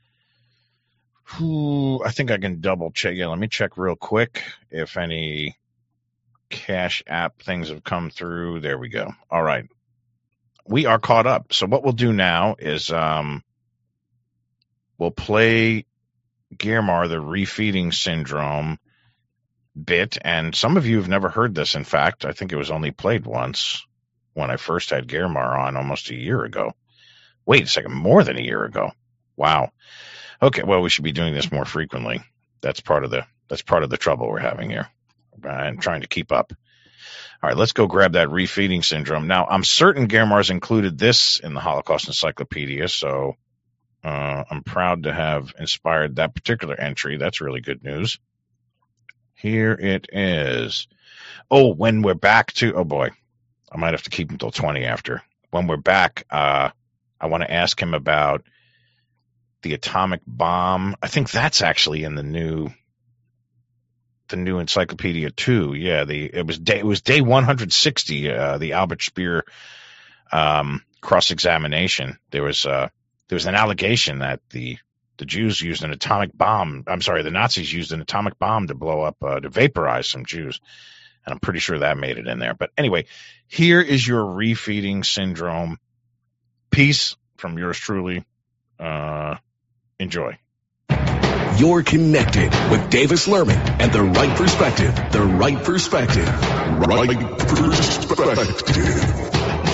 [SPEAKER 13] who I think I can double check. Yeah, let me check real quick if any Cash App things have come through. There we go. All right. We are caught up. So what we'll do now is um, we'll play Garamar, the refeeding syndrome bit. And some of you have never heard this. In fact, I think it was only played once when I first had Garamar on almost a year ago. Wait a second, more than a year ago. Wow. Okay, well, we should be doing this more frequently. That's part of the that's part of the trouble we're having here. And trying to keep up. All right, let's go grab that refeeding syndrome. Now, I'm certain Garamar's included this in the Holocaust Encyclopedia, so uh, I'm proud to have inspired that particular entry. That's really good news. Here it is. Oh, when we're back to, oh boy, I might have to keep until twenty after. When we're back, uh, I want to ask him about the atomic bomb. I think that's actually in the new the new encyclopedia too. Yeah, the it was day it was day one hundred sixty. Uh, the Albert Speer um, cross-examination. There was uh, there was an allegation that the the Jews used an atomic bomb. I'm sorry, the Nazis used an atomic bomb to blow up uh, to vaporize some Jews, and I'm pretty sure that made it in there. But anyway, here is your refeeding syndrome piece from yours truly. Uh, enjoy.
[SPEAKER 1] You're connected with Davis Lerman and the right perspective. The right perspective. Right perspective.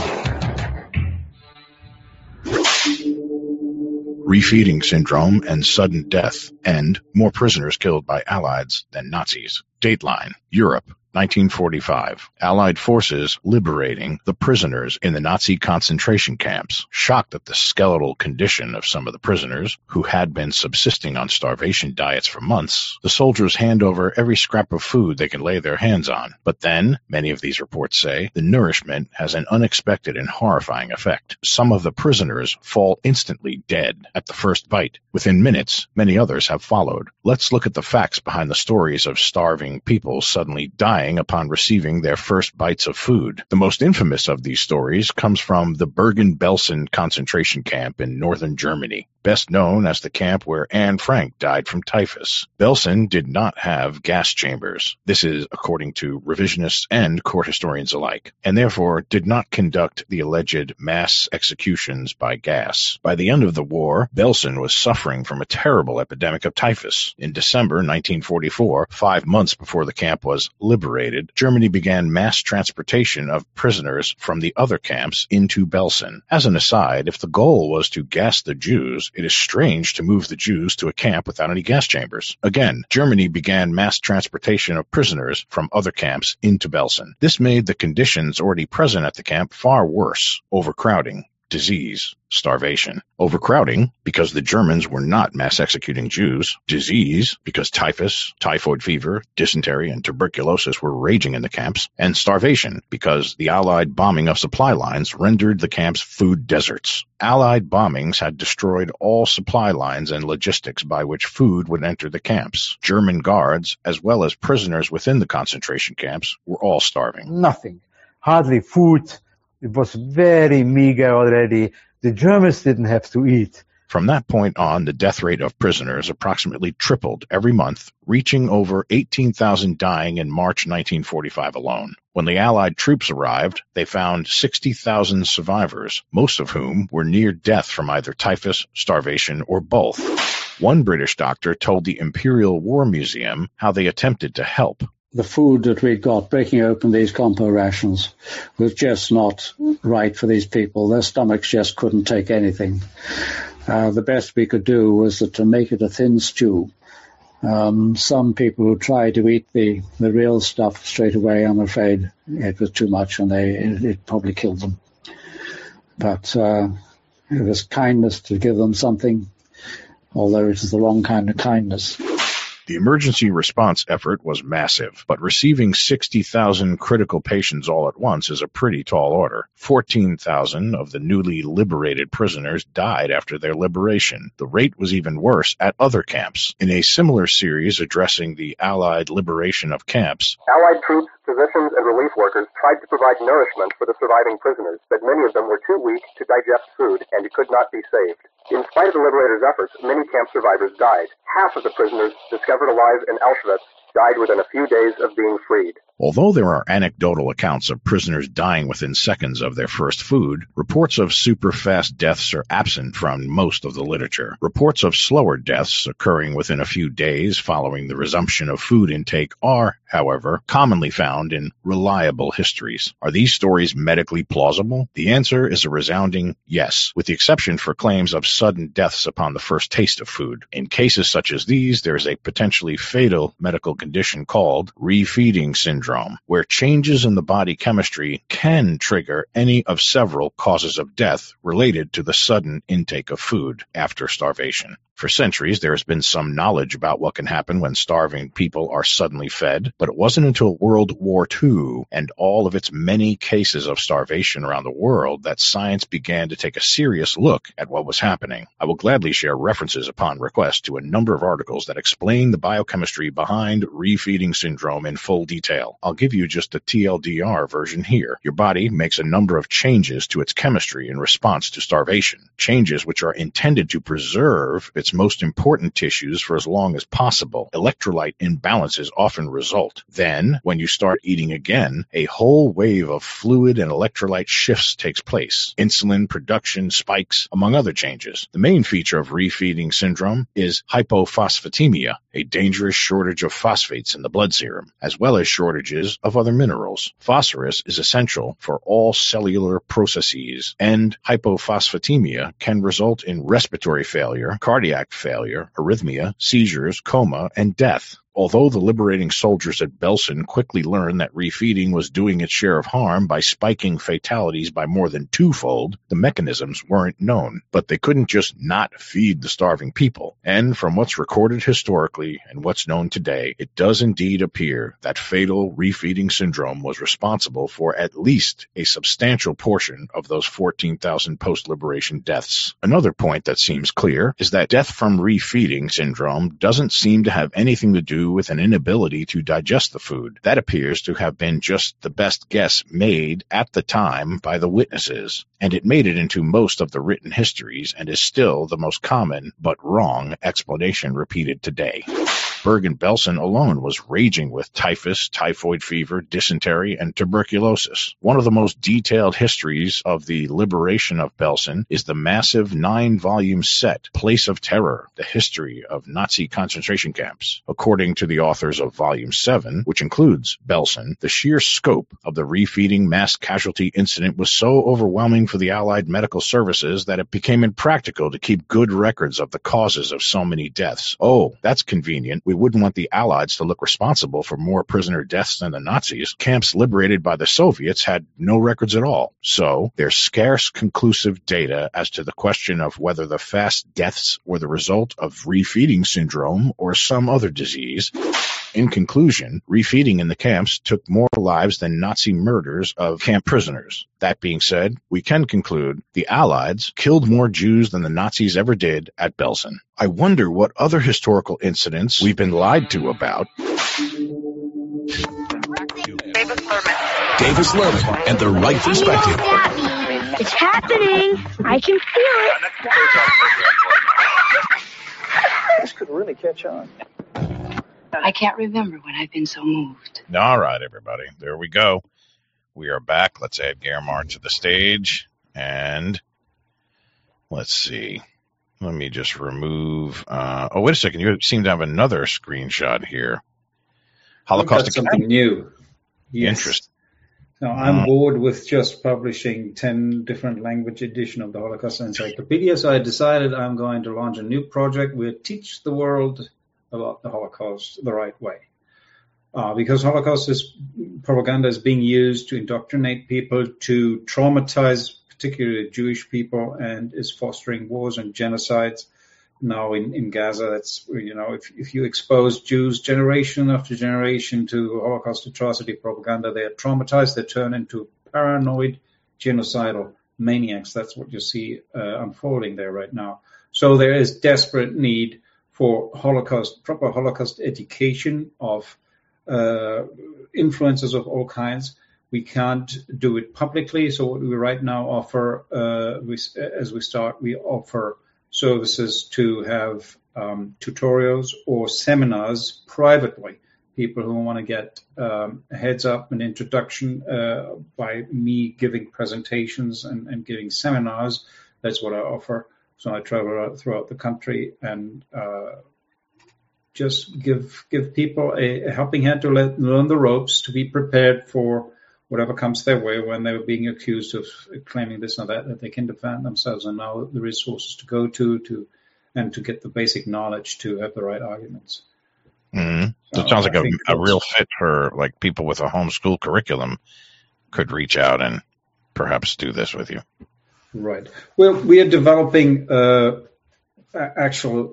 [SPEAKER 13] Refeeding syndrome and sudden death, and more prisoners killed by Allies than Nazis. Dateline, Europe, nineteen forty-five. Allied forces liberating the prisoners in the Nazi concentration camps. Shocked at the skeletal condition of some of the prisoners, who had been subsisting on starvation diets for months, the soldiers hand over every scrap of food they can lay their hands on. But then, many of these reports say, the nourishment has an unexpected and horrifying effect. Some of the prisoners fall instantly dead at the first bite. Within minutes, many others have followed. Let's look at the facts behind the stories of starving people suddenly dying upon receiving their first bites of food. The most infamous of these stories comes from the Bergen-Belsen concentration camp in northern Germany, best known as the camp where Anne Frank died from typhus. Belsen did not have gas chambers. This is according to revisionists and court historians alike, and therefore did not conduct the alleged mass executions by gas. By the end of the war, Belsen was suffering from a terrible epidemic of typhus. In December nineteen forty-four, five months before the camp was liberated, Germany began mass transportation of prisoners from the other camps into Belsen. As an aside, if the goal was to gas the Jews, it is strange to move the Jews to a camp without any gas chambers. Again, Germany began mass transportation of prisoners from other camps into Belsen. This made the conditions already present at the camp far worse: overcrowding, disease, starvation. Overcrowding, because the Germans were not mass executing Jews. Disease, because typhus, typhoid fever, dysentery, and tuberculosis were raging in the camps. And starvation, because the Allied bombing of supply lines rendered the camps food deserts. Allied bombings had destroyed all supply lines and logistics by which food would enter the camps. German guards, as well as prisoners within the concentration camps, were all starving.
[SPEAKER 21] Nothing. Hardly food. It was very meager already. The Germans didn't have to eat.
[SPEAKER 13] From that point on, the death rate of prisoners approximately tripled every month, reaching over eighteen thousand dying in March nineteen forty-five alone. When the Allied troops arrived, they found sixty thousand survivors, most of whom were near death from either typhus, starvation, or both. One British doctor told the Imperial War Museum how they attempted to help.
[SPEAKER 22] The food that we'd got, breaking open these compo rations, was just not right for these people. Their stomachs just couldn't take anything. Uh, the best we could do was that to make it a thin stew. Um, some people who tried to eat the, the real stuff straight away, I'm afraid it was too much and they it, it probably killed them. But uh, it was kindness to give them something, although it was the wrong kind of kindness.
[SPEAKER 13] The emergency response effort was massive, but receiving sixty thousand critical patients all at once is a pretty tall order. fourteen thousand of the newly liberated prisoners died after their liberation. The rate was even worse at other camps. In a similar series addressing the Allied liberation of camps,
[SPEAKER 8] Allied troops, physicians, and relief workers tried to provide nourishment for the surviving prisoners, but many of them were too weak to digest food and could not be saved. In spite of the liberators' efforts, many camp survivors died. Half of the prisoners discovered alive in Auschwitz died within a few days of being freed.
[SPEAKER 13] Although there are anecdotal accounts of prisoners dying within seconds of their first food, reports of super-fast deaths are absent from most of the literature. Reports of slower deaths occurring within a few days following the resumption of food intake are, however, commonly found in reliable histories. Are these stories medically plausible? The answer is a resounding yes, with the exception for claims of sudden deaths upon the first taste of food. In cases such as these, there is a potentially fatal medical condition called refeeding syndrome, where changes in the body chemistry can trigger any of several causes of death related to the sudden intake of food after starvation. For centuries, there has been some knowledge about what can happen when starving people are suddenly fed, but it wasn't until World War Two and all of its many cases of starvation around the world that science began to take a serious look at what was happening. I will gladly share references upon request to a number of articles that explain the biochemistry behind refeeding syndrome in full detail. I'll give you just a T L D R version here. Your body makes a number of changes to its chemistry in response to starvation, changes which are intended to preserve its most important tissues for as long as possible. Electrolyte imbalances often result. Then, when you start eating again, a whole wave of fluid and electrolyte shifts takes place. Insulin production spikes, among other changes. The main feature of refeeding syndrome is hypophosphatemia, a dangerous shortage of phosphates in the blood serum, as well as shortages of other minerals. Phosphorus is essential for all cellular processes, and hypophosphatemia can result in respiratory failure, cardiac failure, arrhythmia, seizures, coma, and death. Although the liberating soldiers at Belsen quickly learned that refeeding was doing its share of harm by spiking fatalities by more than twofold, the mechanisms weren't known. But they couldn't just not feed the starving people. And from what's recorded historically and what's known today, it does indeed appear that fatal refeeding syndrome was responsible for at least a substantial portion of those fourteen thousand post-liberation deaths. Another point that seems clear is that death from refeeding syndrome doesn't seem to have anything to do with an inability to digest the food. That appears to have been just the best guess made at the time by the witnesses, and it made it into most of the written histories and is still the most common but wrong explanation repeated today. Bergen-Belsen alone was raging with typhus, typhoid fever, dysentery, and tuberculosis. One of the most detailed histories of the liberation of Belsen is the massive nine-volume set, Place of Terror, the history of Nazi concentration camps. According to the authors of Volume seven, which includes Belsen, the sheer scope of the refeeding mass casualty incident was so overwhelming for the Allied medical services that it became impractical to keep good records of the causes of so many deaths. Oh, that's convenient. we wouldn't want the Allies to look responsible for more prisoner deaths than the Nazis. Camps liberated by the Soviets had no records at all. So there's scarce conclusive data as to the question of whether the fast deaths were the result of refeeding syndrome or some other disease. In conclusion, refeeding in the camps took more lives than Nazi murders of camp prisoners. That being said, we can conclude the Allies killed more Jews than the Nazis ever did at Belsen. I wonder what other historical incidents we've been lied to about.
[SPEAKER 1] Davis Lerman and the right perspective.
[SPEAKER 18] It's happening. I can feel it.
[SPEAKER 12] This could really catch on.
[SPEAKER 4] I can't remember when I've been so moved.
[SPEAKER 13] All right, everybody. There we go. We are back. Let's add Germar to the stage. And let's see. Let me just remove. Uh, oh, wait a second. You seem to have another screenshot here. Holocaust
[SPEAKER 15] That's something new. Yes.
[SPEAKER 13] Interesting.
[SPEAKER 15] Now, I'm
[SPEAKER 13] Uh,
[SPEAKER 15] bored with just publishing ten different language edition of the Holocaust Encyclopedia, so I decided I'm going to launch a new project where teach the world about the Holocaust the right way. Uh, because Holocaust is, propaganda is being used to indoctrinate people, to traumatize particularly Jewish people, and is fostering wars and genocides. Now in, in Gaza, that's, you know, if, if you expose Jews generation after generation to Holocaust atrocity propaganda, they are traumatized, they turn into paranoid, genocidal maniacs. That's what you see uh, unfolding there right now. So there is desperate need for Holocaust, proper Holocaust education of uh, influences of all kinds. We can't do it publicly, so what we right now offer, uh, we, as we start, we offer services to have um, tutorials or seminars privately. People who want to get um, a heads up, an introduction uh, by me giving presentations and, and giving seminars. That's what I offer. So I travel throughout the country and uh, just give give people a, a helping hand to let, learn the ropes, to be prepared for whatever comes their way when they're being accused of claiming this or that, that they can defend themselves and know the resources to go to, to and to get the basic knowledge to have the right arguments.
[SPEAKER 13] Mm-hmm. So it
[SPEAKER 15] So
[SPEAKER 13] sounds
[SPEAKER 15] I
[SPEAKER 13] like a,
[SPEAKER 15] think
[SPEAKER 13] a
[SPEAKER 15] that's-
[SPEAKER 13] real fit for like people with a homeschool curriculum could reach out and perhaps do this with you.
[SPEAKER 15] Right. Well, we are developing uh, a- actual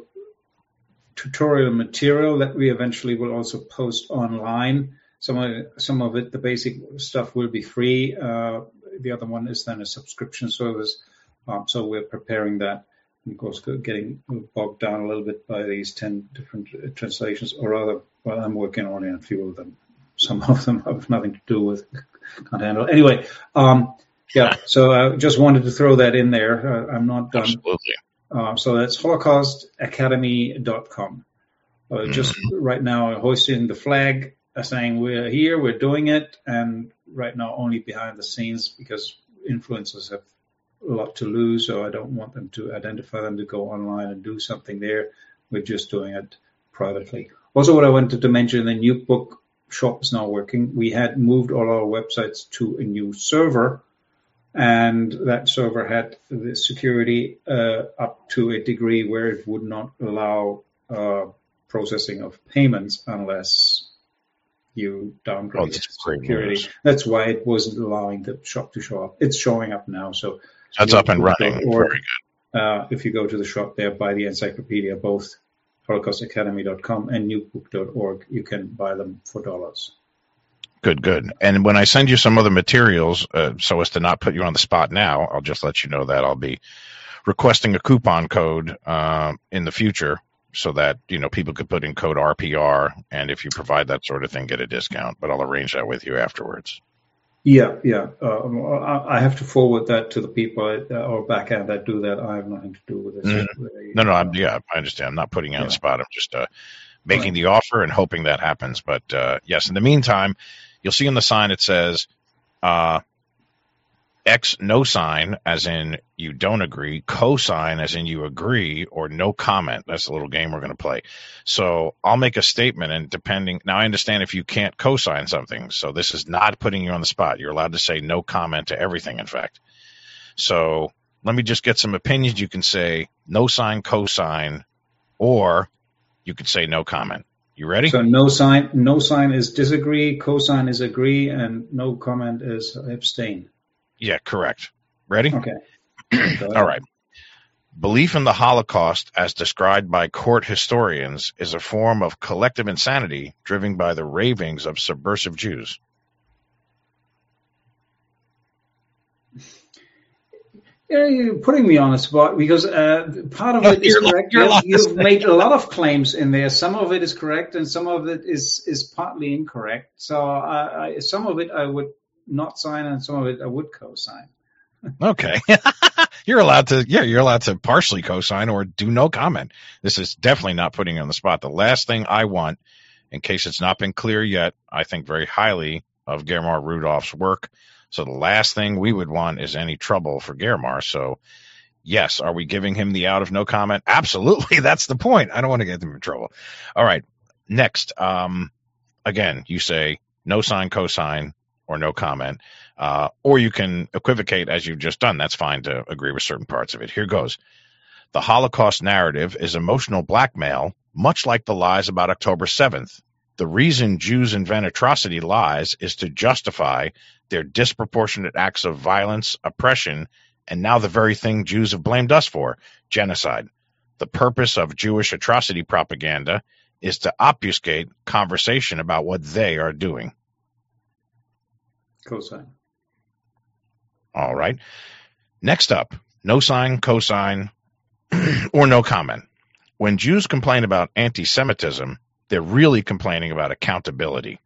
[SPEAKER 15] tutorial material that we eventually will also post online. Some of it, some of it, the basic stuff will be free. Uh, the other one is then a subscription service. Um, so we're preparing that. And of course, getting bogged down a little bit by these ten different uh, translations, or rather, well, I'm working on a few of them. Some of them have nothing to do with, can't handle. Anyway, um, yeah, so I just wanted to throw that in there. Uh, I'm not done.
[SPEAKER 13] Absolutely.
[SPEAKER 15] Uh, so that's holocaust academy dot com. Uh, mm-hmm. Just right now, hoisting the flag, uh, saying we're here, we're doing it, and right now only behind the scenes because influencers have a lot to lose, so I don't want them to identify them to go online and do something there. We're just doing it privately. Also, what I wanted to mention, the new book shop is now working. We had moved all our websites to a new server, and that server had the security uh, up to a degree where it would not allow uh, processing of payments unless you downgrade
[SPEAKER 13] Oh, that's great
[SPEAKER 15] security.
[SPEAKER 13] news.
[SPEAKER 15] That's why it wasn't allowing the shop to show up. It's showing up now. So
[SPEAKER 13] That's up and running.
[SPEAKER 15] Or,
[SPEAKER 13] Very good.
[SPEAKER 15] uh, if you go to the shop there, buy the encyclopedia, both holocaust academy dot com and new book dot org, you can buy them for dollars.
[SPEAKER 13] Good, good. And when I send you some other materials, uh, so as to not put you on the spot now, I'll just let you know that I'll be requesting a coupon code uh, in the future so that, you know, people could put in code R P R, and if you provide that sort of thing, get a discount. But I'll arrange that with you afterwards.
[SPEAKER 15] Yeah, yeah. Um, I I have to forward that to the people at, uh, or back end that do that. I have nothing to do with it.
[SPEAKER 13] Mhm.
[SPEAKER 15] They-
[SPEAKER 13] No, no, I'm, yeah, I understand. I'm not putting you on
[SPEAKER 15] Yeah.
[SPEAKER 13] the spot. I'm just uh, making
[SPEAKER 15] Right.
[SPEAKER 13] the offer and hoping that happens. But uh, yes, in the meantime, you'll see on the sign it says uh, X no sign, as in you don't agree, cosign, as in you agree, or no comment. That's the little game we're going to play. So I'll make a statement, and depending, now I understand if you can't cosign something, so this is not putting you on the spot. You're allowed to say no comment to everything, in fact. So let me just get some opinions. You can say no sign, cosign, or you could say no comment. You ready?
[SPEAKER 15] So no sign, no sign is disagree, cosign is agree, and no comment is abstain.
[SPEAKER 13] Yeah, correct. Ready?
[SPEAKER 15] Okay.
[SPEAKER 13] All right. Belief in the Holocaust, as described by court historians, is a form of collective insanity driven by the ravings of subversive Jews.
[SPEAKER 15] Yeah, you're putting me on the spot because uh, part of
[SPEAKER 13] No,
[SPEAKER 15] it is
[SPEAKER 13] you're
[SPEAKER 15] correct.
[SPEAKER 13] you're
[SPEAKER 15] You've,
[SPEAKER 13] allowed to
[SPEAKER 15] you've
[SPEAKER 13] say
[SPEAKER 15] made a lot of claims in there. Some of it is correct, and some of it is is partly incorrect. So uh, I, some of it I would not sign, and some of it I would co-sign.
[SPEAKER 13] Okay. You're allowed to, yeah, you're allowed to partially co-sign or do no comment. This is definitely not putting you on the spot. The last thing I want, in case it's not been clear yet, I think very highly of Germar Rudolph's work. So the last thing we would want is any trouble for Germar. So yes, are we giving him the out of no comment? Absolutely. That's the point. I don't want to get him in trouble. All right. Next. Um, again, you say no sign, cosign, or no comment. Uh, or you can equivocate as you've just done. That's fine to agree with certain parts of it. Here goes. The Holocaust narrative is emotional blackmail, much like the lies about October seventh. The reason Jews invent atrocity lies is to justify their disproportionate acts of violence, oppression, and now the very thing Jews have blamed us for, genocide. The purpose of Jewish atrocity propaganda is to obfuscate conversation about what they are doing.
[SPEAKER 15] Cosign.
[SPEAKER 13] All right. Next up, no sign, cosign, or no comment. When Jews complain about anti-Semitism, they're really complaining about accountability.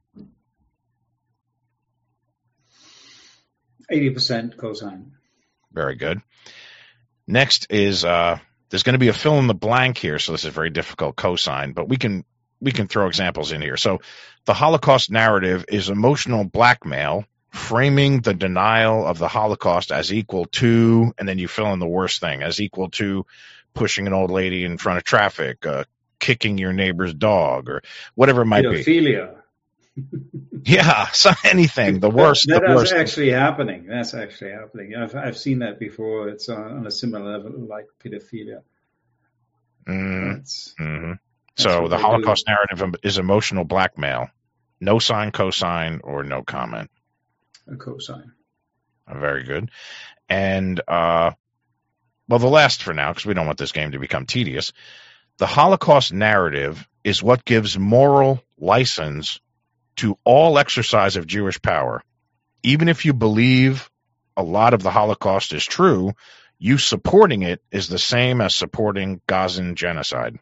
[SPEAKER 15] eighty percent cosign.
[SPEAKER 13] Very good. Next is, uh, there's going to be a fill in the blank here, so this is very difficult cosign, but we can we can throw examples in here. So the Holocaust narrative is emotional blackmail, framing the denial of the Holocaust as equal to, and then you fill in the worst thing, as equal to pushing an old lady in front of traffic, uh, kicking your neighbor's dog, or whatever it might
[SPEAKER 15] Pedophilia.
[SPEAKER 13] be. Yeah, so anything. The worst.
[SPEAKER 15] That,
[SPEAKER 13] the
[SPEAKER 15] that's
[SPEAKER 13] worst.
[SPEAKER 15] actually happening. That's actually happening. I've I've seen that before. It's on, on a similar level, like pedophilia.
[SPEAKER 13] Mm,
[SPEAKER 15] That's,
[SPEAKER 13] mm-hmm.
[SPEAKER 15] that's
[SPEAKER 13] So
[SPEAKER 15] what
[SPEAKER 13] the
[SPEAKER 15] they
[SPEAKER 13] Holocaust narrative is emotional blackmail. No sign, cosign, or no comment.
[SPEAKER 15] do. A cosign.
[SPEAKER 13] Very good. And, uh, well, the last for now, because we don't want this game to become tedious. The Holocaust narrative is what gives moral license to all exercise of Jewish power. Even if you believe a lot of the Holocaust is true, you supporting it is the same as supporting Gazan genocide.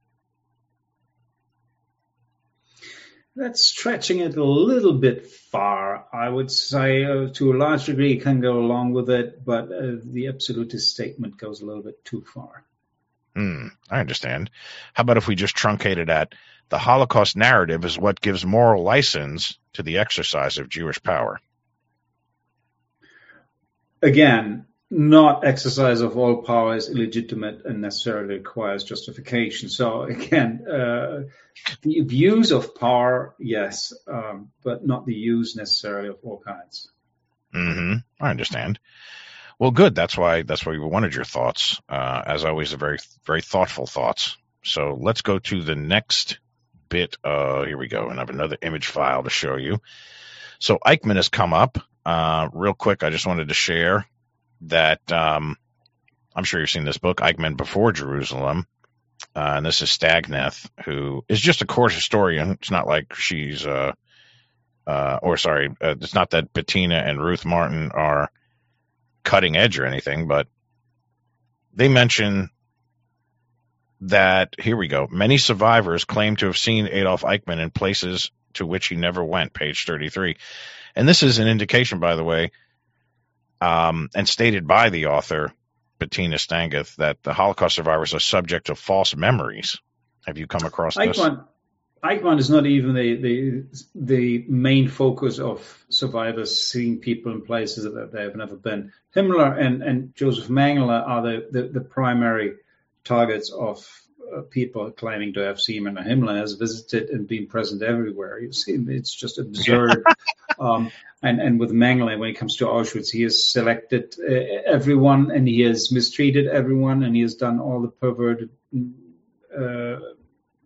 [SPEAKER 15] That's stretching it a little bit far. I would say uh, to a large degree you can go along with it, but uh, the absolutist statement goes a little bit too far.
[SPEAKER 13] Hmm, I understand. How about if we just truncate it at the Holocaust narrative is what gives moral license to the exercise of Jewish power?
[SPEAKER 15] Again, not exercise of all power is illegitimate and necessarily requires justification. So again, uh, the abuse of power, yes, um, but not the use necessarily of all kinds.
[SPEAKER 13] Mm-hmm. I understand. Well, good. That's why that's why we wanted your thoughts. Uh, as always, a very very thoughtful thoughts. So let's go to the next bit. Uh, here we go, and I have another image file to show you. So Eichmann has come up. Uh, real quick, I just wanted to share that um, I'm sure you've seen this book, Eichmann Before Jerusalem. Uh, and this is Stagneth, who is just a court historian. It's not like she's, uh, uh, or sorry, uh, it's not that Bettina and Ruth Martin are cutting edge or anything, but they mention that, here we go, many survivors claim to have seen Adolf Eichmann in places to which he never went, page thirty-three. And this is an indication, by the way, um, and stated by the author, Bettina Stagneth, that the Holocaust survivors are subject to false memories. Have you come across this?
[SPEAKER 15] Eichmann, Eichmann is not even the, the the main focus of survivors seeing people in places that they have never been. Himmler and, and Joseph Mengele are the, the, the primary targets of uh, people claiming to have seen him. And Himmler has visited and been present everywhere. You see, it's just absurd. um, and, and with Mengele, when it comes to Auschwitz, he has selected uh, everyone and he has mistreated everyone and he has done all the perverted uh,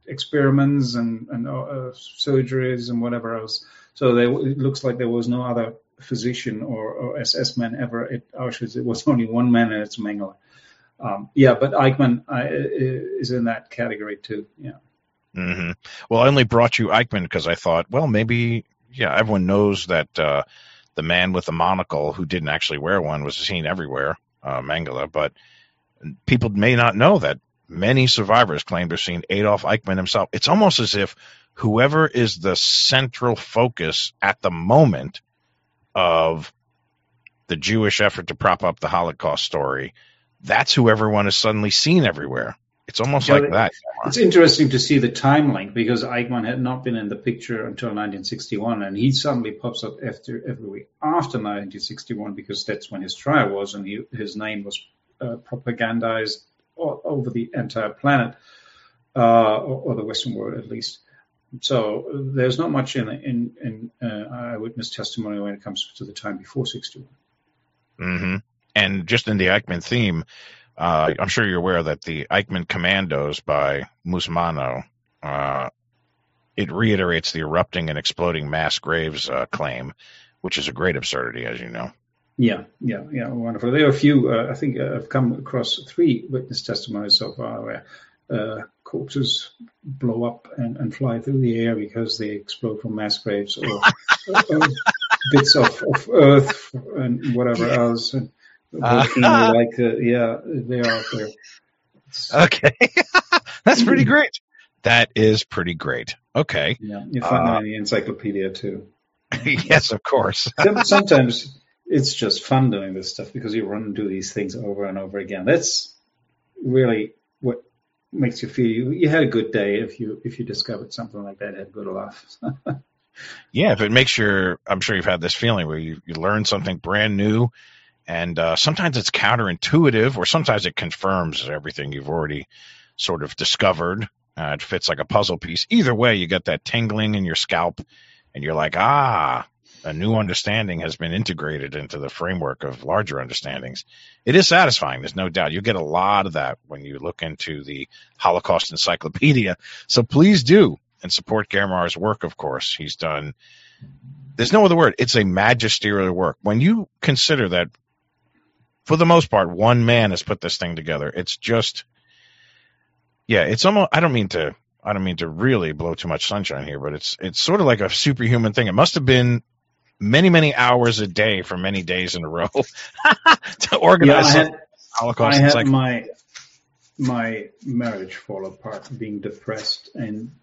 [SPEAKER 15] experiments and, and uh, surgeries and whatever else. So they, it looks like there was no other physician or, or S S man ever at Auschwitz. It was only one man, and it's Mengele. Um, yeah, but Eichmann uh, is in that category too. Yeah.
[SPEAKER 13] Mm-hmm. Well, I only brought you Eichmann because I thought, well, maybe, yeah, everyone knows that uh, the man with the monocle who didn't actually wear one was seen everywhere, uh, Mengele, but people may not know that many survivors claim to have seen Adolf Eichmann himself. It's almost as if whoever is the central focus at the moment of the Jewish effort to prop up the Holocaust story, that's who everyone has suddenly seen everywhere. It's almost
[SPEAKER 15] yeah,
[SPEAKER 13] like that.
[SPEAKER 15] It's interesting to see the time link because Eichmann had not been in the picture until nineteen sixty-one, and he suddenly pops up after every week after nineteen sixty-one because that's when his trial was, and he, his name was uh, propagandized all over the entire planet, uh, or, or the Western world at least. So there's not much in in, in uh, eyewitness testimony when it comes to the time before sixty-one.
[SPEAKER 13] Mm-hmm. And just in the Eichmann theme, uh, I'm sure you're aware that the Eichmann Commandos by Musmano, uh, it reiterates the erupting and exploding mass graves uh, claim, which is a great absurdity, as you know.
[SPEAKER 15] Yeah, yeah, yeah, wonderful. There are a few, uh, I think uh, I've come across three witness testimonies so far where uh, corpses blow up and, and fly through the air because they explode from mass graves or, or bits of, of earth and whatever else. And volcano, uh, like, uh, yeah, they're out there.
[SPEAKER 13] Okay. That's pretty great. That is pretty great. Okay.
[SPEAKER 15] Yeah, you find uh, that in the encyclopedia too.
[SPEAKER 13] Yes, of course.
[SPEAKER 15] Sometimes it's just fun doing this stuff because you run and do these things over and over again. That's really what makes you feel you, you had a good day if you if you discovered something like that, had a good laugh.
[SPEAKER 13] Yeah, if it makes your, I'm sure you've had this feeling where you, you learn something brand new, and uh, sometimes it's counterintuitive, or sometimes it confirms everything you've already sort of discovered. Uh, it fits like a puzzle piece. Either way, you get that tingling in your scalp, and you're like, ah, a new understanding has been integrated into the framework of larger understandings. It is satisfying, there's no doubt. You get a lot of that when you look into the Holocaust Encyclopedia. So please do, and support Germar's work, of course. He's done, there's no other word, it's a magisterial work. When you consider that, for the most part, one man has put this thing together, it's just, yeah, it's almost, I don't mean to, I don't mean to really blow too much sunshine here, but it's it's sort of like a superhuman thing. It must have been many, many hours a day for many days in a row to organize.
[SPEAKER 15] Yeah, I had,
[SPEAKER 13] Holocaust.
[SPEAKER 15] I had
[SPEAKER 13] like,
[SPEAKER 15] my my marriage fall apart, being depressed and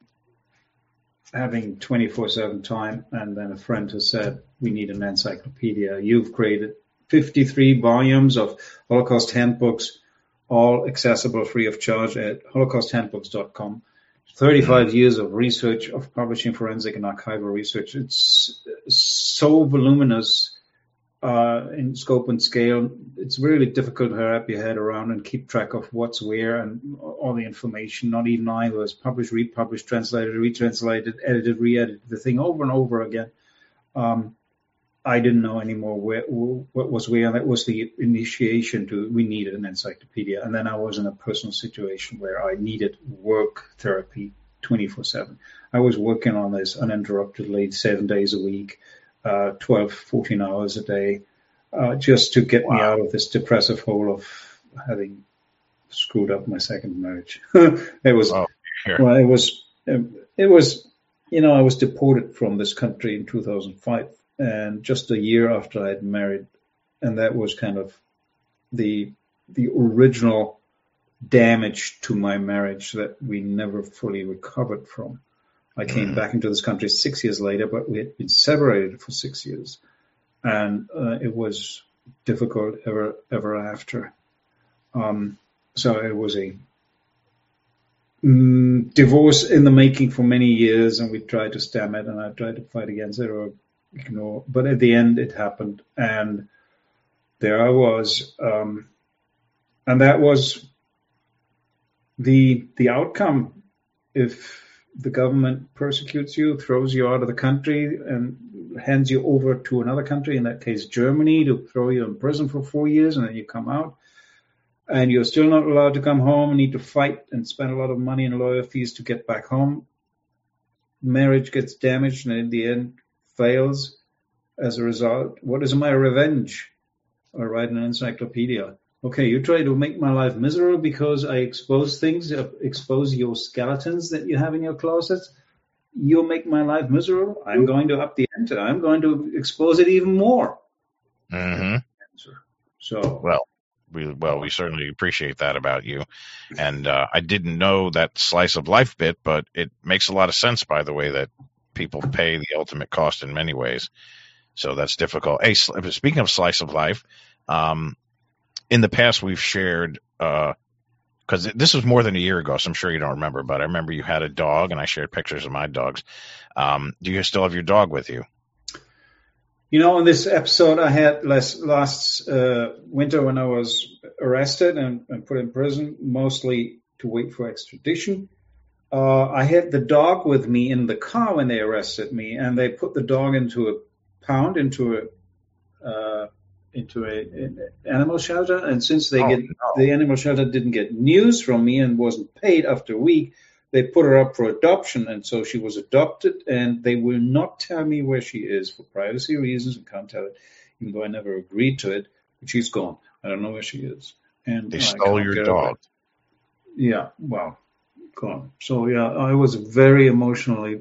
[SPEAKER 15] having twenty-four seven time, and then a friend who said, we need an encyclopedia. You've created fifty-three volumes of Holocaust handbooks, all accessible free of charge at holocaust handbooks dot com. thirty-five mm-hmm. years of research, of publishing forensic and archival research. It's so voluminous uh, in scope and scale. It's really difficult to wrap your head around and keep track of what's where and all the information. Not even I was published, republished, translated, retranslated, edited, re-edited the thing over and over again. Um, I didn't know anymore where, what was where, and that was the initiation to, we needed an encyclopedia. And then I was in a personal situation where I needed work therapy twenty-four seven. I was working on this uninterruptedly, seven days a week, uh, twelve, fourteen hours a day, uh, just to get wow. me out of this depressive hole of having screwed up my second marriage. it was, oh, sure. well, it was, it was, you know, I was deported from this country in two thousand five. And just a year after I had married, and that was kind of the the original damage to my marriage that we never fully recovered from. I came mm. back into this country six years later, but we had been separated for six years, and uh, it was difficult ever ever after. Um, so it was a mm, divorce in the making for many years, and we tried to stem it, and I tried to fight against it, or ignore, but at the end it happened, and there I was, um, and that was the the outcome. If the government persecutes you, throws you out of the country, and hands you over to another country, in that case Germany, to throw you in prison for four years, and then you come out, and you're still not allowed to come home and need to fight and spend a lot of money and lawyer fees to get back home. Marriage gets damaged and in the end fails as a result. What is my revenge? I write in an encyclopedia. Okay, you try to make my life miserable because I expose things, expose your skeletons that you have in your closets. You'll make my life miserable. I'm going to up the ante. I'm going to expose it even more.
[SPEAKER 13] Mm-hmm.
[SPEAKER 15] So
[SPEAKER 13] well, we well we certainly appreciate that about you, and uh, I didn't know that slice of life bit, but it makes a lot of sense by the way that people pay the ultimate cost in many ways. So that's difficult. Hey, speaking of slice of life, um, in the past we've shared because uh, this was more than a year ago, so I'm sure you don't remember, but I remember you had a dog, and I shared pictures of my dogs. Um, do you still have your dog with you?
[SPEAKER 15] You know, in this episode I had last, last uh, winter when I was arrested and, and put in prison, mostly to wait for extradition, uh, I had the dog with me in the car when they arrested me, and they put the dog into a pound, into a uh, into a, an animal shelter. And since they oh, get no. the animal shelter didn't get news from me and wasn't paid after a week, they put her up for adoption, and so she was adopted, and they will not tell me where she is for privacy reasons. I can't tell it, even though I never agreed to it, but she's gone. I don't know where she is. And
[SPEAKER 13] they stole your dog.
[SPEAKER 15] Yeah, well, gone. So, yeah, I was very emotionally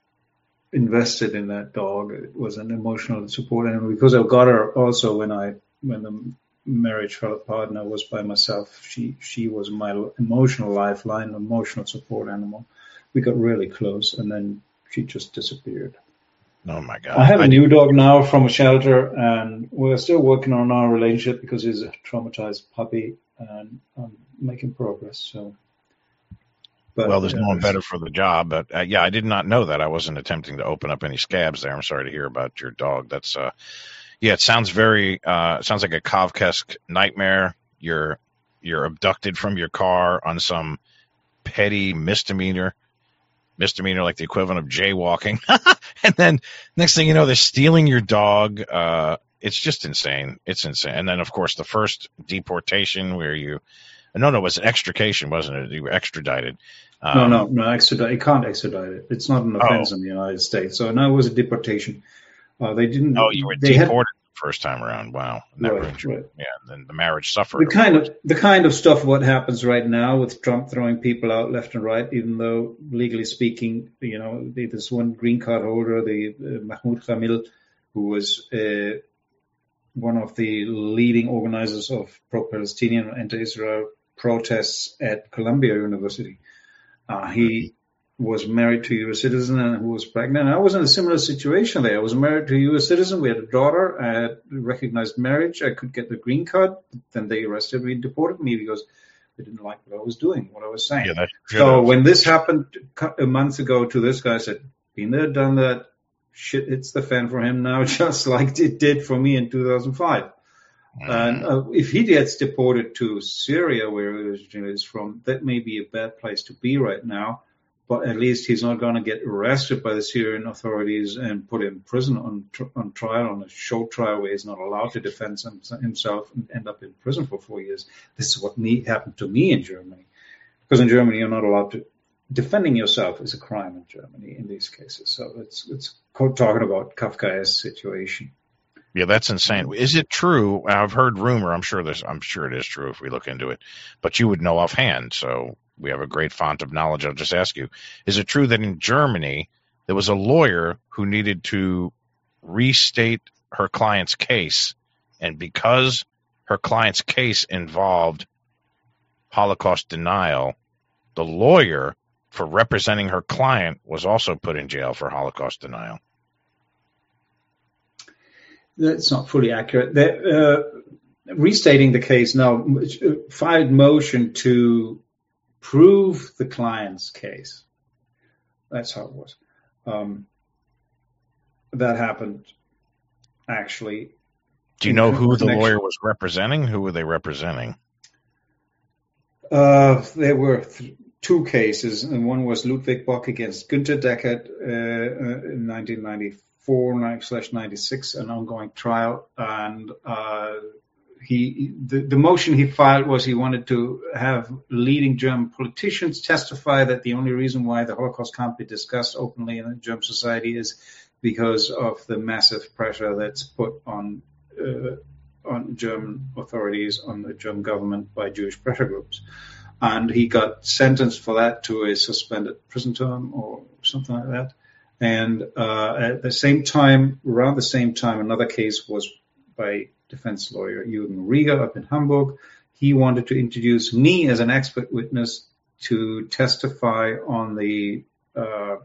[SPEAKER 15] invested in that dog. It was an emotional support, and because I got her also when I when the marriage fell apart and I was by myself, she she was my emotional lifeline, emotional support animal. We got really close, and then she just disappeared.
[SPEAKER 13] Oh my God!
[SPEAKER 15] I have a
[SPEAKER 13] I
[SPEAKER 15] new dog now from a shelter, and we're still working on our relationship because he's a traumatized puppy, and I'm making progress. So.
[SPEAKER 13] But, well, there's yeah, no one better for the job, but uh, yeah, I did not know that. I wasn't attempting to open up any scabs there. I'm sorry to hear about your dog. That's, uh, yeah, it sounds very, uh, it sounds like a Kafkaesque nightmare. You're, you're abducted from your car on some petty misdemeanor, misdemeanor like the equivalent of jaywalking, and then next thing you know, they're stealing your dog. Uh, it's just insane. It's insane. And then of course the first deportation where you. No, no, it was an extrication, wasn't it? You were extradited.
[SPEAKER 15] no,
[SPEAKER 13] Um,
[SPEAKER 15] no, no, extradite. You can't extradite it. It's not an offense oh. in the United States. So no, it was a deportation. Uh, they didn't.
[SPEAKER 13] Oh, you were deported had, the first time around. Wow, never.
[SPEAKER 15] Right, right.
[SPEAKER 13] Yeah, and then the marriage suffered.
[SPEAKER 15] The kind of, of the kind of stuff what happens right now with Trump throwing people out left and right, even though legally speaking, you know, this one green card holder, the uh, Mahmoud Khamil, who was uh, one of the leading organizers of pro-Palestinian and anti-Israel protests at Columbia University. Uh, he was married to a U S citizen and who was pregnant. I was in a similar situation there. I was married to a U S citizen. We had a daughter. I had recognized marriage. I could get the green card. Then they arrested me and deported me because they didn't like what I was doing, what I was saying.
[SPEAKER 13] Yeah,
[SPEAKER 15] so when this happened a month ago to this guy, I said, been there, done that. Shit hits the fan for him now, just like it did for me in two thousand five. And uh, if he gets deported to Syria, where he originally is from, that may be a bad place to be right now. But at least he's not going to get arrested by the Syrian authorities and put in prison on on trial, on a show trial where he's not allowed to defend himself and end up in prison for four years. This is what me, happened to me in Germany. Because in Germany, you're not allowed to. Defending yourself is a crime in Germany in these cases. So it's it's talking about Kafkaesque situation.
[SPEAKER 13] Yeah, that's insane. Is it true? I've heard rumor. I'm sure there's. I'm sure it is true if we look into it. But you would know offhand, so we have a great font of knowledge. I'll just ask you: is it true that in Germany there was a lawyer who needed to restate her client's case, and because her client's case involved Holocaust denial, the lawyer for representing her client was also put in jail for Holocaust denial?
[SPEAKER 15] That's not fully accurate. Uh, restating the case now, filed motion to prove the client's case. That's how it was. Um, that happened, actually.
[SPEAKER 13] Do you know who the lawyer was representing? Who were they representing?
[SPEAKER 15] Uh, there were th- two cases, and one was Ludwig Bock against Günter Deckert uh, in nineteen ninety-four slash ninety-six, an ongoing trial, and uh, he the, the motion he filed was he wanted to have leading German politicians testify that the only reason why the Holocaust can't be discussed openly in German society is because of the massive pressure that's put on uh, on German authorities, on the German government by Jewish pressure groups. And he got sentenced for that to a suspended prison term or something like that. And uh, at the same time, around the same time, another case was by defense lawyer Jürgen Rieger up in Hamburg. He wanted to introduce me as an expert witness to testify on the uh,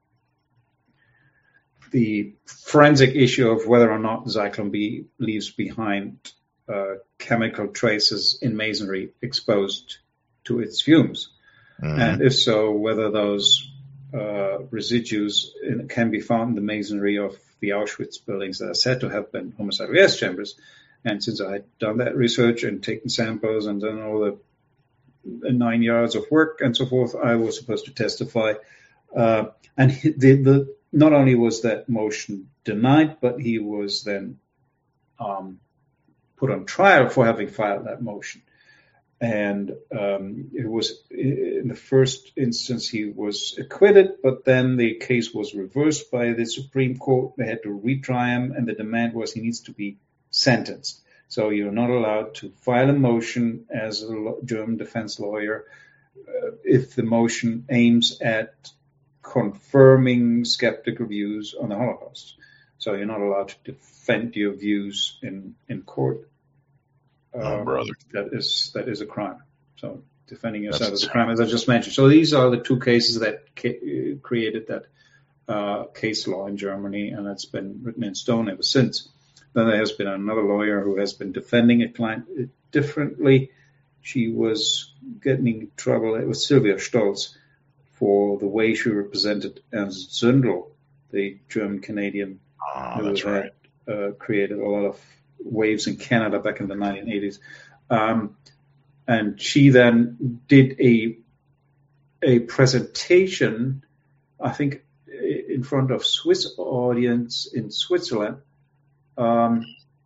[SPEAKER 15] the forensic issue of whether or not Zyklon B leaves behind uh, chemical traces in masonry exposed to its fumes. Mm-hmm. And if so, whether those uh, residues in, can be found in the masonry of the Auschwitz buildings that are said to have been homicidal gas chambers. And since I had done that research and taken samples and done all the nine yards of work and so forth, I was supposed to testify. Uh, and he, the, the, not only was that motion denied, but he was then um, put on trial for having filed that motion. And um, it was in the first instance he was acquitted, but then the case was reversed by the Supreme Court. They had to retry him, and the demand was he needs to be sentenced. So you're not allowed to file a motion as a German defense lawyer uh, if the motion aims at confirming skeptical views on the Holocaust. So you're not allowed to defend your views in, in court.
[SPEAKER 13] Oh, brother.
[SPEAKER 15] Um, that is that is a crime. So defending yourself That's is a crime, as I just mentioned. So these are the two cases that ca- created that uh, case law in Germany, and it's been written in stone ever since. Then there has been another lawyer who has been defending a client differently. She was getting in trouble. It was Sylvia Stolz for the way she represented Ernst Zündel, the German-Canadian
[SPEAKER 13] oh,
[SPEAKER 15] who
[SPEAKER 13] that's
[SPEAKER 15] had
[SPEAKER 13] right.
[SPEAKER 15] uh, created a lot of waves in Canada back in the nineteen eighties. Um, and she then did a a presentation, I think, in front of Swiss audience in Switzerland, um,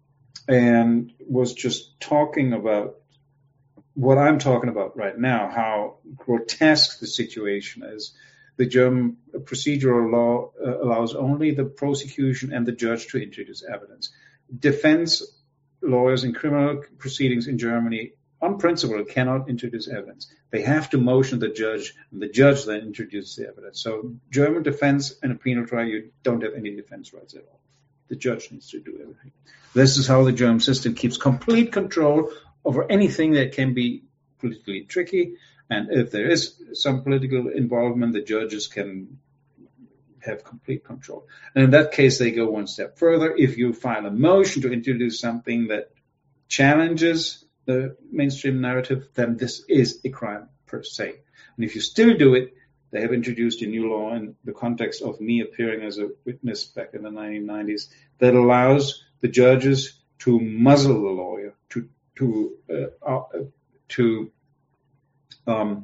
[SPEAKER 15] and was just talking about what I'm talking about right now, how grotesque the situation is. The German procedural law uh, allows only the prosecution and the judge to introduce evidence. Defense lawyers in criminal proceedings in Germany, on principle, cannot introduce evidence. They have to motion the judge, and the judge then introduces the evidence. So German defense and a penal trial, you don't have any defense rights at all. The judge needs to do everything. This is how the German system keeps complete control over anything that can be politically tricky. And if there is some political involvement, the judges can have complete control. And in that case, they go one step further. If you file a motion to introduce something that challenges the mainstream narrative, then this is a crime per se. And if you still do it, they have introduced a new law in the context of me appearing as a witness back in the nineteen nineties that allows the judges to muzzle the lawyer, to to uh, uh, to um,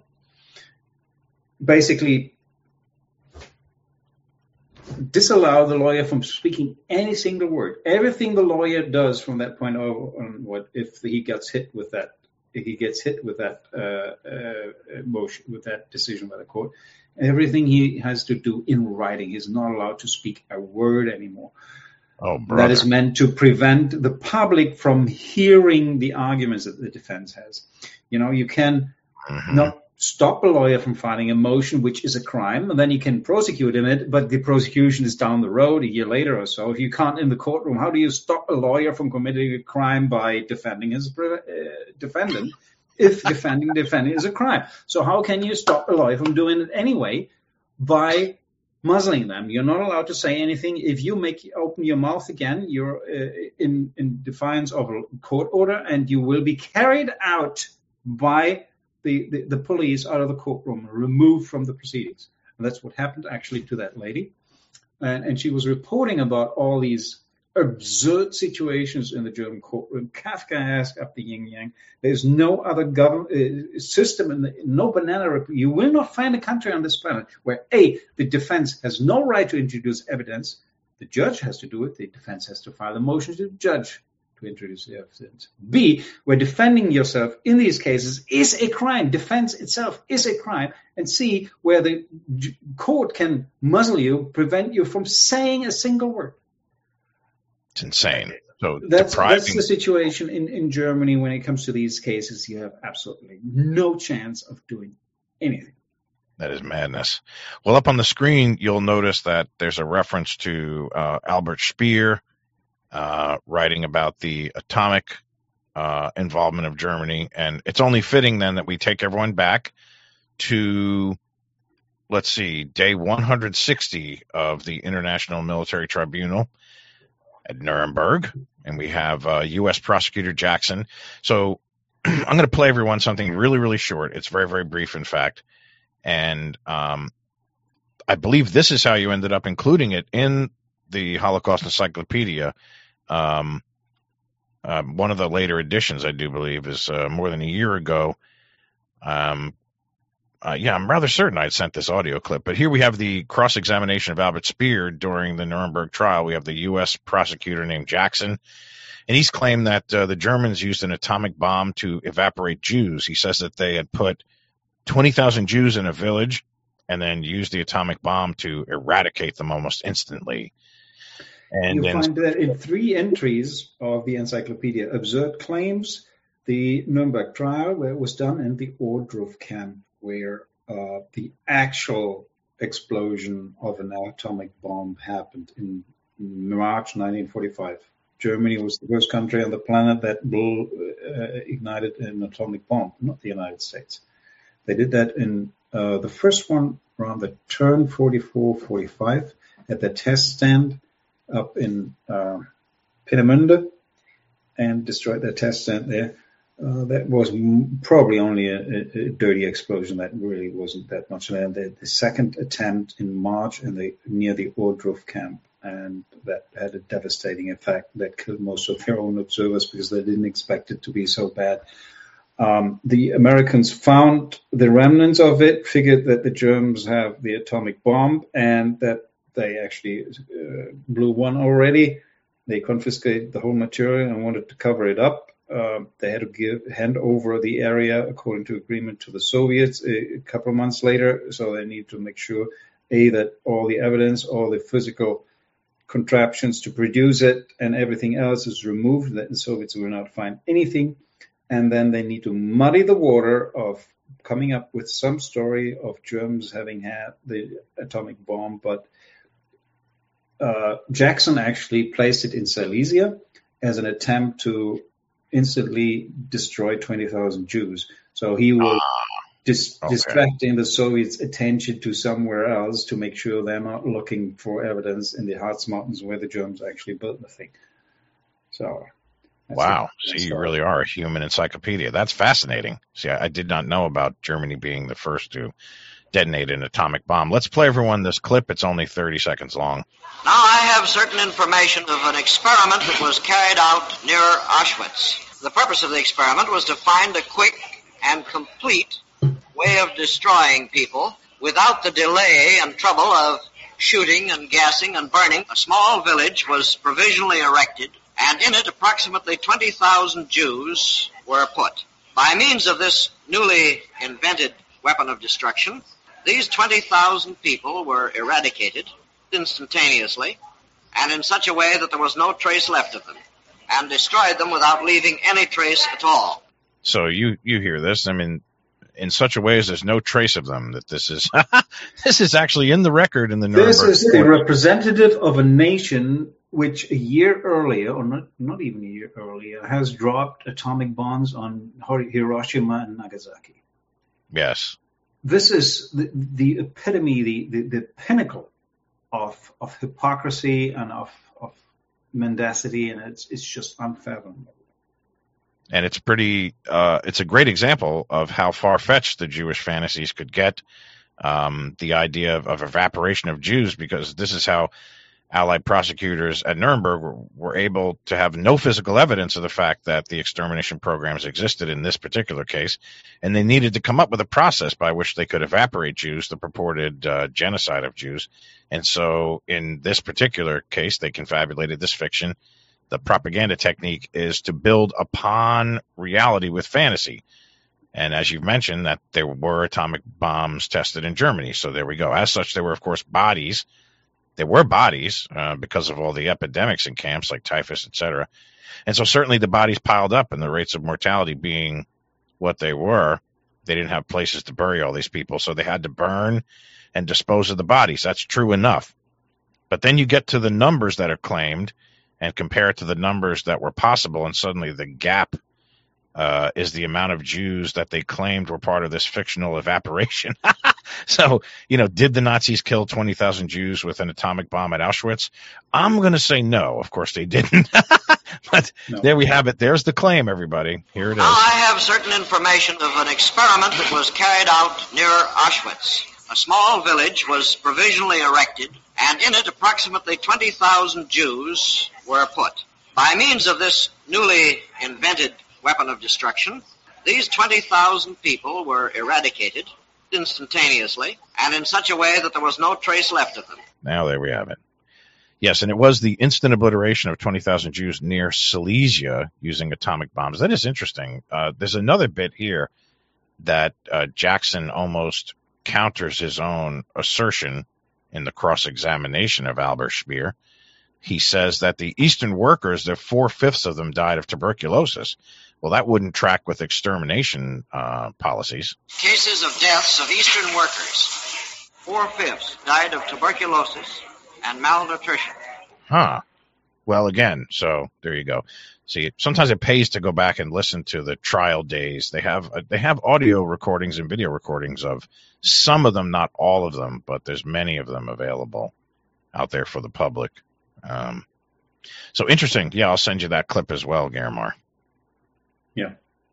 [SPEAKER 15] basically disallow the lawyer from speaking any single word. Everything the lawyer does from that point on, what if he gets hit with that, if he gets hit with that uh, uh, motion, with that decision by the court, everything he has to do in writing. He's not allowed to speak a word anymore.
[SPEAKER 13] Oh, brother.
[SPEAKER 15] That is meant to prevent the public from hearing the arguments that the defense has. You know, you can mm-hmm. not stop a lawyer from filing a motion, which is a crime, and then you can prosecute in it, but the prosecution is down the road a year later or so. If you can't in the courtroom, how do you stop a lawyer from committing a crime by defending his uh, defendant if defending the defendant is a crime? So how can you stop a lawyer from doing it anyway? By muzzling them. You're not allowed to say anything. If you make open your mouth again, you're uh, in, in defiance of a court order, and you will be carried out by The, the, the police out of the courtroom, removed from the proceedings. And that's what happened actually to that lady. And, and she was reporting about all these absurd situations in the German courtroom, Kafkaesque up the yin-yang. There's no other government uh, system, in the, no banana republic. You will not find a country on this planet where, A, the defense has no right to introduce evidence. The judge has to do it. The defense has to file a motion to the judge. to introduce the evidence. B, where defending yourself in these cases is a crime. Defense itself is a crime. And C, where the court can muzzle you, prevent you from saying a single word.
[SPEAKER 13] It's insane. So
[SPEAKER 15] that's,
[SPEAKER 13] depriving...
[SPEAKER 15] that's the situation in, in Germany when it comes to these cases. You have absolutely no chance of doing anything.
[SPEAKER 13] That is madness. Well, up on the screen, you'll notice that there's a reference to uh, Albert Speer uh, writing about the atomic uh, involvement of Germany. And it's only fitting then that we take everyone back to, let's see, day one hundred sixty of the International Military Tribunal at Nuremberg. And we have uh, U S Prosecutor Jackson. So I'm going to play everyone something really, really short. It's very, very brief, in fact. And um, I believe this is how you ended up including it in the Holocaust Encyclopedia. Um, uh, one of the later editions, I do believe, is uh, more than a year ago. Um, uh, yeah, I'm rather certain I'd sent this audio clip. But here we have the cross-examination of Albert Speer during the Nuremberg trial. We have the U S prosecutor named Jackson. And he's claimed that uh, the Germans used an atomic bomb to evaporate Jews. He says that they had put twenty thousand Jews in a village and then used the atomic bomb to eradicate them almost instantly. And
[SPEAKER 15] you
[SPEAKER 13] then,
[SPEAKER 15] find that in three entries of the encyclopedia, absurd claims, the Nuremberg trial, where it was done, and the Ohrdruf camp, where uh, the actual explosion of an atomic bomb happened in March nineteen forty-five. Germany was the first country on the planet that blew, uh, ignited an atomic bomb, not the United States. They did that in uh, the first one around the turn forty-four forty-five at the test stand up in uh, Peenemünde, and destroyed their test stand there. Uh, that was m- probably only a, a, a dirty explosion. That really wasn't that much. And the, the second attempt in March in the, near the Ohrdruf camp, and that had a devastating effect that killed most of their own observers because they didn't expect it to be so bad. Um, the Americans found the remnants of it, figured that the Germans have the atomic bomb, and that they actually uh, blew one already. They confiscated the whole material and wanted to cover it up. Uh, they had to give hand over the area according to agreement to the Soviets a, a couple of months later. So they need to make sure, A, that all the evidence, all the physical contraptions to produce it and everything else is removed, that the Soviets will not find anything. And then they need to muddy the water of coming up with some story of Germans having had the atomic bomb. But uh, Jackson actually placed it in Silesia as an attempt to instantly destroy twenty thousand Jews. So he was ah, dis- okay. distracting the Soviets' attention to somewhere else to make sure they're not looking for evidence in the Harz Mountains where the Germans actually built the thing. So... That's
[SPEAKER 13] wow. So you really are a human encyclopedia. That's fascinating. See, I, I did not know about Germany being the first to detonate an atomic bomb. Let's play everyone this clip. It's only thirty seconds long.
[SPEAKER 7] Now I have certain information of an experiment that was carried out near Auschwitz. The purpose of the experiment was to find a quick and complete way of destroying people without the delay and trouble of shooting and gassing and burning. A small village was provisionally erected, and in it approximately twenty thousand Jews were put. By means of this newly invented weapon of destruction, these twenty thousand people were eradicated instantaneously and in such a way that there was no trace left of them, and destroyed them without leaving any trace at all.
[SPEAKER 13] So you, you hear this, I mean, in such a way as there's no trace of them, that this is this is actually in the record in the Nuremberg.
[SPEAKER 15] This is a representative of a nation which a year earlier, or not, not even a year earlier, has dropped atomic bombs on Hiroshima and Nagasaki.
[SPEAKER 13] Yes.
[SPEAKER 15] This is the, the epitome, the, the, the pinnacle of of hypocrisy and of, of mendacity, and it's it's just unfathomable.
[SPEAKER 13] And it's pretty, uh, it's a great example of how far-fetched the Jewish fantasies could get. Um, the idea of, of evaporation of Jews, because this is how Allied prosecutors at Nuremberg were, were able to have no physical evidence of the fact that the extermination programs existed in this particular case, and they needed to come up with a process by which they could evaporate Jews, the purported uh, genocide of Jews. And so in this particular case, they confabulated this fiction the propaganda technique is to build upon reality with fantasy. And as you've mentioned, that there were atomic bombs tested in Germany. So there we go. As such, there were, of course, bodies. There were bodies uh, because of all the epidemics in camps like typhus, et cetera. And so certainly the bodies piled up, and the rates of mortality being what they were, they didn't have places to bury all these people. So they had to burn and dispose of the bodies. That's true enough. But then you get to the numbers that are claimed and compare it to the numbers that were possible, and suddenly the gap uh, is the amount of Jews that they claimed were part of this fictional evaporation. So, you know, did the Nazis kill twenty thousand Jews with an atomic bomb at Auschwitz? I'm going to say no. Of course they didn't. But no. There we have it. There's the claim, everybody. Here it is.
[SPEAKER 7] I have certain information of an experiment that was carried out near Auschwitz. A small village was provisionally erected, and in it approximately twenty thousand Jews were put. By means of this newly invented weapon of destruction, these twenty thousand people were eradicated instantaneously, and in such a way that there was no trace left of them.
[SPEAKER 13] Now there we have it. Yes, and it was the instant obliteration of twenty thousand Jews near Silesia using atomic bombs. That is interesting. Uh, there's another bit here that uh, Jackson almost counters his own assertion in the cross-examination of Albert Speer. He says that the Eastern workers, the four-fifths of them died of tuberculosis. Well, that wouldn't track with extermination uh, policies.
[SPEAKER 7] Cases of deaths of Eastern workers, four-fifths died of tuberculosis and malnutrition.
[SPEAKER 13] Huh. Well, again, so there you go. See, sometimes it pays to go back and listen to the trial days. They have uh, they have audio recordings and video recordings of some of them, not all of them, but there's many of them available out there for the public. Um, so interesting. Yeah, I'll send you that clip as well, Garamar.
[SPEAKER 15] Yeah.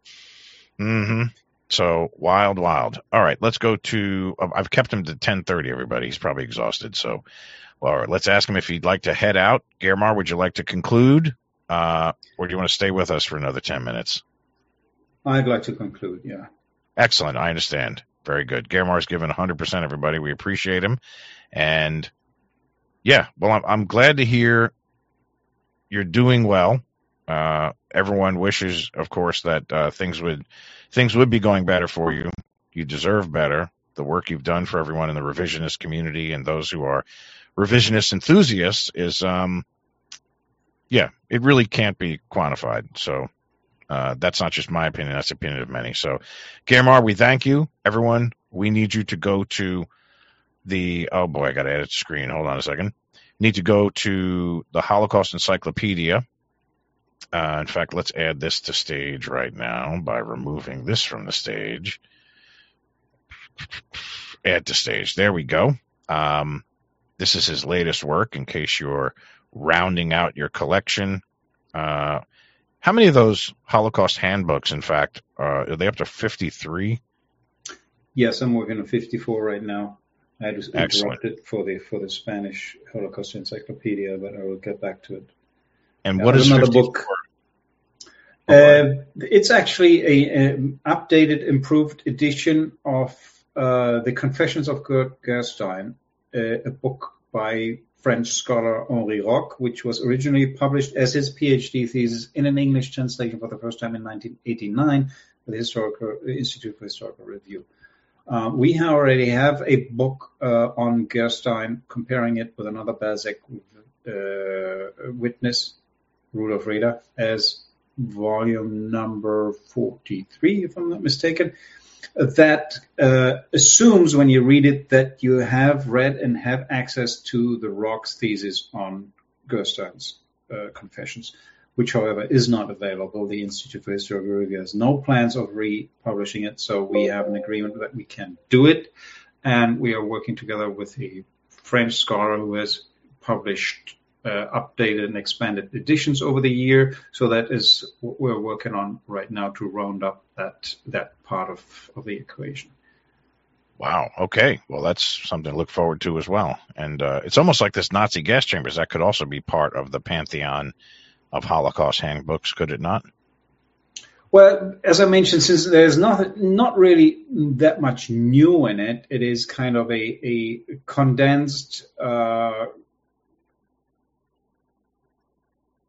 [SPEAKER 13] Mm-hmm. So wild, wild. All right, let's go to. Uh, I've kept him to ten thirty. Everybody, he's probably exhausted. So, well, all right, let's ask him if he'd like to head out. Garamar, would you like to conclude, uh, or do you want to stay with us for another ten minutes?
[SPEAKER 15] I'd like to conclude. Yeah.
[SPEAKER 13] Excellent. I understand. Very good. Garamar's given one hundred percent. Everybody, we appreciate him, and yeah, well, I'm, I'm glad to hear you're doing well. Uh, everyone wishes, of course, that uh, things would things would be going better for you. You deserve better. The work you've done for everyone in the revisionist community and those who are revisionist enthusiasts is, um, yeah, it really can't be quantified. So uh, that's not just my opinion. That's the opinion of many. So, Garamar, we thank you. Everyone, we need you to go to the, oh boy, I got to edit the screen. Hold on a second. Need to go to the Holocaust Encyclopedia. Uh, in fact, let's add this to stage right now by removing this from the stage. Add to stage. There we go. Um, this is his latest work in case you're rounding out your collection. Uh, how many of those Holocaust handbooks, in fact, uh, are they up to fifty-three?
[SPEAKER 15] Yes, I'm working on fifty-four right now. I had to
[SPEAKER 13] Excellent.
[SPEAKER 15] interrupt it for the for the Spanish Holocaust Encyclopedia, but I will get back to it.
[SPEAKER 13] And
[SPEAKER 15] Uh,
[SPEAKER 13] what is
[SPEAKER 15] another
[SPEAKER 13] fifty-four?
[SPEAKER 15] book? Uh, it's actually a, a updated, improved edition of uh, the Confessions of Kurt Gerstein, uh, a book by French scholar Henri Roch, which was originally published as his PhD thesis in an English translation for the first time in nineteen eighty-nine with the Historical Institute for Historical Review. Uh, we already have a book uh, on Gerstein, comparing it with another Balzac uh, witness, Rudolf Rader, as volume number forty-three, if I'm not mistaken, that uh, assumes when you read it that you have read and have access to the Roch's thesis on Gerstein's uh, Confessions, which, however, is not available. The Institute for Historical Review has no plans of republishing it, so we have an agreement that we can do it, and we are working together with a French scholar who has published Uh, updated and expanded editions over the year. So that is what we're working on right now to round up that that part of, of the equation.
[SPEAKER 13] Wow. Okay. Well, that's something to look forward to as well. And uh, it's almost like this Nazi gas chambers. That could also be part of the pantheon of Holocaust handbooks, could it not?
[SPEAKER 15] Well, as I mentioned, since there's not not really that much new in it, it is kind of a, a condensed uh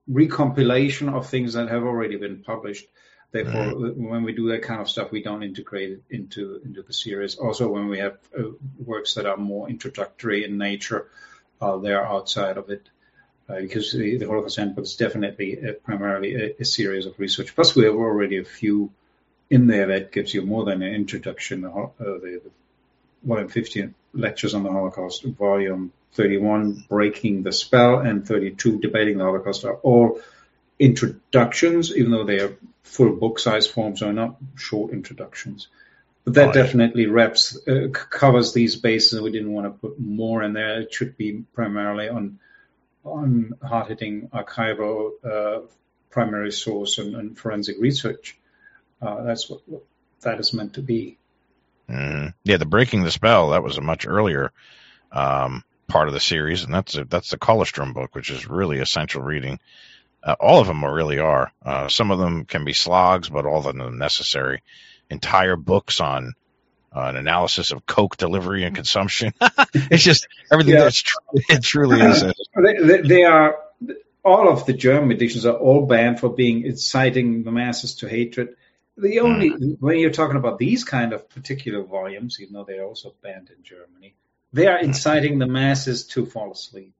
[SPEAKER 15] recompilation of things that have already been published. Therefore, mm-hmm. when we do that kind of stuff, we don't integrate it into into the series. Also, when we have uh, works that are more introductory in nature, uh, they are outside of it. Uh, because the, the Holocaust Handbook is definitely uh, primarily a, a series of research. Plus, we have already a few in there that gives you more than an introduction. Uh, the, the one hundred fifty lectures on the Holocaust, volume thirty-one, Breaking the Spell, and thirty-two, Debating the Holocaust, are all introductions, even though they are full book-size forms, so not short introductions. But that oh, definitely wraps, uh, covers these bases. We didn't want to put more in there. It should be primarily on on hard-hitting archival uh, primary source and, and forensic research. Uh, that's what, what that is meant to be.
[SPEAKER 13] Mm. Yeah, the Breaking the Spell, that was a much earlier um, part of the series, and that's a, that's the Kollerstrom book, which is really essential reading. Uh, all of them are, really are. Uh, some of them can be slogs, but all of them are necessary. Entire books on uh, an analysis of coke delivery and consumption. It's just everything. Yeah. That's tr- it truly is.
[SPEAKER 15] They, they are all of the German editions are all banned for being inciting the masses to hatred. The only mm. when you're talking about these kind of particular volumes, even though they are also banned in Germany, they are inciting the masses to fall asleep.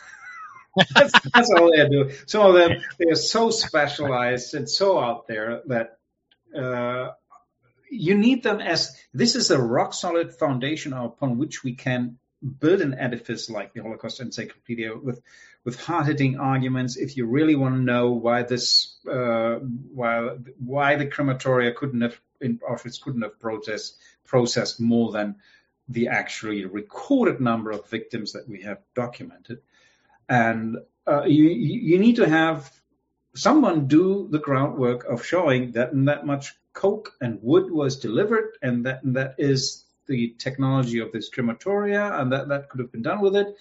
[SPEAKER 15] that's, that's all they are doing. Some of them, they are so specialized and so out there that uh, you need them as, this is a rock solid foundation upon which we can build an edifice like the Holocaust Encyclopedia with, with hard-hitting arguments. If you really want to know why this, uh, why, why the crematoria couldn't have, in Auschwitz couldn't have processed, processed more than the actually recorded number of victims that we have documented. And uh, you, you need to have someone do the groundwork of showing that that much coke and wood was delivered, and that and that is the technology of this crematoria, and that, that could have been done with it.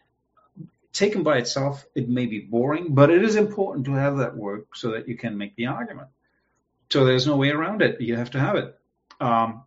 [SPEAKER 15] Taken by itself, it may be boring, but it is important to have that work so that you can make the argument. So there's no way around it. You have to have it. Um,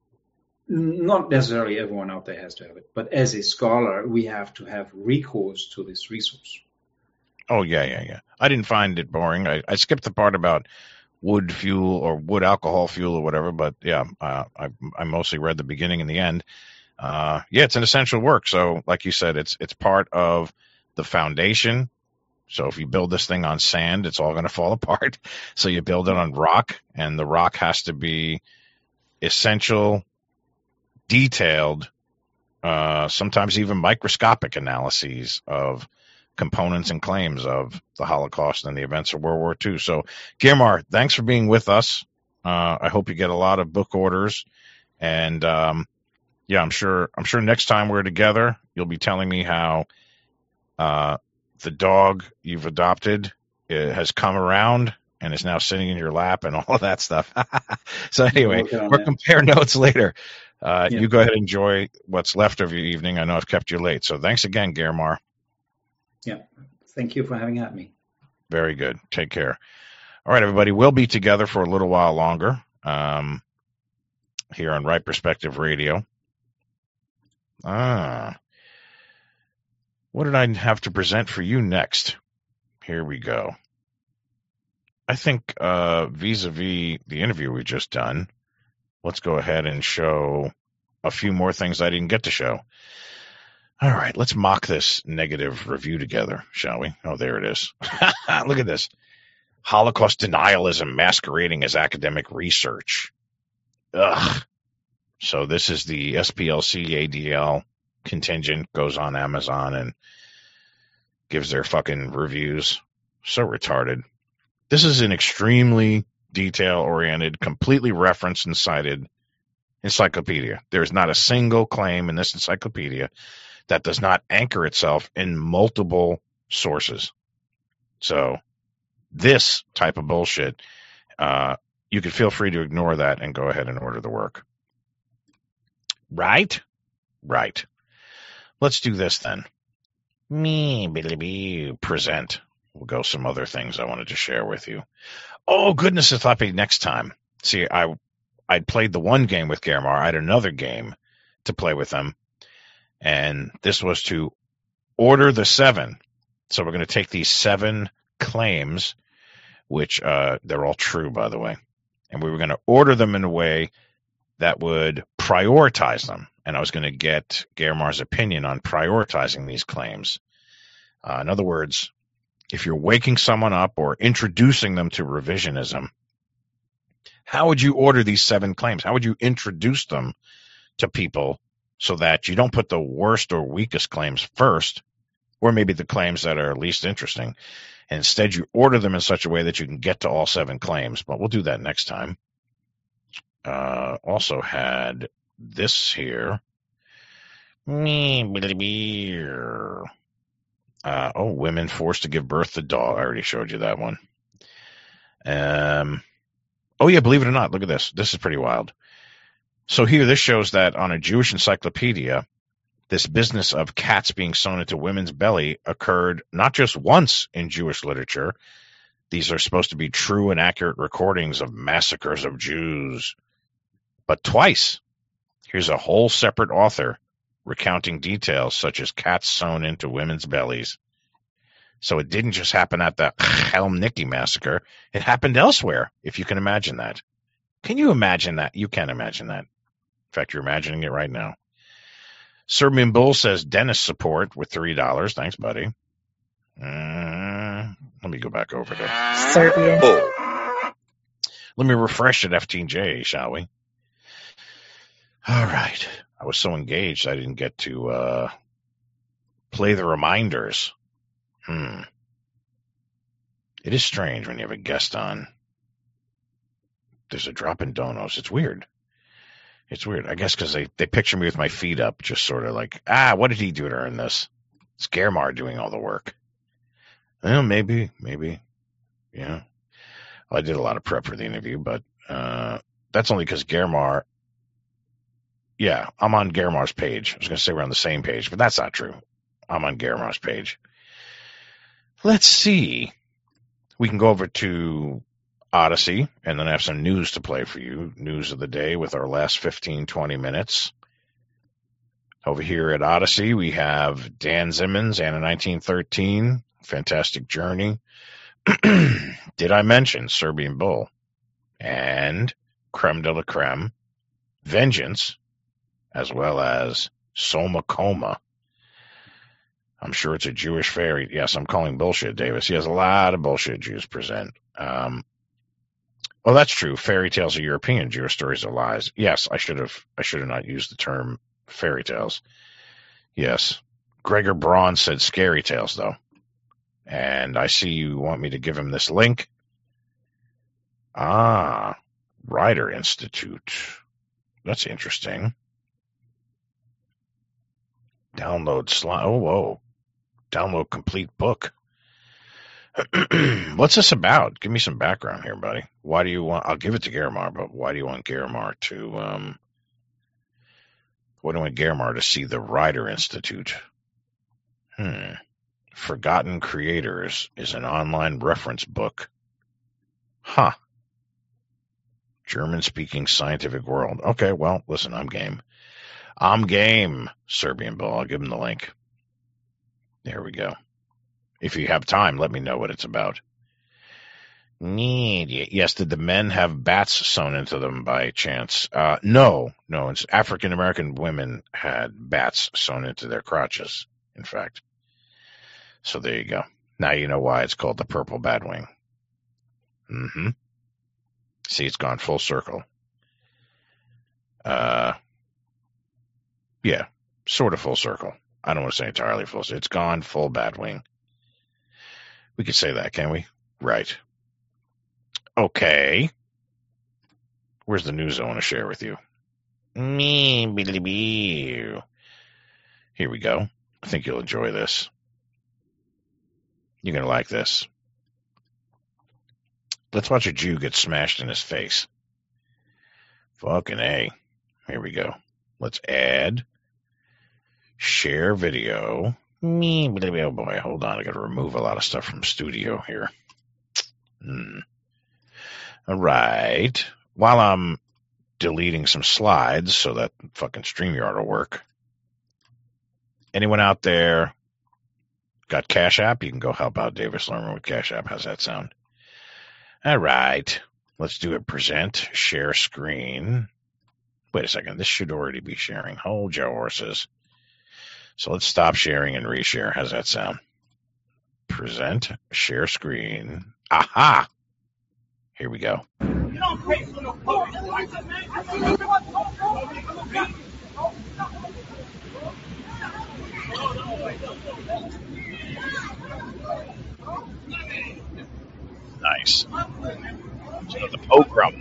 [SPEAKER 15] not necessarily everyone out there has to have it, but as a scholar, we have to have recourse to this resource.
[SPEAKER 13] Oh, yeah, yeah, yeah. I didn't find it boring. I, I skipped the part about wood fuel or wood alcohol fuel or whatever, but yeah, uh, I, I mostly read the beginning and the end. Uh, yeah, it's an essential work. So like you said, it's it's part of the foundation. So if you build this thing on sand, it's all going to fall apart. So you build it on rock, and the rock has to be essential, detailed, uh, sometimes even microscopic analyses of components and claims of the Holocaust and the events of World War Two. So, Geirmar, thanks for being with us. Uh, I hope you get a lot of book orders, and um, yeah, I'm sure. I'm sure next time we're together, you'll be telling me how uh, the dog you've adopted has come around and is now sitting in your lap and all of that stuff. So anyway, we'll that. compare notes later. Uh, yeah. You go ahead and enjoy what's left of your evening. I know I've kept you late, so thanks again, Geirmar.
[SPEAKER 15] Yeah. Thank you for having had me.
[SPEAKER 13] Very good. Take care. All right, everybody. We'll be together for a little while longer um, here on Right Perspective Radio. Ah. What did I have to present for you next? Here we go. I think uh, vis-a-vis the interview we just done, let's go ahead and show a few more things I didn't get to show. All right, let's mock this negative review together, shall we? Oh, there it is. Look at this. Holocaust denialism masquerading as academic research. Ugh. So this is the S P L C A D L contingent, goes on Amazon and gives their fucking reviews. So retarded. This is an extremely detail-oriented, completely referenced and cited encyclopedia. There's not a single claim in this encyclopedia that does not anchor itself in multiple sources. So this type of bullshit, uh, you could feel free to ignore that and go ahead and order the work. Right? Right. Let's do this then. Me, be present. We'll go some other things I wanted to share with you. Oh, goodness, I thought maybe next time. See, I, I'd played the one game with Geirmar. I had another game to play with them. And this was to order the seven. So we're going to take these seven claims, which uh, they're all true, by the way. And we were going to order them in a way that would prioritize them. And I was going to get Germar's opinion on prioritizing these claims. Uh, in other words, if you're waking someone up or introducing them to revisionism, how would you order these seven claims? How would you introduce them to people so that you don't put the worst or weakest claims first, or maybe the claims that are least interesting? And instead, you order them in such a way that you can get to all seven claims. But we'll do that next time. Uh, also had this here. Uh, oh, women forced to give birth to dog. I already showed you that one. Um, oh, yeah, believe it or not, look at this. This is pretty wild. So here, this shows that on a Jewish encyclopedia, this business of cats being sewn into women's belly occurred not just once in Jewish literature. These are supposed to be true and accurate recordings of massacres of Jews, but twice. Here's a whole separate author recounting details such as cats sewn into women's bellies. So it didn't just happen at the Chelmnicki massacre. It happened elsewhere, if you can imagine that. Can you imagine that? You can imagine that. In fact, you're imagining it right now. Serbian Bull says Dennis support with three dollars. Thanks, buddy. Uh, let me go back over to
[SPEAKER 14] Serbian Bull.
[SPEAKER 13] Let me refresh at F T J, shall we? All right. I was so engaged I didn't get to uh, play the reminders. Hmm. It is strange when you have a guest on. There's a drop in donos. It's weird. It's weird. I guess because they, they picture me with my feet up, just sort of like, ah, what did he do to earn this? It's Germar doing all the work. Well, maybe, maybe. Yeah. Well, I did a lot of prep for the interview, but uh, that's only because Germar, yeah, I'm on Germar's page. I was going to say we're on the same page, but that's not true. I'm on Germar's page. Let's see. We can go over to Odyssey and then have some news to play for you. News of the day with our last fifteen, twenty minutes. Over here at Odyssey, we have Dan Simmons, Anna nineteen thirteen, Fantastic Journey. Did I mention Serbian Bull? And Creme de la Creme, Vengeance, as well as Soma Coma. I'm sure it's a Jewish fairy. Yes, I'm calling bullshit, Davis. He has a lot of bullshit Jews present. Um, well, that's true. Fairy tales are European. Jewish stories are lies. Yes, I should have. I should have not used the term fairy tales. Yes, Gregor Braun said scary tales, though. And I see you want me to give him this link. Ah, Writer Institute. That's interesting. Download slide. Oh, whoa. Download complete book. What's this about? Give me some background here, buddy. Why do you want, I'll give it to Germar, but why do you want Germar to, um, why do you want Germar to see the Writer Institute? Hmm. Forgotten Creators is an online reference book. Huh. German-speaking scientific world. Okay, well, listen, I'm game. I'm game, Serbian Bull. I'll give him the link. There we go. If you have time, let me know what it's about. Yes, did the men have bats sewn into them by chance? Uh, no, no. It's African-American women had bats sewn into their crotches, in fact. So there you go. Now you know why it's called the purple batwing. Mm-hmm. See, it's gone full circle. Uh, yeah, sort of full circle. I don't want to say entirely full circle. It's gone full batwing. We could say that, can we? Right. Okay. Where's the news I want to share with you? Me, Here we go. I think you'll enjoy this. You're going to like this. Let's watch a Jew get smashed in his face. Fucking A. Here we go. Let's add. Share video. Me, oh boy, hold on. I got to remove a lot of stuff from studio here. Hmm. All right. While I'm deleting some slides so that fucking StreamYard will work. Anyone out there Got Cash App? You can go help out Davis Lerman with Cash App. How's that sound? All right. Let's do it. Present, share screen. Wait a second. This should already be sharing. Hold your horses. So let's stop sharing and reshare. How's that sound? Present, share screen. Aha! Here we go.
[SPEAKER 3] You don't pay for no public license, man.
[SPEAKER 13] Nice. So the pogrom.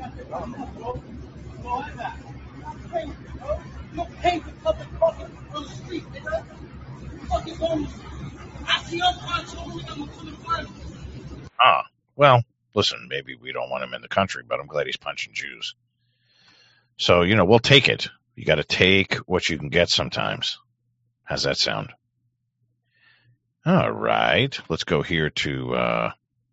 [SPEAKER 3] You pay for public parking on the street, nigga. Fucking homeless. I see your parts over with them to the front.
[SPEAKER 13] Ah, well, listen, maybe we don't want him in the country, but I'm glad he's punching Jews. So, you know, we'll take it. You got to take what you can get sometimes. How's that sound? All right. Let's go here to, uh,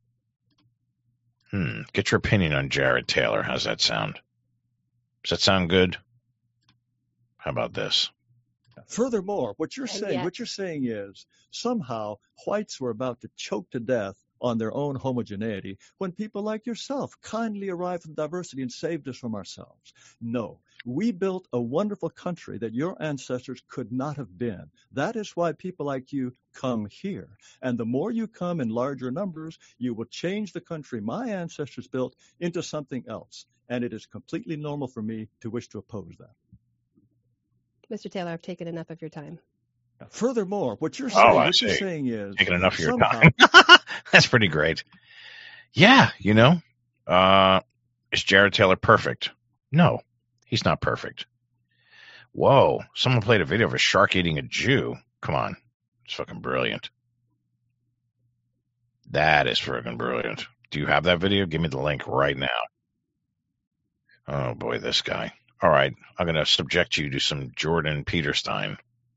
[SPEAKER 13] hmm, get your opinion on Jared Taylor. How's that sound? Does that sound good? How about this?
[SPEAKER 9] Furthermore, what you're
[SPEAKER 10] And
[SPEAKER 9] saying,
[SPEAKER 10] yet-
[SPEAKER 9] what you're saying is somehow whites were about to choke to death on their own homogeneity when people like yourself kindly arrived with diversity and saved us from ourselves. No, we built a wonderful country that your ancestors could not have been. That is why people like you come here. And the more you come in larger numbers, you will change the country my ancestors built into something else. And it is completely normal for me to wish to oppose that.
[SPEAKER 10] Mister Taylor, I've taken enough of your time.
[SPEAKER 9] Furthermore, what you're
[SPEAKER 13] Oh,
[SPEAKER 9] saying,
[SPEAKER 13] I
[SPEAKER 9] what you're
[SPEAKER 13] see.
[SPEAKER 9] saying is
[SPEAKER 13] Taking enough of your
[SPEAKER 9] somehow
[SPEAKER 13] time. That's pretty great. Yeah, you know, uh, is Jared Taylor perfect? No, he's not perfect. Whoa, someone played a video of a shark eating a Jew. Come on. It's fucking brilliant. That is freaking brilliant. Do you have that video? Give me the link right now. Oh, boy, this guy. All right, I'm going to subject you to some Jordan Peterstein.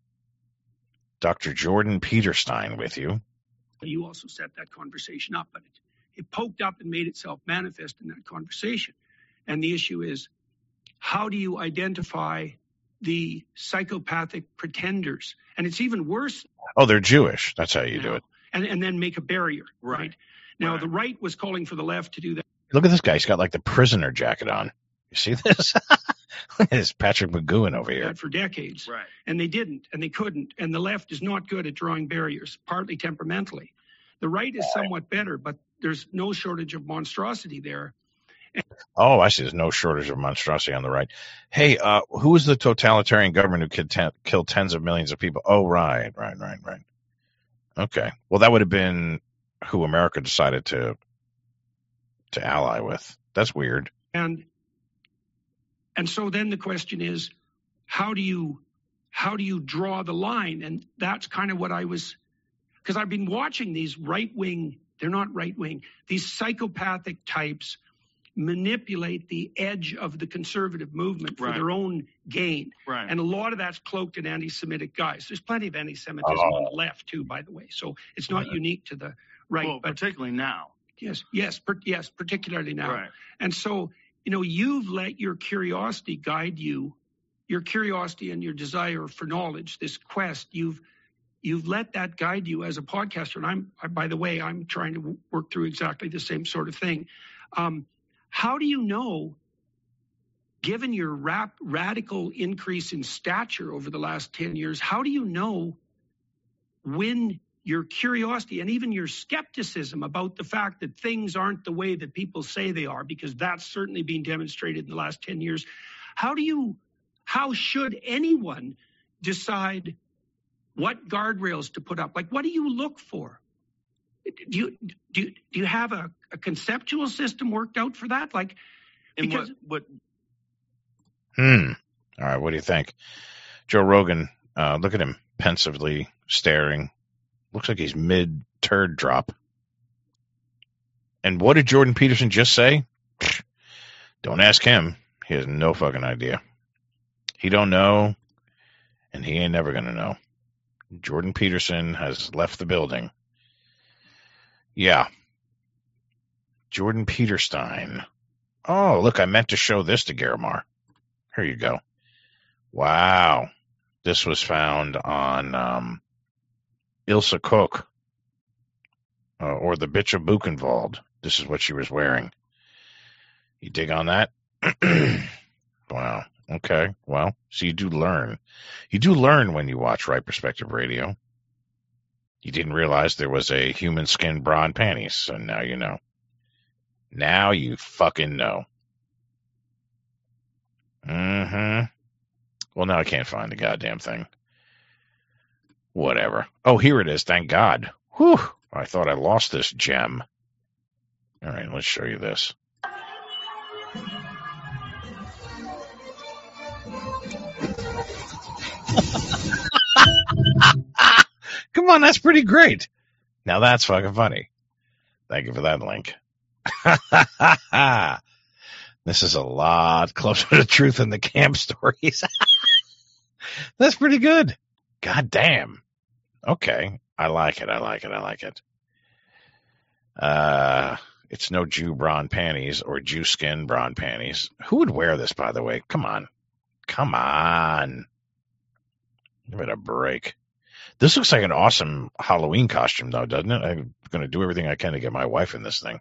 [SPEAKER 13] Doctor Jordan Peterstein with you.
[SPEAKER 23] You also set that conversation up, but it, it poked up and made itself manifest in that conversation. And the issue is, how do you identify the psychopathic pretenders? And it's even worse.
[SPEAKER 13] Oh, they're Jewish. That's how you do it.
[SPEAKER 23] And, and then make a barrier, right? Now, the right was calling for the left to do that.
[SPEAKER 13] Look at this guy. He's got like the prisoner jacket on. You see this? Look at this Patrick McGowan over here.
[SPEAKER 23] For decades. Right. And they didn't, and they couldn't. And the left is not good at drawing barriers, partly temperamentally. The right is somewhat better, but there's no shortage of monstrosity there.
[SPEAKER 13] Oh, I see. There's no shortage of monstrosity on the right. Hey, uh, who was the totalitarian government who killed, ten, killed tens of millions of people? Oh, right, right, right, right. Okay. Well, that would have been who America decided to to ally with. That's weird.
[SPEAKER 23] And and so then the question is, how do you how do you draw the line? And that's kind of what I was, because I've been watching these right wing, they're not right wing, these psychopathic types manipulate the edge of the conservative movement for
[SPEAKER 24] Right.
[SPEAKER 23] their own gain.
[SPEAKER 24] Right.
[SPEAKER 23] And a lot of that's cloaked in anti-Semitic guys. There's plenty of anti-Semitism
[SPEAKER 24] Oh.
[SPEAKER 23] on the left too, by the way. So it's not unique to the right.
[SPEAKER 24] Well,
[SPEAKER 23] but
[SPEAKER 24] particularly now.
[SPEAKER 23] Yes, yes, per, yes, particularly now.
[SPEAKER 24] Right.
[SPEAKER 23] And so, you know, you've let your curiosity guide you, your curiosity and your desire for knowledge, this quest, you've you've let that guide you as a podcaster. And I'm, I, by the way, I'm trying to w- work through exactly the same sort of thing. Um, how do you know, given your rap, radical increase in stature over the last ten years, how do you know when your curiosity and even your skepticism about the fact that things aren't the way that people say they are, because that's certainly been demonstrated in the last ten years, how do you, how should anyone decide what guardrails to put up? Like, what do you look for? Do you do you, do you have a, a conceptual system worked out for that? Like,
[SPEAKER 24] And
[SPEAKER 23] because
[SPEAKER 24] what, what
[SPEAKER 13] Hmm. All right. What do you think? Joe Rogan, uh, look at him pensively staring. Looks like he's mid turd drop. And what did Jordan Peterson just say? Don't ask him. He has no fucking idea. He don't know, and he ain't never going to know. Jordan Peterson has left the building. Yeah. Jordan Peterstein. Oh, look, I meant to show this to Garamar. Here you go. Wow. This was found on um, Ilse Cook uh, or the bitch of Buchenwald. This is what she was wearing. You dig on that? Wow. Okay. Well, so you do learn. You do learn when you watch Right Perspective Radio. You didn't realize there was a human skin bra and panties, so now you know. Now you fucking know. Mm-hmm. Well, now I can't find the goddamn thing. Whatever. Oh, here it is. Thank God. Whew. I thought I lost this gem. All right, let's show you this. Come on, that's pretty great. Now that's fucking funny. Thank you for that link. This is a lot closer to the truth than the camp stories. That's pretty good. God damn. Okay. I like it. I like it. I like it. Uh, it's no Jew bra and panties or Jew skin bra and panties. Who would wear this, by the way? Come on. Come on. Give it a break. This looks like an awesome Halloween costume, though, doesn't it? I'm going to do everything I can to get my wife in this thing.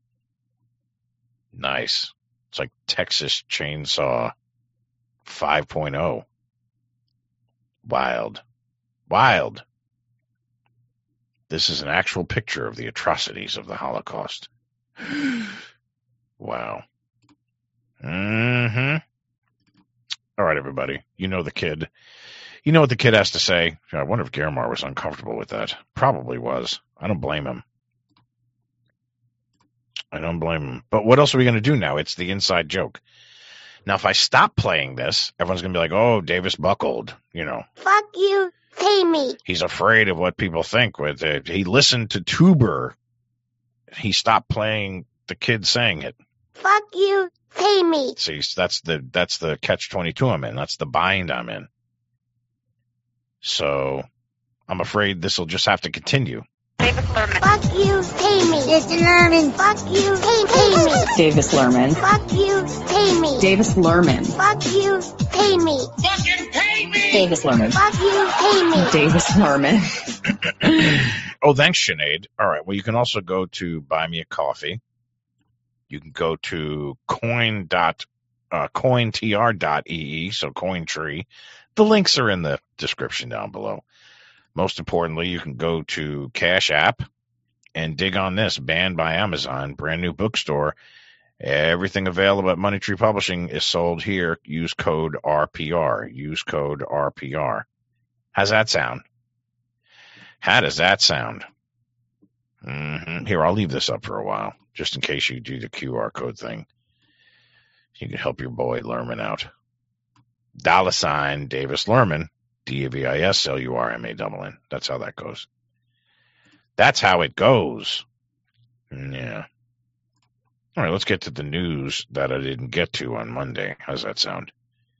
[SPEAKER 13] Nice. It's like Texas Chainsaw five point oh. Wild. Wild. This is an actual picture of the atrocities of the Holocaust. Wow. Mm-hmm. All right, everybody. You know the kid. You know what the kid has to say. I wonder if Garamar was uncomfortable with that. Probably was. I don't blame him. I don't blame him. But what else are we going to do now? It's the inside joke. Now, if I stop playing this, everyone's going to be like, oh, Davis buckled, you know.
[SPEAKER 18] Fuck you, pay me.
[SPEAKER 13] He's afraid of what people think. With it. He listened to Tuber. He stopped playing the kid saying it.
[SPEAKER 18] Fuck you, pay me.
[SPEAKER 13] See, that's the that's the catch twenty-two I'm in. That's the bind I'm in. So I'm afraid this will just have to continue.
[SPEAKER 18] Davis Lerman. Fuck you, pay me. Davis Lerman. Fuck you, pay, pay me.
[SPEAKER 5] Davis Lerman.
[SPEAKER 18] Fuck you, pay me.
[SPEAKER 5] Davis Lerman.
[SPEAKER 18] Fuck you, pay me.
[SPEAKER 3] Fucking pay me!
[SPEAKER 5] Davis Lerman.
[SPEAKER 18] Fuck you, pay me.
[SPEAKER 5] Davis Lerman.
[SPEAKER 13] Oh, thanks, Sinead. All right. Well, you can also go to Buy Me a Coffee. You can go to coin dot uh, cointr dot e e, so Cointree. The links are in the description down below. Most importantly, you can go to Cash App and dig on this. Banned by Amazon, brand new bookstore. Everything available at Money Tree Publishing is sold here. Use code R P R. Use code R P R. How's that sound? How does that sound? Mm-hmm. Here, I'll leave this up for a while, just in case you do the Q R code thing. You can help your boy Lerman out. Dollar sign Davis Lerman. D A V I S L U R M A N N. That's how that goes. That's how it goes. Yeah. All right, let's get to the news that I didn't get to on Monday. How's that sound?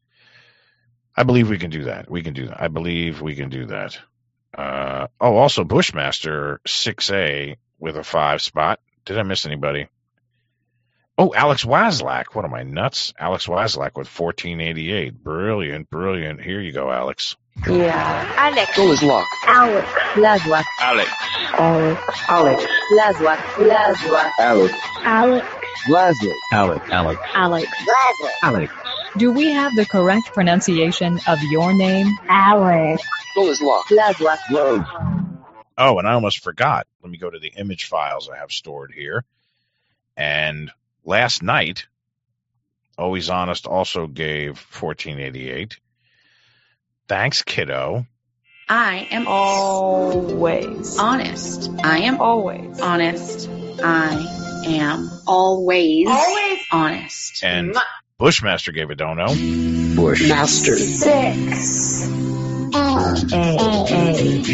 [SPEAKER 13] I believe we can do that. We can do that. I believe we can do that. Uh, oh, also Bushmaster six A with a five spot. Did I miss anybody? Oh, Alex Waslak. What am I, nuts? Alex Waslak with fourteen eighty-eight. Brilliant, brilliant. Here you go, Alex.
[SPEAKER 5] Yeah. Alex.
[SPEAKER 6] Goal is locked.
[SPEAKER 5] Alex. Lazwak.
[SPEAKER 6] Alex.
[SPEAKER 5] Alex. Alex. Lazwak. Lazwak.
[SPEAKER 6] Alex.
[SPEAKER 5] Alex.
[SPEAKER 6] Lazwak. Alex. Alex.
[SPEAKER 5] Alex.
[SPEAKER 18] Lazwak.
[SPEAKER 6] Alex.
[SPEAKER 16] Do we have the correct pronunciation of your name?
[SPEAKER 5] Alex.
[SPEAKER 6] Goal is locked.
[SPEAKER 5] Lazwak.
[SPEAKER 6] Whoa.
[SPEAKER 13] Oh, and I almost forgot. Let me go to the image files I have stored here. And last night, Always Honest also gave fourteen eighty-eight. Thanks, kiddo.
[SPEAKER 4] I am always honest. I am always honest. I am always, always honest.
[SPEAKER 13] And Bushmaster gave a dono.
[SPEAKER 6] Bushmaster.
[SPEAKER 5] Six. A. A.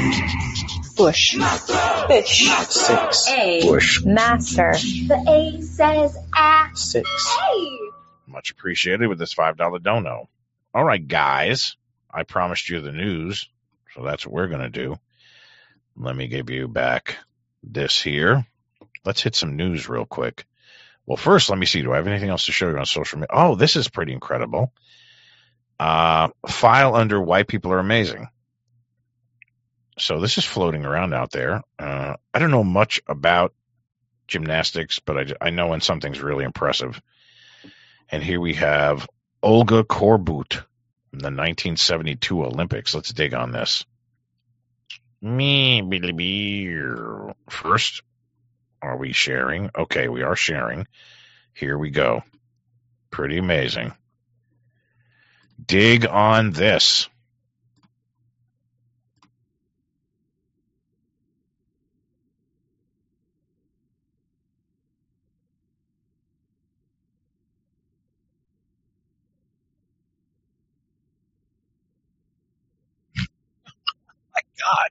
[SPEAKER 5] Bush. Fish.
[SPEAKER 6] Six.
[SPEAKER 4] A.
[SPEAKER 6] Bush.
[SPEAKER 5] Master.
[SPEAKER 18] The A says ah.
[SPEAKER 6] Six.
[SPEAKER 18] Hey.
[SPEAKER 13] Much appreciated with this five dollar dono. All right, guys. I promised you the news, so that's what we're going to do. Let me give you back this here. Let's hit some news real quick. Well, first, let me see. Do I have anything else to show you on social media? Oh, this is pretty incredible. Uh, file under White People Are Amazing. So this is floating around out there. Uh, I don't know much about gymnastics, but I, I know when something's really impressive. And here we have Olga Korbut from the nineteen seventy-two Olympics. Let's dig on this. Me, First, are we sharing? Okay, we are sharing. Here we go. Pretty amazing. Dig on this. My God.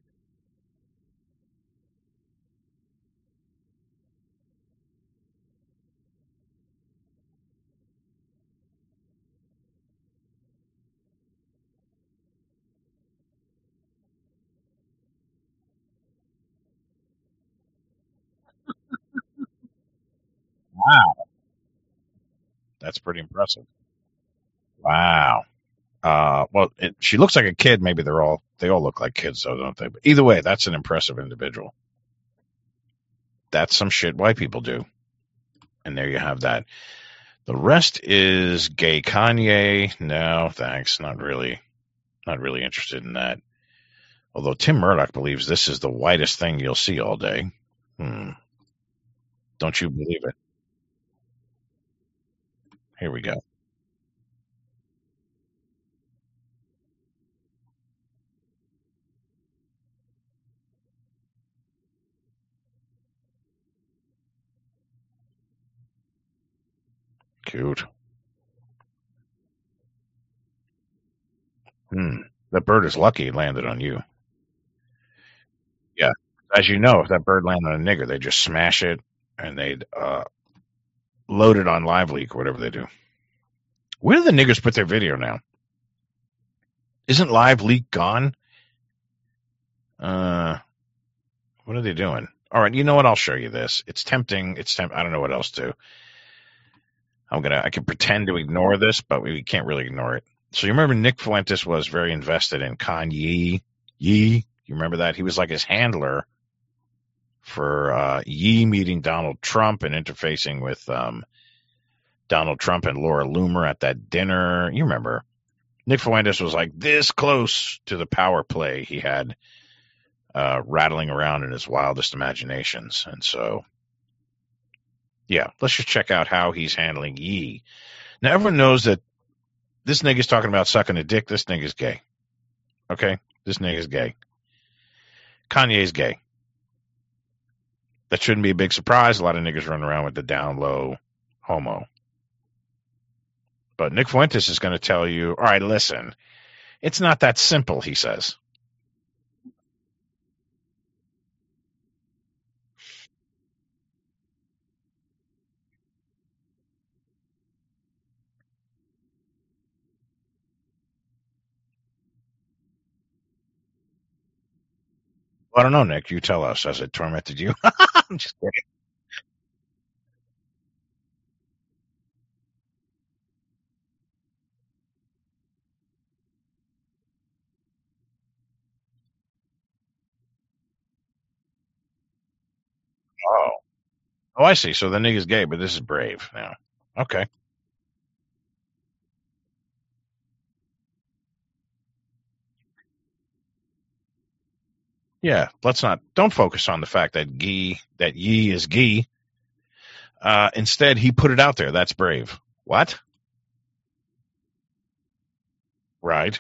[SPEAKER 13] Wow. That's pretty impressive. Wow. Uh, well, it, she looks like a kid. Maybe they're all, they all look like kids, though, don't they? But either way, that's an impressive individual. That's some shit white people do. And there you have that. The rest is gay Kanye. No, thanks. Not really. Not really interested in that. Although Tim Murdoch believes this is the whitest thing you'll see all day. Hmm. Don't you believe it? Here we go. Cute. Hmm. That bird is lucky it landed on you. Yeah. As you know, if that bird landed on a nigger, they just smash it and they'd uh, load it on LiveLeak or whatever they do. Where do the niggers put their video now? Isn't LiveLeak gone? Uh, what are they doing? All right, you know what? I'll show you this. It's tempting. It's temp- I don't know what else to. I'm gonna. I can pretend to ignore this, but we can't really ignore it. So you remember Nick Fuentes was very invested in Kanye. Ye, you remember that? He was like his handler for uh, Ye meeting Donald Trump and interfacing with um, Donald Trump and Laura Loomer at that dinner. You remember? Nick Fuentes was like this close to the power play he had uh, rattling around in his wildest imaginations. And so, yeah, let's just check out how he's handling Ye. Now, everyone knows that this nigga's talking about sucking a dick. This nigga's gay. Okay? This nigga's gay. Kanye's gay. That shouldn't be a big surprise. A lot of niggas run around with the down low homo. But Nick Fuentes is going to tell you, all right, listen, it's not that simple, he says. Well, I don't know, Nick. You tell us. Has it tormented you? I'm just kidding. Oh. Oh, I see. So the nigga's gay, but this is brave now. Okay. Yeah, let's not, don't focus on the fact that Gee, that Ye is Gee. Uh, instead, he put it out there. That's brave. What? Right.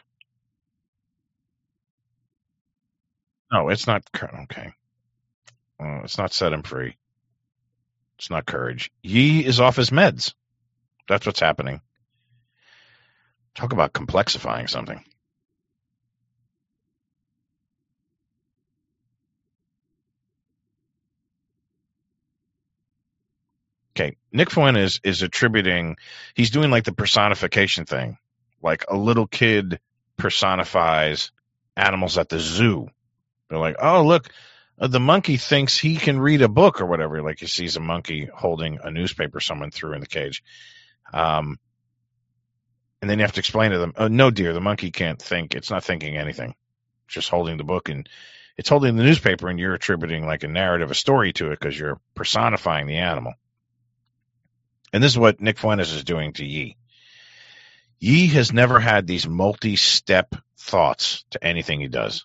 [SPEAKER 13] No, it's not. Okay. Uh, it's not set him free. It's not courage. Ye is off his meds. That's what's happening. Talk about complexifying something. Okay, Nick Fuentes is attributing, he's doing like the personification thing. Like a little kid personifies animals at the zoo. They're like, oh, look, uh, the monkey thinks he can read a book or whatever. Like he sees a monkey holding a newspaper someone threw in the cage. Um, and then you have to explain to them, oh, no, dear, the monkey can't think. It's not thinking anything. It's just holding the book and It's holding the newspaper and you're attributing like a narrative, a story to it because you're personifying the animal. And this is what Nick Fuentes is doing to Yi. Yi has never had these multi-step thoughts to anything he does.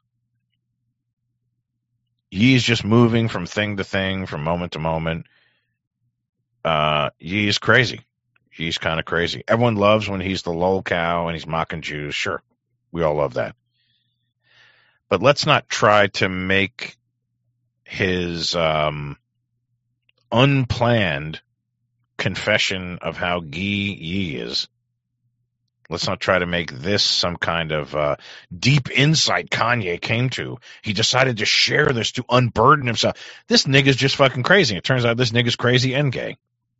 [SPEAKER 13] Yi is just moving from thing to thing, from moment to moment. Uh, Yi is crazy. Yi's kind of crazy. Everyone loves when he's the lol cow and he's mocking Jews. Sure, we all love that. But let's not try to make his um, unplanned confession of how Guy Yi is. Let's not try to make this some kind of uh, deep insight Kanye came to. He decided to share this to unburden himself. This nigga's just fucking crazy. It turns out this nigga's crazy and gay.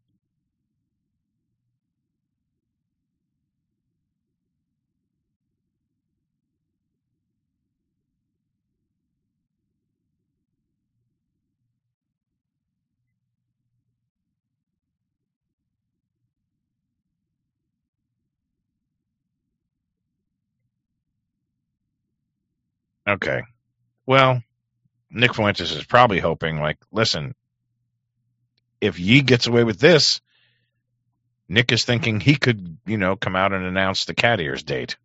[SPEAKER 13] Okay. Well, Nick Fuentes is probably hoping, like, listen, if Yi gets away with this, Nick is thinking he could, you know, come out and announce the Cat Ears date.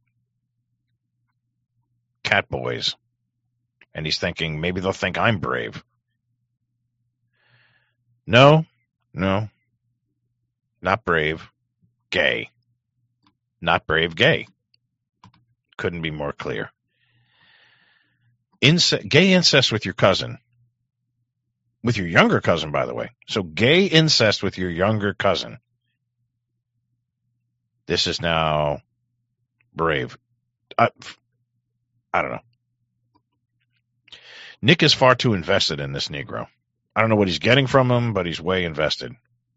[SPEAKER 13] Cat Boys. And he's thinking, maybe they'll think I'm brave. No, no. Not brave. Gay. Not brave, gay. Couldn't be more clear. Ince- gay incest with your cousin. With your younger cousin, by the way. So gay incest with your younger cousin. This is now brave. I, I don't know. Nick is far too invested in this Negro. I don't know what he's getting from him, but he's way invested.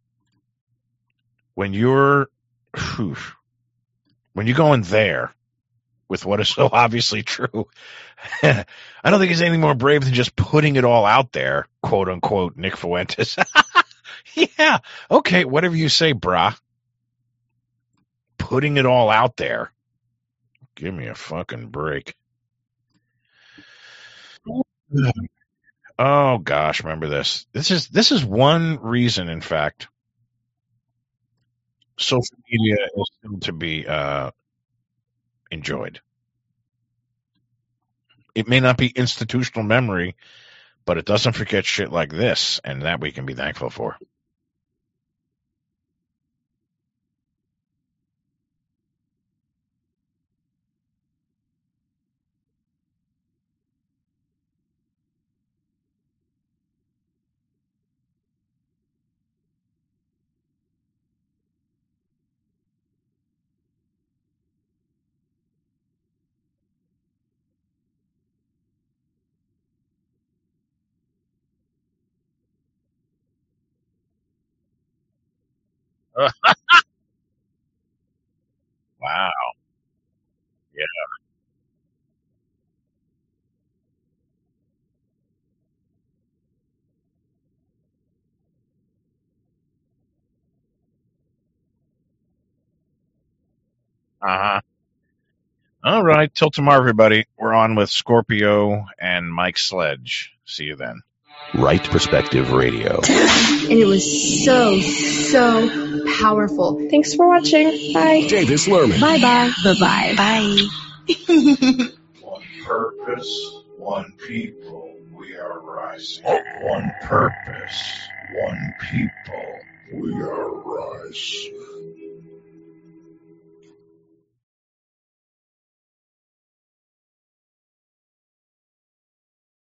[SPEAKER 13] When you're, whew, when you're going there with what is so obviously true, I don't think he's anything more brave than just putting it all out there, quote unquote, Nick Fuentes. Yeah, okay, whatever you say, brah. Putting it all out there. Give me a fucking break. Oh gosh, remember this. This is this is one reason, in fact, social media is still to be uh, enjoyed. It may not be institutional memory, but it doesn't forget shit like this, and that we can be thankful for. Wow. Yeah. Uh-huh. All right. Till tomorrow, everybody. We're on with Scorpio and Mike Sledge. See you then.
[SPEAKER 1] Right Perspective Radio.
[SPEAKER 2] And it was so, so powerful. Thanks for watching. Bye.
[SPEAKER 1] Davis Lerman.
[SPEAKER 2] Bye-bye. Bye-bye. Bye.
[SPEAKER 11] One purpose, one people, we are rising. One purpose, one people, we are rising.